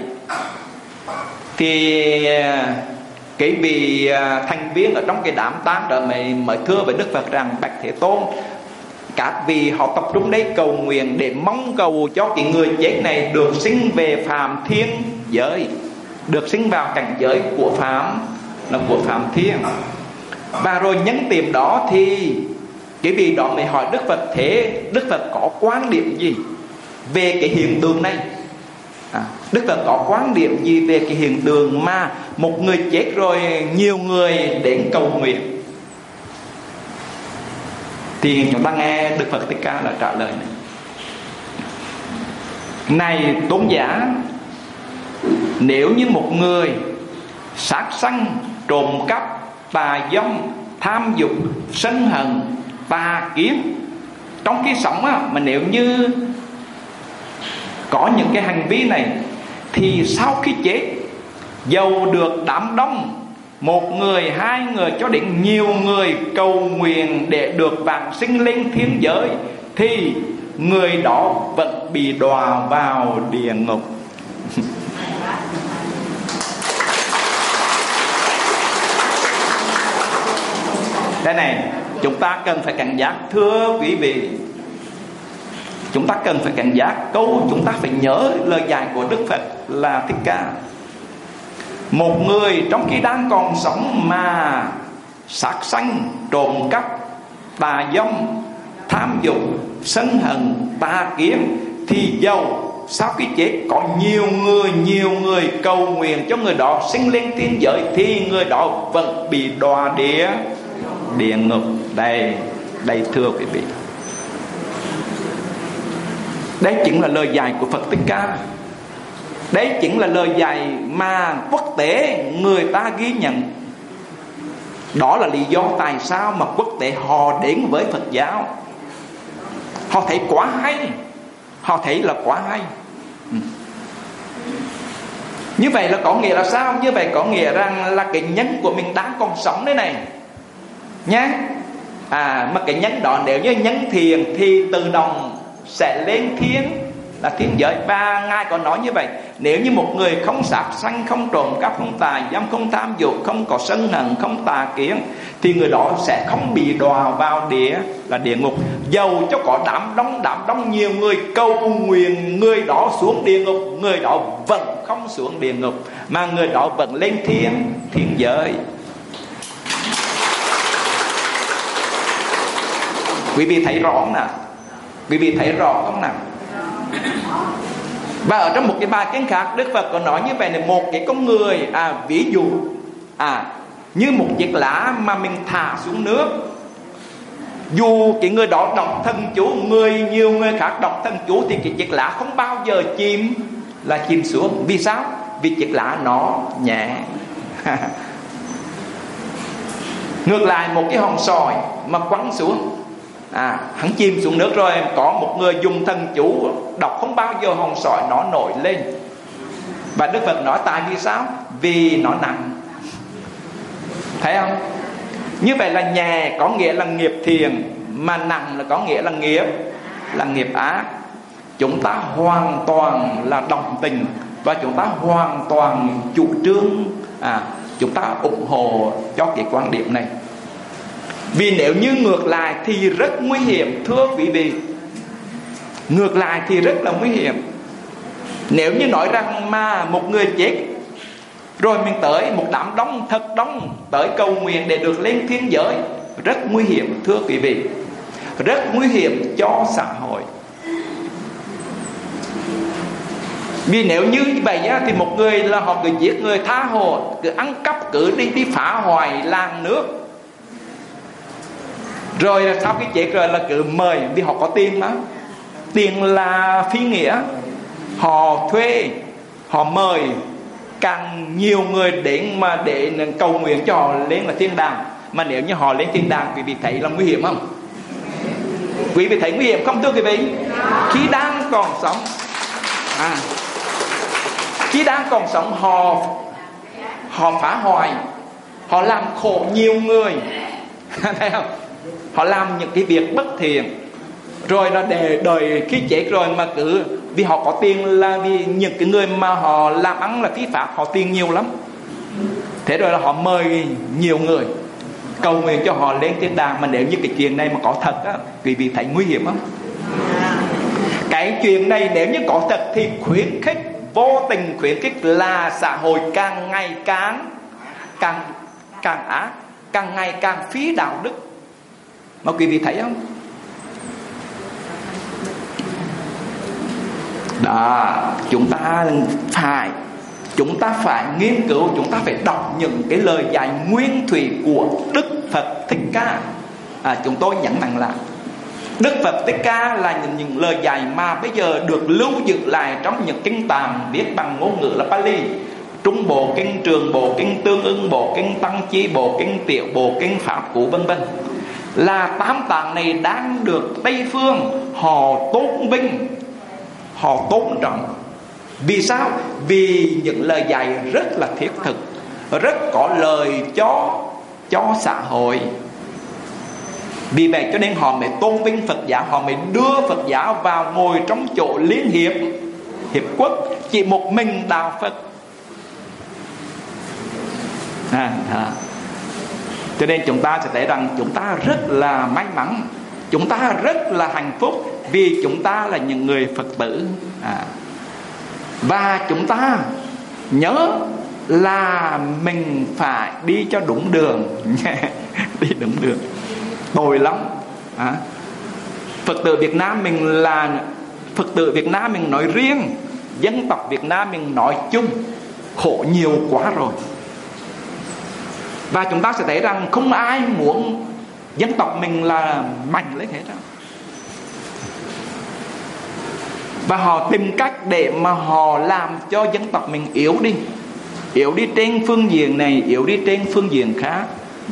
Thì cái vị thành viên ở trong cái đám tang đó mới mới thưa với Đức Phật rằng: bạch Thế Tôn, các vị họ tập trung đấy cầu nguyện để mong cầu cho cái người chết này được sinh về phàm thiên giới, được sinh vào cảnh giới của phàm là của phàm thiên. Và rồi nhân tiệm đó thì cái vị đó mới hỏi Đức Phật: thế Đức Phật có quan điểm gì về cái hiện tượng này? À, Đức Phật có quan điểm gì về cái hiện tượng mà một người chết rồi nhiều người đến cầu nguyện? Thì chúng ta nghe Đức Phật Thích Ca là trả lời này: Này tôn giả, nếu như một người sát sanh, trộm cắp, tà dâm, tham dục, sân hận, tà kiến trong khi sống á, mà nếu như có những cái hành vi này thì sau khi chết, dầu được đám đông, một người, hai người cho đến nhiều người cầu nguyện để được vãng sinh lên thiên giới, thì người đó vẫn bị đọa vào địa ngục. Đây này, chúng ta cần phải cảnh giác, thưa quý vị. Chúng ta cần phải cảnh giác. Câu chúng ta phải nhớ lời dạy của Đức Phật là Thích Ca. Một người trong khi đang còn sống mà sát sanh, trộm cắp, tà dâm, tham dục, sân hận, tà kiến, thì dầu sau khi chết có nhiều người nhiều người cầu nguyện cho người đó sinh lên thiên giới, thì người đó vẫn bị đọa địa địa ngục. Đây, đây thưa quý vị, đây chính là lời dạy của Phật Thích Ca. Đấy chính là lời dạy mà quốc tế người ta ghi nhận. Đó là lý do tại sao mà quốc tế họ đến với Phật giáo. Họ thấy quá hay, họ thấy là quá hay. ừ. Như vậy là có nghĩa là sao? Như vậy có nghĩa rằng là cái nhân của mình đang còn sống đấy này nhé. À, mà cái nhân đó nếu như nhân thiện thì tự động sẽ lên thiên, là thiên giới. Và Ngài có nói như vậy, nếu như một người không sát sanh, không trộm cắp, không tà dâm, không tham dục, không có sân hận, không tà kiến, thì người đó sẽ không bị đọa vào địa là địa ngục. Dầu cho có đám đông đám đông nhiều người cầu nguyện người đó xuống địa ngục, người đó vẫn không xuống địa ngục, mà người đó vẫn lên thiên thiên giới. Quý vị thấy rõ không nào? Quý vị thấy rõ không nào? Và ở trong một cái bài kinh khác, Đức Phật có nói như vậy này: một cái con người, à, ví dụ à, như một chiếc lá mà mình thả xuống nước. Dù cái người đó đọc thần chú, người nhiều người khác đọc thần chú, thì cái chiếc lá không bao giờ chìm là chìm xuống. Vì sao? Vì chiếc lá nó nhẹ. Ngược lại, một cái hòn sỏi mà quăng xuống, à, hắn chìm xuống nước rồi, có một người dùng thần chú đọc, không bao giờ hòn sỏi nó nổi lên. Và Đức Phật nói tại vì sao? Vì nó nặng. Thấy không? Như vậy là nhẹ có nghĩa là nghiệp thiện, mà nặng là có nghĩa là nghiệp là nghiệp ác. Chúng ta hoàn toàn là đồng tình, và chúng ta hoàn toàn chủ trương, à, chúng ta ủng hộ cho cái quan điểm này. Vì nếu như ngược lại thì rất nguy hiểm, thưa quý vị. Ngược lại thì rất là nguy hiểm. Nếu như nói rằng mà một người chết rồi mình tới một đám đông thật đông tới cầu nguyện để được lên thiên giới, rất nguy hiểm, thưa quý vị. Rất nguy hiểm cho xã hội. Vì nếu như vậy á, thì một người là họ cứ giết người tha hồ, cứ ăn cắp, cứ đi đi phá hoại làng nước, rồi sau khi chết rồi là cứ mời, vì họ có tiền mà. Tiền là phi nghĩa. Họ thuê, họ mời càng nhiều người đến mà để cầu nguyện cho họ lên là thiên đàng. Mà nếu như họ lên thiên đàng, quý vị thấy là nguy hiểm không? Quý vị thấy nguy hiểm không thưa quý vị? Khi đang còn sống, à, khi đang còn sống họ họ phá hoại, họ làm khổ nhiều người. Thấy không? Họ làm những cái việc bất thiện, rồi là để đời khi chết rồi mà cứ vì họ có tiền, là vì những cái người mà họ làm ăn là phí pháp, họ tiền nhiều lắm. Thế rồi là họ mời nhiều người cầu nguyện cho họ lên thiên đàng. Mà nếu như cái chuyện này mà có thật á, quý vị thấy nguy hiểm không? Cái chuyện này nếu như có thật thì khuyến khích, vô tình khuyến khích là xã hội càng ngày càng càng càng ác, càng ngày càng phí đạo đức. Mà quý vị thấy không? Đó, chúng ta phải chúng ta phải nghiên cứu, chúng ta phải đọc những cái lời dạy nguyên thủy của Đức Phật Thích Ca. À, chúng tôi nhấn mạnh lại Đức Phật Thích Ca là những, những lời dạy mà bây giờ được lưu giữ lại trong những kinh tạng viết bằng ngôn ngữ là Pali. Trung Bộ Kinh, Trường Bộ Kinh, Tương Ưng Bộ Kinh, Tăng Chi Bộ Kinh, Tiểu Bộ Kinh, Pháp Cú vân vân. Là tám tạng này đang được Tây phương họ tôn vinh, họ tôn trọng. Vì sao? Vì những lời dạy rất là thiết thực, rất có lời cho cho xã hội. Vì vậy cho nên họ mới tôn vinh Phật giáo, họ mới đưa Phật giáo vào ngồi trong chỗ Liên Hiệp Hiệp Quốc, chỉ một mình đạo Phật. À, à. Cho nên chúng ta sẽ thấy rằng chúng ta rất là may mắn, chúng ta rất là hạnh phúc vì chúng ta là những người Phật tử. À. Và chúng ta nhớ là mình phải đi cho đúng đường. Đi đúng đường tồi lắm. À. Phật tử Việt Nam mình là Phật tử Việt Nam mình nói riêng, dân tộc Việt Nam mình nói chung, khổ nhiều quá rồi. Và chúng ta sẽ thấy rằng không ai muốn dân tộc mình là mạnh lên hết đó. Và họ tìm cách để mà họ làm cho dân tộc mình yếu đi, yếu đi trên phương diện này, yếu đi trên phương diện khác.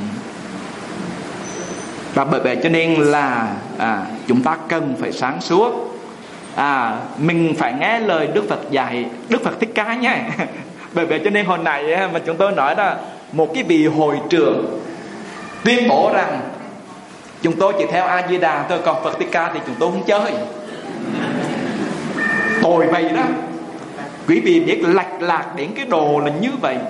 Và bởi vậy cho nên là à, chúng ta cần phải sáng suốt. à, Mình phải nghe lời Đức Phật dạy, Đức Phật Thích Ca nhé. Bởi vậy cho nên hồi nãy mà chúng tôi nói là một cái vị hội trưởng tuyên bố rằng chúng tôi chỉ theo A Di Đà thôi, còn Phật Thích Ca thì chúng tôi không chơi. Tội vậy đó. Quý vị biết lệch lạc đến cái đồ là như vậy.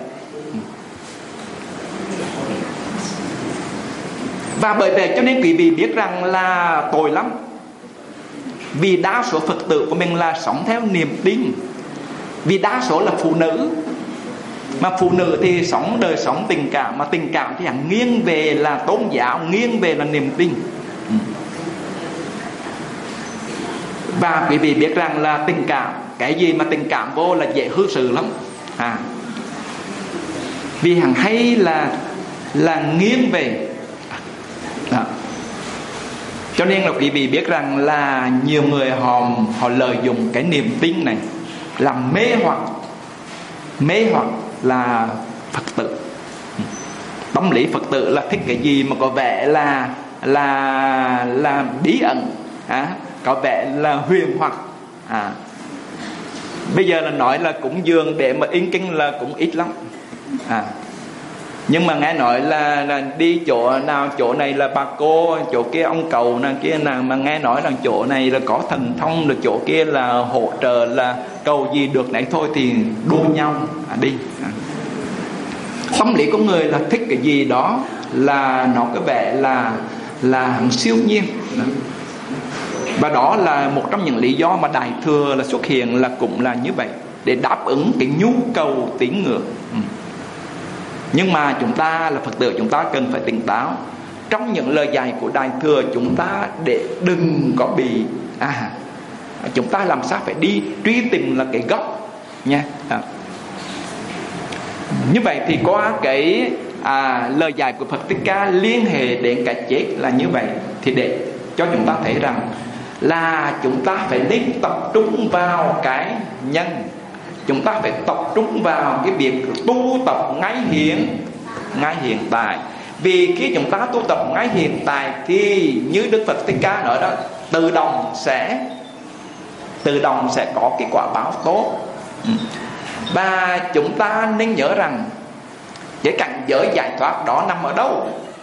Và bởi vậy cho nên quý vị biết rằng là tội lắm. Vì đa số Phật tử của mình là sống theo niềm tin. Vì đa số là phụ nữ. Mà phụ nữ thì sống đời sống tình cảm, mà tình cảm thì hẳn nghiêng về là tôn giáo, nghiêng về là niềm tin. Và quý vị biết rằng là tình cảm, cái gì mà tình cảm vô là dễ hư sự lắm. à. Vì hẳn hay là là nghiêng về đó. Cho nên là quý vị biết rằng là nhiều người họ họ lợi dụng cái niềm tin này làm mê hoặc mê hoặc là Phật tử. Tâm lý Phật tử là thích cái gì mà có vẻ là là là bí ẩn, à, có vẻ là huyền hoặc. à. Bây giờ là nói là cúng dường để mà in kinh là cũng ít lắm. à. Nhưng mà nghe nói là, là đi chỗ nào, chỗ này là bà cô, chỗ kia ông cầu nào kia nào, mà nghe nói rằng chỗ này là có thần thông, được chỗ kia là hỗ trợ, là cầu gì được nãy thôi thì đua nhau à, đi. à. Tâm lý của người là thích cái gì đó là nó có vẻ là là siêu nhiên. Và đó là một trong những lý do mà Đại Thừa là xuất hiện là cũng là như vậy, để đáp ứng cái nhu cầu tín ngưỡng. ừ. Nhưng mà chúng ta là Phật tử, chúng ta cần phải tỉnh táo trong những lời dạy của Đại Thừa chúng ta, để đừng có bị à chúng ta làm sao phải đi truy tìm là cái gốc nha. à. Như vậy thì qua cái à, lời dạy của Phật Thích Ca liên hệ đến cái chết là như vậy, thì để cho chúng ta thấy rằng là chúng ta phải nên tập trung vào cái nhân, chúng ta phải tập trung vào cái việc tu tập ngay hiện ngay hiện tại. Vì khi chúng ta tu tập ngay hiện tại thì như Đức Phật Thích Ca nói đó, tự động sẽ tự động sẽ có cái quả báo tốt. Và chúng ta nên nhớ rằng cái cảnh giới giải thoát đó nằm ở đâu?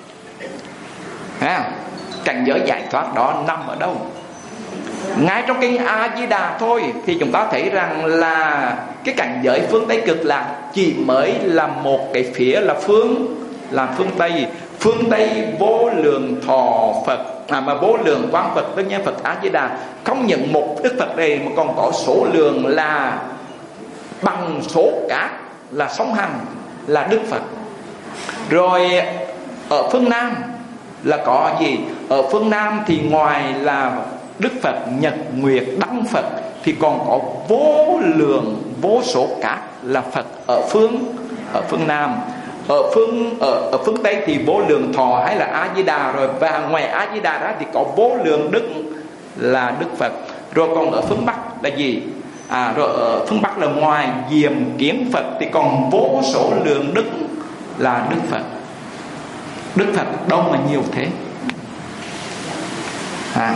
à, Cảnh giới giải thoát đó nằm ở đâu? Ngay trong kinh A Di Đà thôi thì chúng ta thấy rằng là cái cảnh giới phương Tây Cực Lạc chỉ mới là một cái phía là phương là phương Tây. Phương Tây vô lượng thọ Phật, à, mà vô lượng quang Phật, tức nhiên Phật A Di Đà không những một Đức Phật này mà còn có số lượng là bằng số cát là sông Hằng là Đức Phật. Rồi ở phương Nam là có gì? Ở phương Nam thì ngoài là Đức Phật, Nhật Nguyệt, Đăng Phật thì còn có vô lượng vô số cát là Phật ở phương ở phương Nam. ở phương ở, ở phương Tây thì vô lượng thọ hay là A Di Đà rồi, và ngoài A Di Đà ra thì có vô lượng đức là Đức Phật. Rồi còn ở phương Bắc là gì? À, rồi ở phương Bắc là ngoài Diệm Kiến Phật thì còn vô số lượng đức là Đức Phật. Đức Phật đâu mà nhiều thế. À,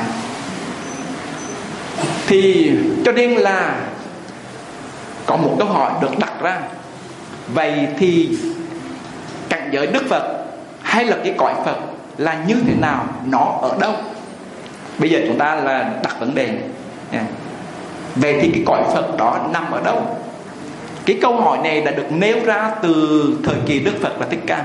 thì cho nên là có một câu hỏi được đặt ra: vậy thì cảnh giới Đức Phật hay là cái cõi Phật là như thế nào, nó ở đâu? Bây giờ chúng ta là đặt vấn đề nha. Vậy thì cái cõi Phật đó nằm ở đâu? Cái câu hỏi này đã được nêu ra từ thời kỳ Đức Phật là Thích Ca.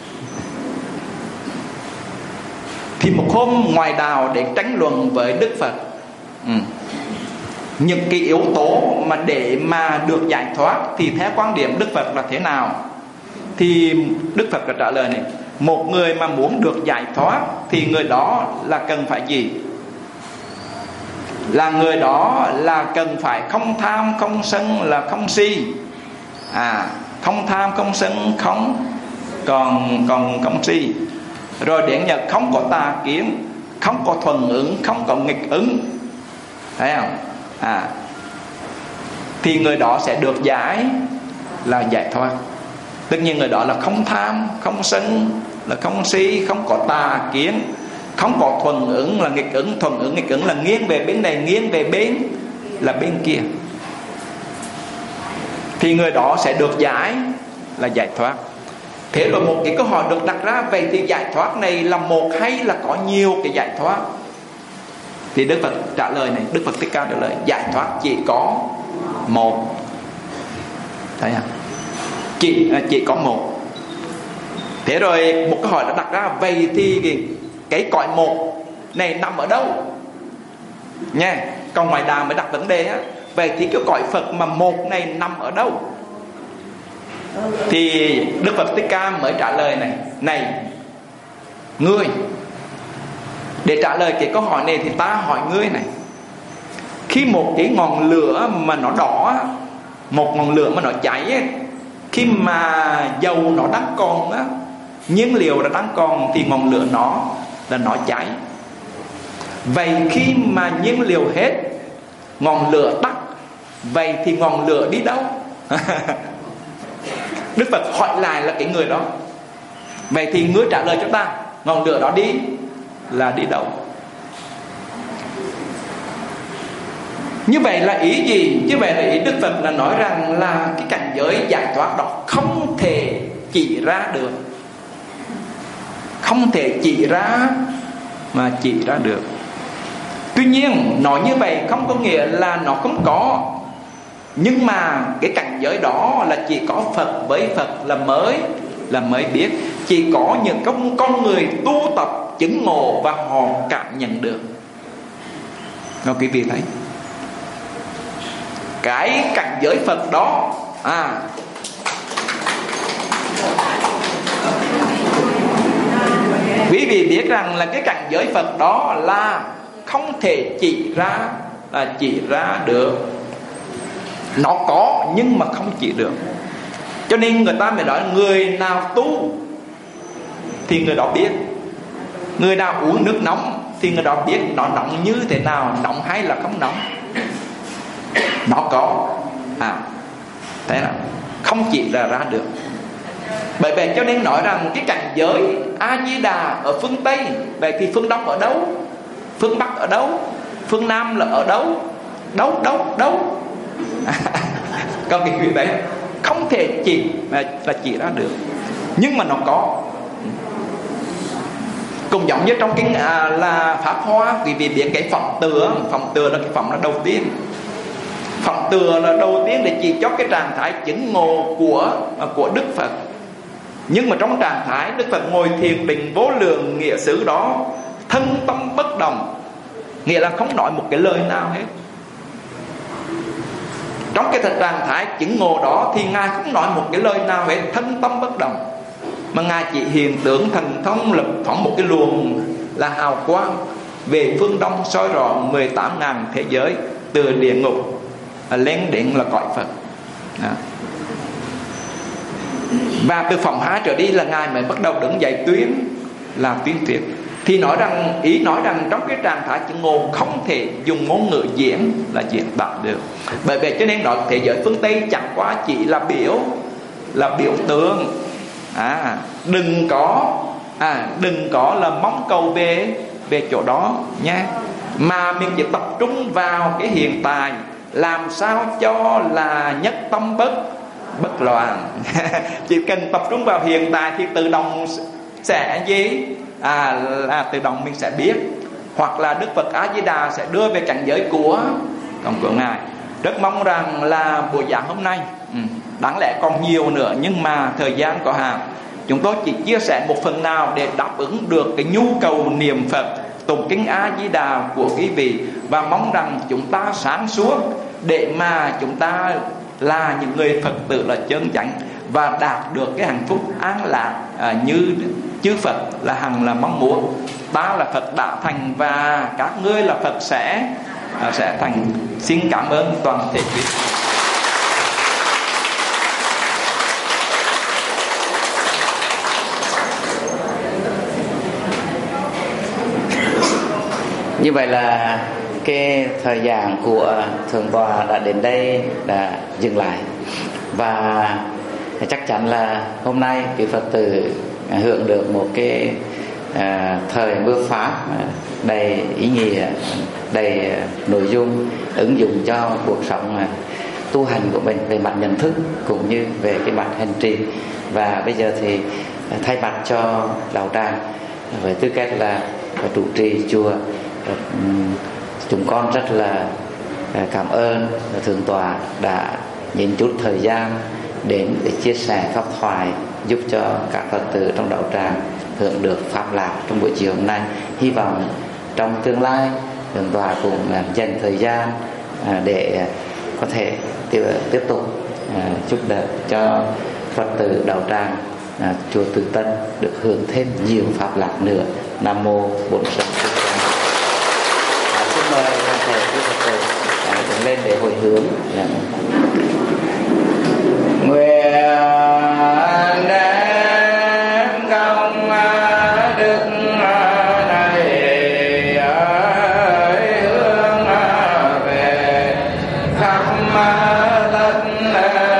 Thì một hôm ngoại đạo để tranh luận với Đức Phật ừ. những cái yếu tố mà để mà được giải thoát thì theo quan điểm Đức Phật là thế nào, thì Đức Phật đã trả lời này: một người mà muốn được giải thoát thì người đó là cần phải gì? Là người đó là cần phải không tham, không sân, là không si. À, không tham, không sân, không còn còn không si. Rồi đến nhật không có tà kiến, không có thuần ứng, không có nghịch ứng. Thấy không? À, thì người đó sẽ được giải là giải thoát. Tất nhiên người đó là không tham, không sân, là không si, không có tà kiến, không có thuần ứng là nghịch ứng. Thuần ứng, nghịch ứng là nghiêng về bên này, nghiêng về bên là bên kia. Thì người đó sẽ được giải là giải thoát. Thế rồi một cái câu hỏi được đặt ra: vậy thì giải thoát này là một hay là có nhiều cái giải thoát? Thì Đức Phật trả lời này, Đức Phật Thích Ca trả lời: giải thoát chỉ có một. Thấy không? Chỉ, chỉ có một. Thế rồi một câu hỏi đã đặt ra: vậy thì cái, cái cõi một này nằm ở đâu? Nha, còn ngoài đà mới đặt vấn đề á. Vậy thì cái cõi Phật mà một này nằm ở đâu? Thì Đức Phật Thích Ca mới trả lời này: này ngươi, để trả lời cái câu hỏi này thì ta hỏi ngươi này. Khi một cái ngọn lửa mà nó đỏ, một ngọn lửa mà nó cháy ấy, khi mà dầu nó đang còn á, nhiên liệu nó đang còn thì ngọn lửa nó là nó cháy. Vậy khi mà nhiên liệu hết, ngọn lửa tắt, vậy thì ngọn lửa đi đâu? Đức Phật hỏi lại là cái người đó: vậy thì ngươi trả lời cho ta, ngọn lửa đó đi là đi đâu? Như vậy là ý gì? Như vậy là ý Đức Phật là nói rằng là cái cảnh giới giải thoát đó không thể chỉ ra được, không thể chỉ ra mà chỉ ra được. Tuy nhiên nói như vậy không có nghĩa là nó không có. Nhưng mà cái cảnh giới đó là chỉ có Phật với Phật là mới là mới biết. Chỉ có những con, con người tu tập chứng ngộ và họ cảm nhận được. Các quý vị thấy cái cảnh giới Phật đó à, quý vị biết rằng là cái cảnh giới Phật đó là không thể chỉ ra là chỉ ra được. Nó có nhưng mà không chỉ được. Cho nên người ta mới nói người nào tu thì người đó biết. Người nào uống nước nóng thì người đó biết nó nóng như thế nào, nóng hay là không nóng. Nó có à, thế nào không chỉ là ra được. Bởi vậy cho nên nói rằng cái cảnh giới A Di Đà ở phương Tây, vậy thì phương Đông ở đâu? Phương Bắc ở đâu? Phương Nam là ở đâu? Đâu đâu đâu? Có cái chuyện đấy không thể chỉ là, là chỉ ra được, nhưng mà nó có. Cũng giống như trong kinh à, là Pháp Hoa, quý vị biết cái phẩm tựa. Phẩm tựa là cái phẩm là đầu tiên. Phẩm tựa là đầu tiên để chỉ cho cái trạng thái chứng ngộ của của Đức Phật. Nhưng mà trong trạng thái Đức Phật ngồi thiền định vô lượng nghĩa xứ đó, thân tâm bất động, nghĩa là không nói một cái lời nào hết. Trong cái trạng thái chứng ngộ đó thì Ngài không nói một cái lời nào hết, thân tâm bất động, mà Ngài chỉ hiện tượng thần thông lập phóng một cái luồng là hào quang về phương đông soi rọi mười tám ngàn thế giới, từ địa ngục lên đến là cõi Phật. Đó. Và từ phòng hai trở đi là Ngài mới bắt đầu đứng dậy tuyên làm tuyên thuyết. Thì nói rằng, ý nói rằng trong cái trạng thái chứng ngộ không thể dùng ngôn ngữ diễn là diễn đạt được. Bởi vậy cho nên nói thế giới phương Tây chẳng qua chỉ là biểu, là biểu tượng. À, đừng có à, đừng có là mong cầu về về chỗ đó nha, mà mình chỉ tập trung vào cái hiện tại, làm sao cho là nhất tâm bất bất loạn. Chỉ cần tập trung vào hiện tại thì tự động sẽ gì à là tự động mình sẽ biết, hoặc là Đức Phật A Di Đà sẽ đưa về cảnh giới của còn của Ngài. Rất mong rằng là buổi giảng hôm nay ừ, đáng lẽ còn nhiều nữa, nhưng mà thời gian có hạn, chúng tôi chỉ chia sẻ một phần nào để đáp ứng được cái nhu cầu niệm Phật, tụng kinh A Di Đà của quý vị, và mong rằng chúng ta sáng suốt để mà chúng ta là những người Phật tử là chân chánh và đạt được cái hạnh phúc an lạc à, như chư Phật là hằng là mong muốn. Ta là Phật đã thành và các ngươi là Phật sẽ à, sẽ thành. Xin cảm ơn toàn thể quý vị. Như vậy là cái thời gian của Thượng tọa đã đến đây đã dừng lại, và chắc chắn là hôm nay quý Phật tử hưởng được một cái à, thời mưa pháp đầy ý nghĩa, đầy nội dung ứng dụng cho cuộc sống tu hành của mình về mặt nhận thức cũng như về cái mặt hành trì. Và bây giờ thì thay mặt cho đạo tràng với tư cách là trụ trì chùa, chúng con rất là cảm ơn Thượng tọa đã nhịn chút thời gian đến để chia sẻ pháp thoại, giúp cho các Phật tử trong đạo tràng hưởng được pháp lạc trong buổi chiều hôm nay. Hy vọng trong tương lai Thượng tọa cũng dành thời gian để có thể tiếp tục giúp đỡ cho Phật tử đạo tràng chùa Từ Tân được hưởng thêm nhiều pháp lạc nữa. Nam mô Bổn Sư Thích Ca Mâu Ni. Xin mời toàn thể quý Phật tử đứng lên để hồi hướng. Nguyện đem công đức này hướng về khắp tất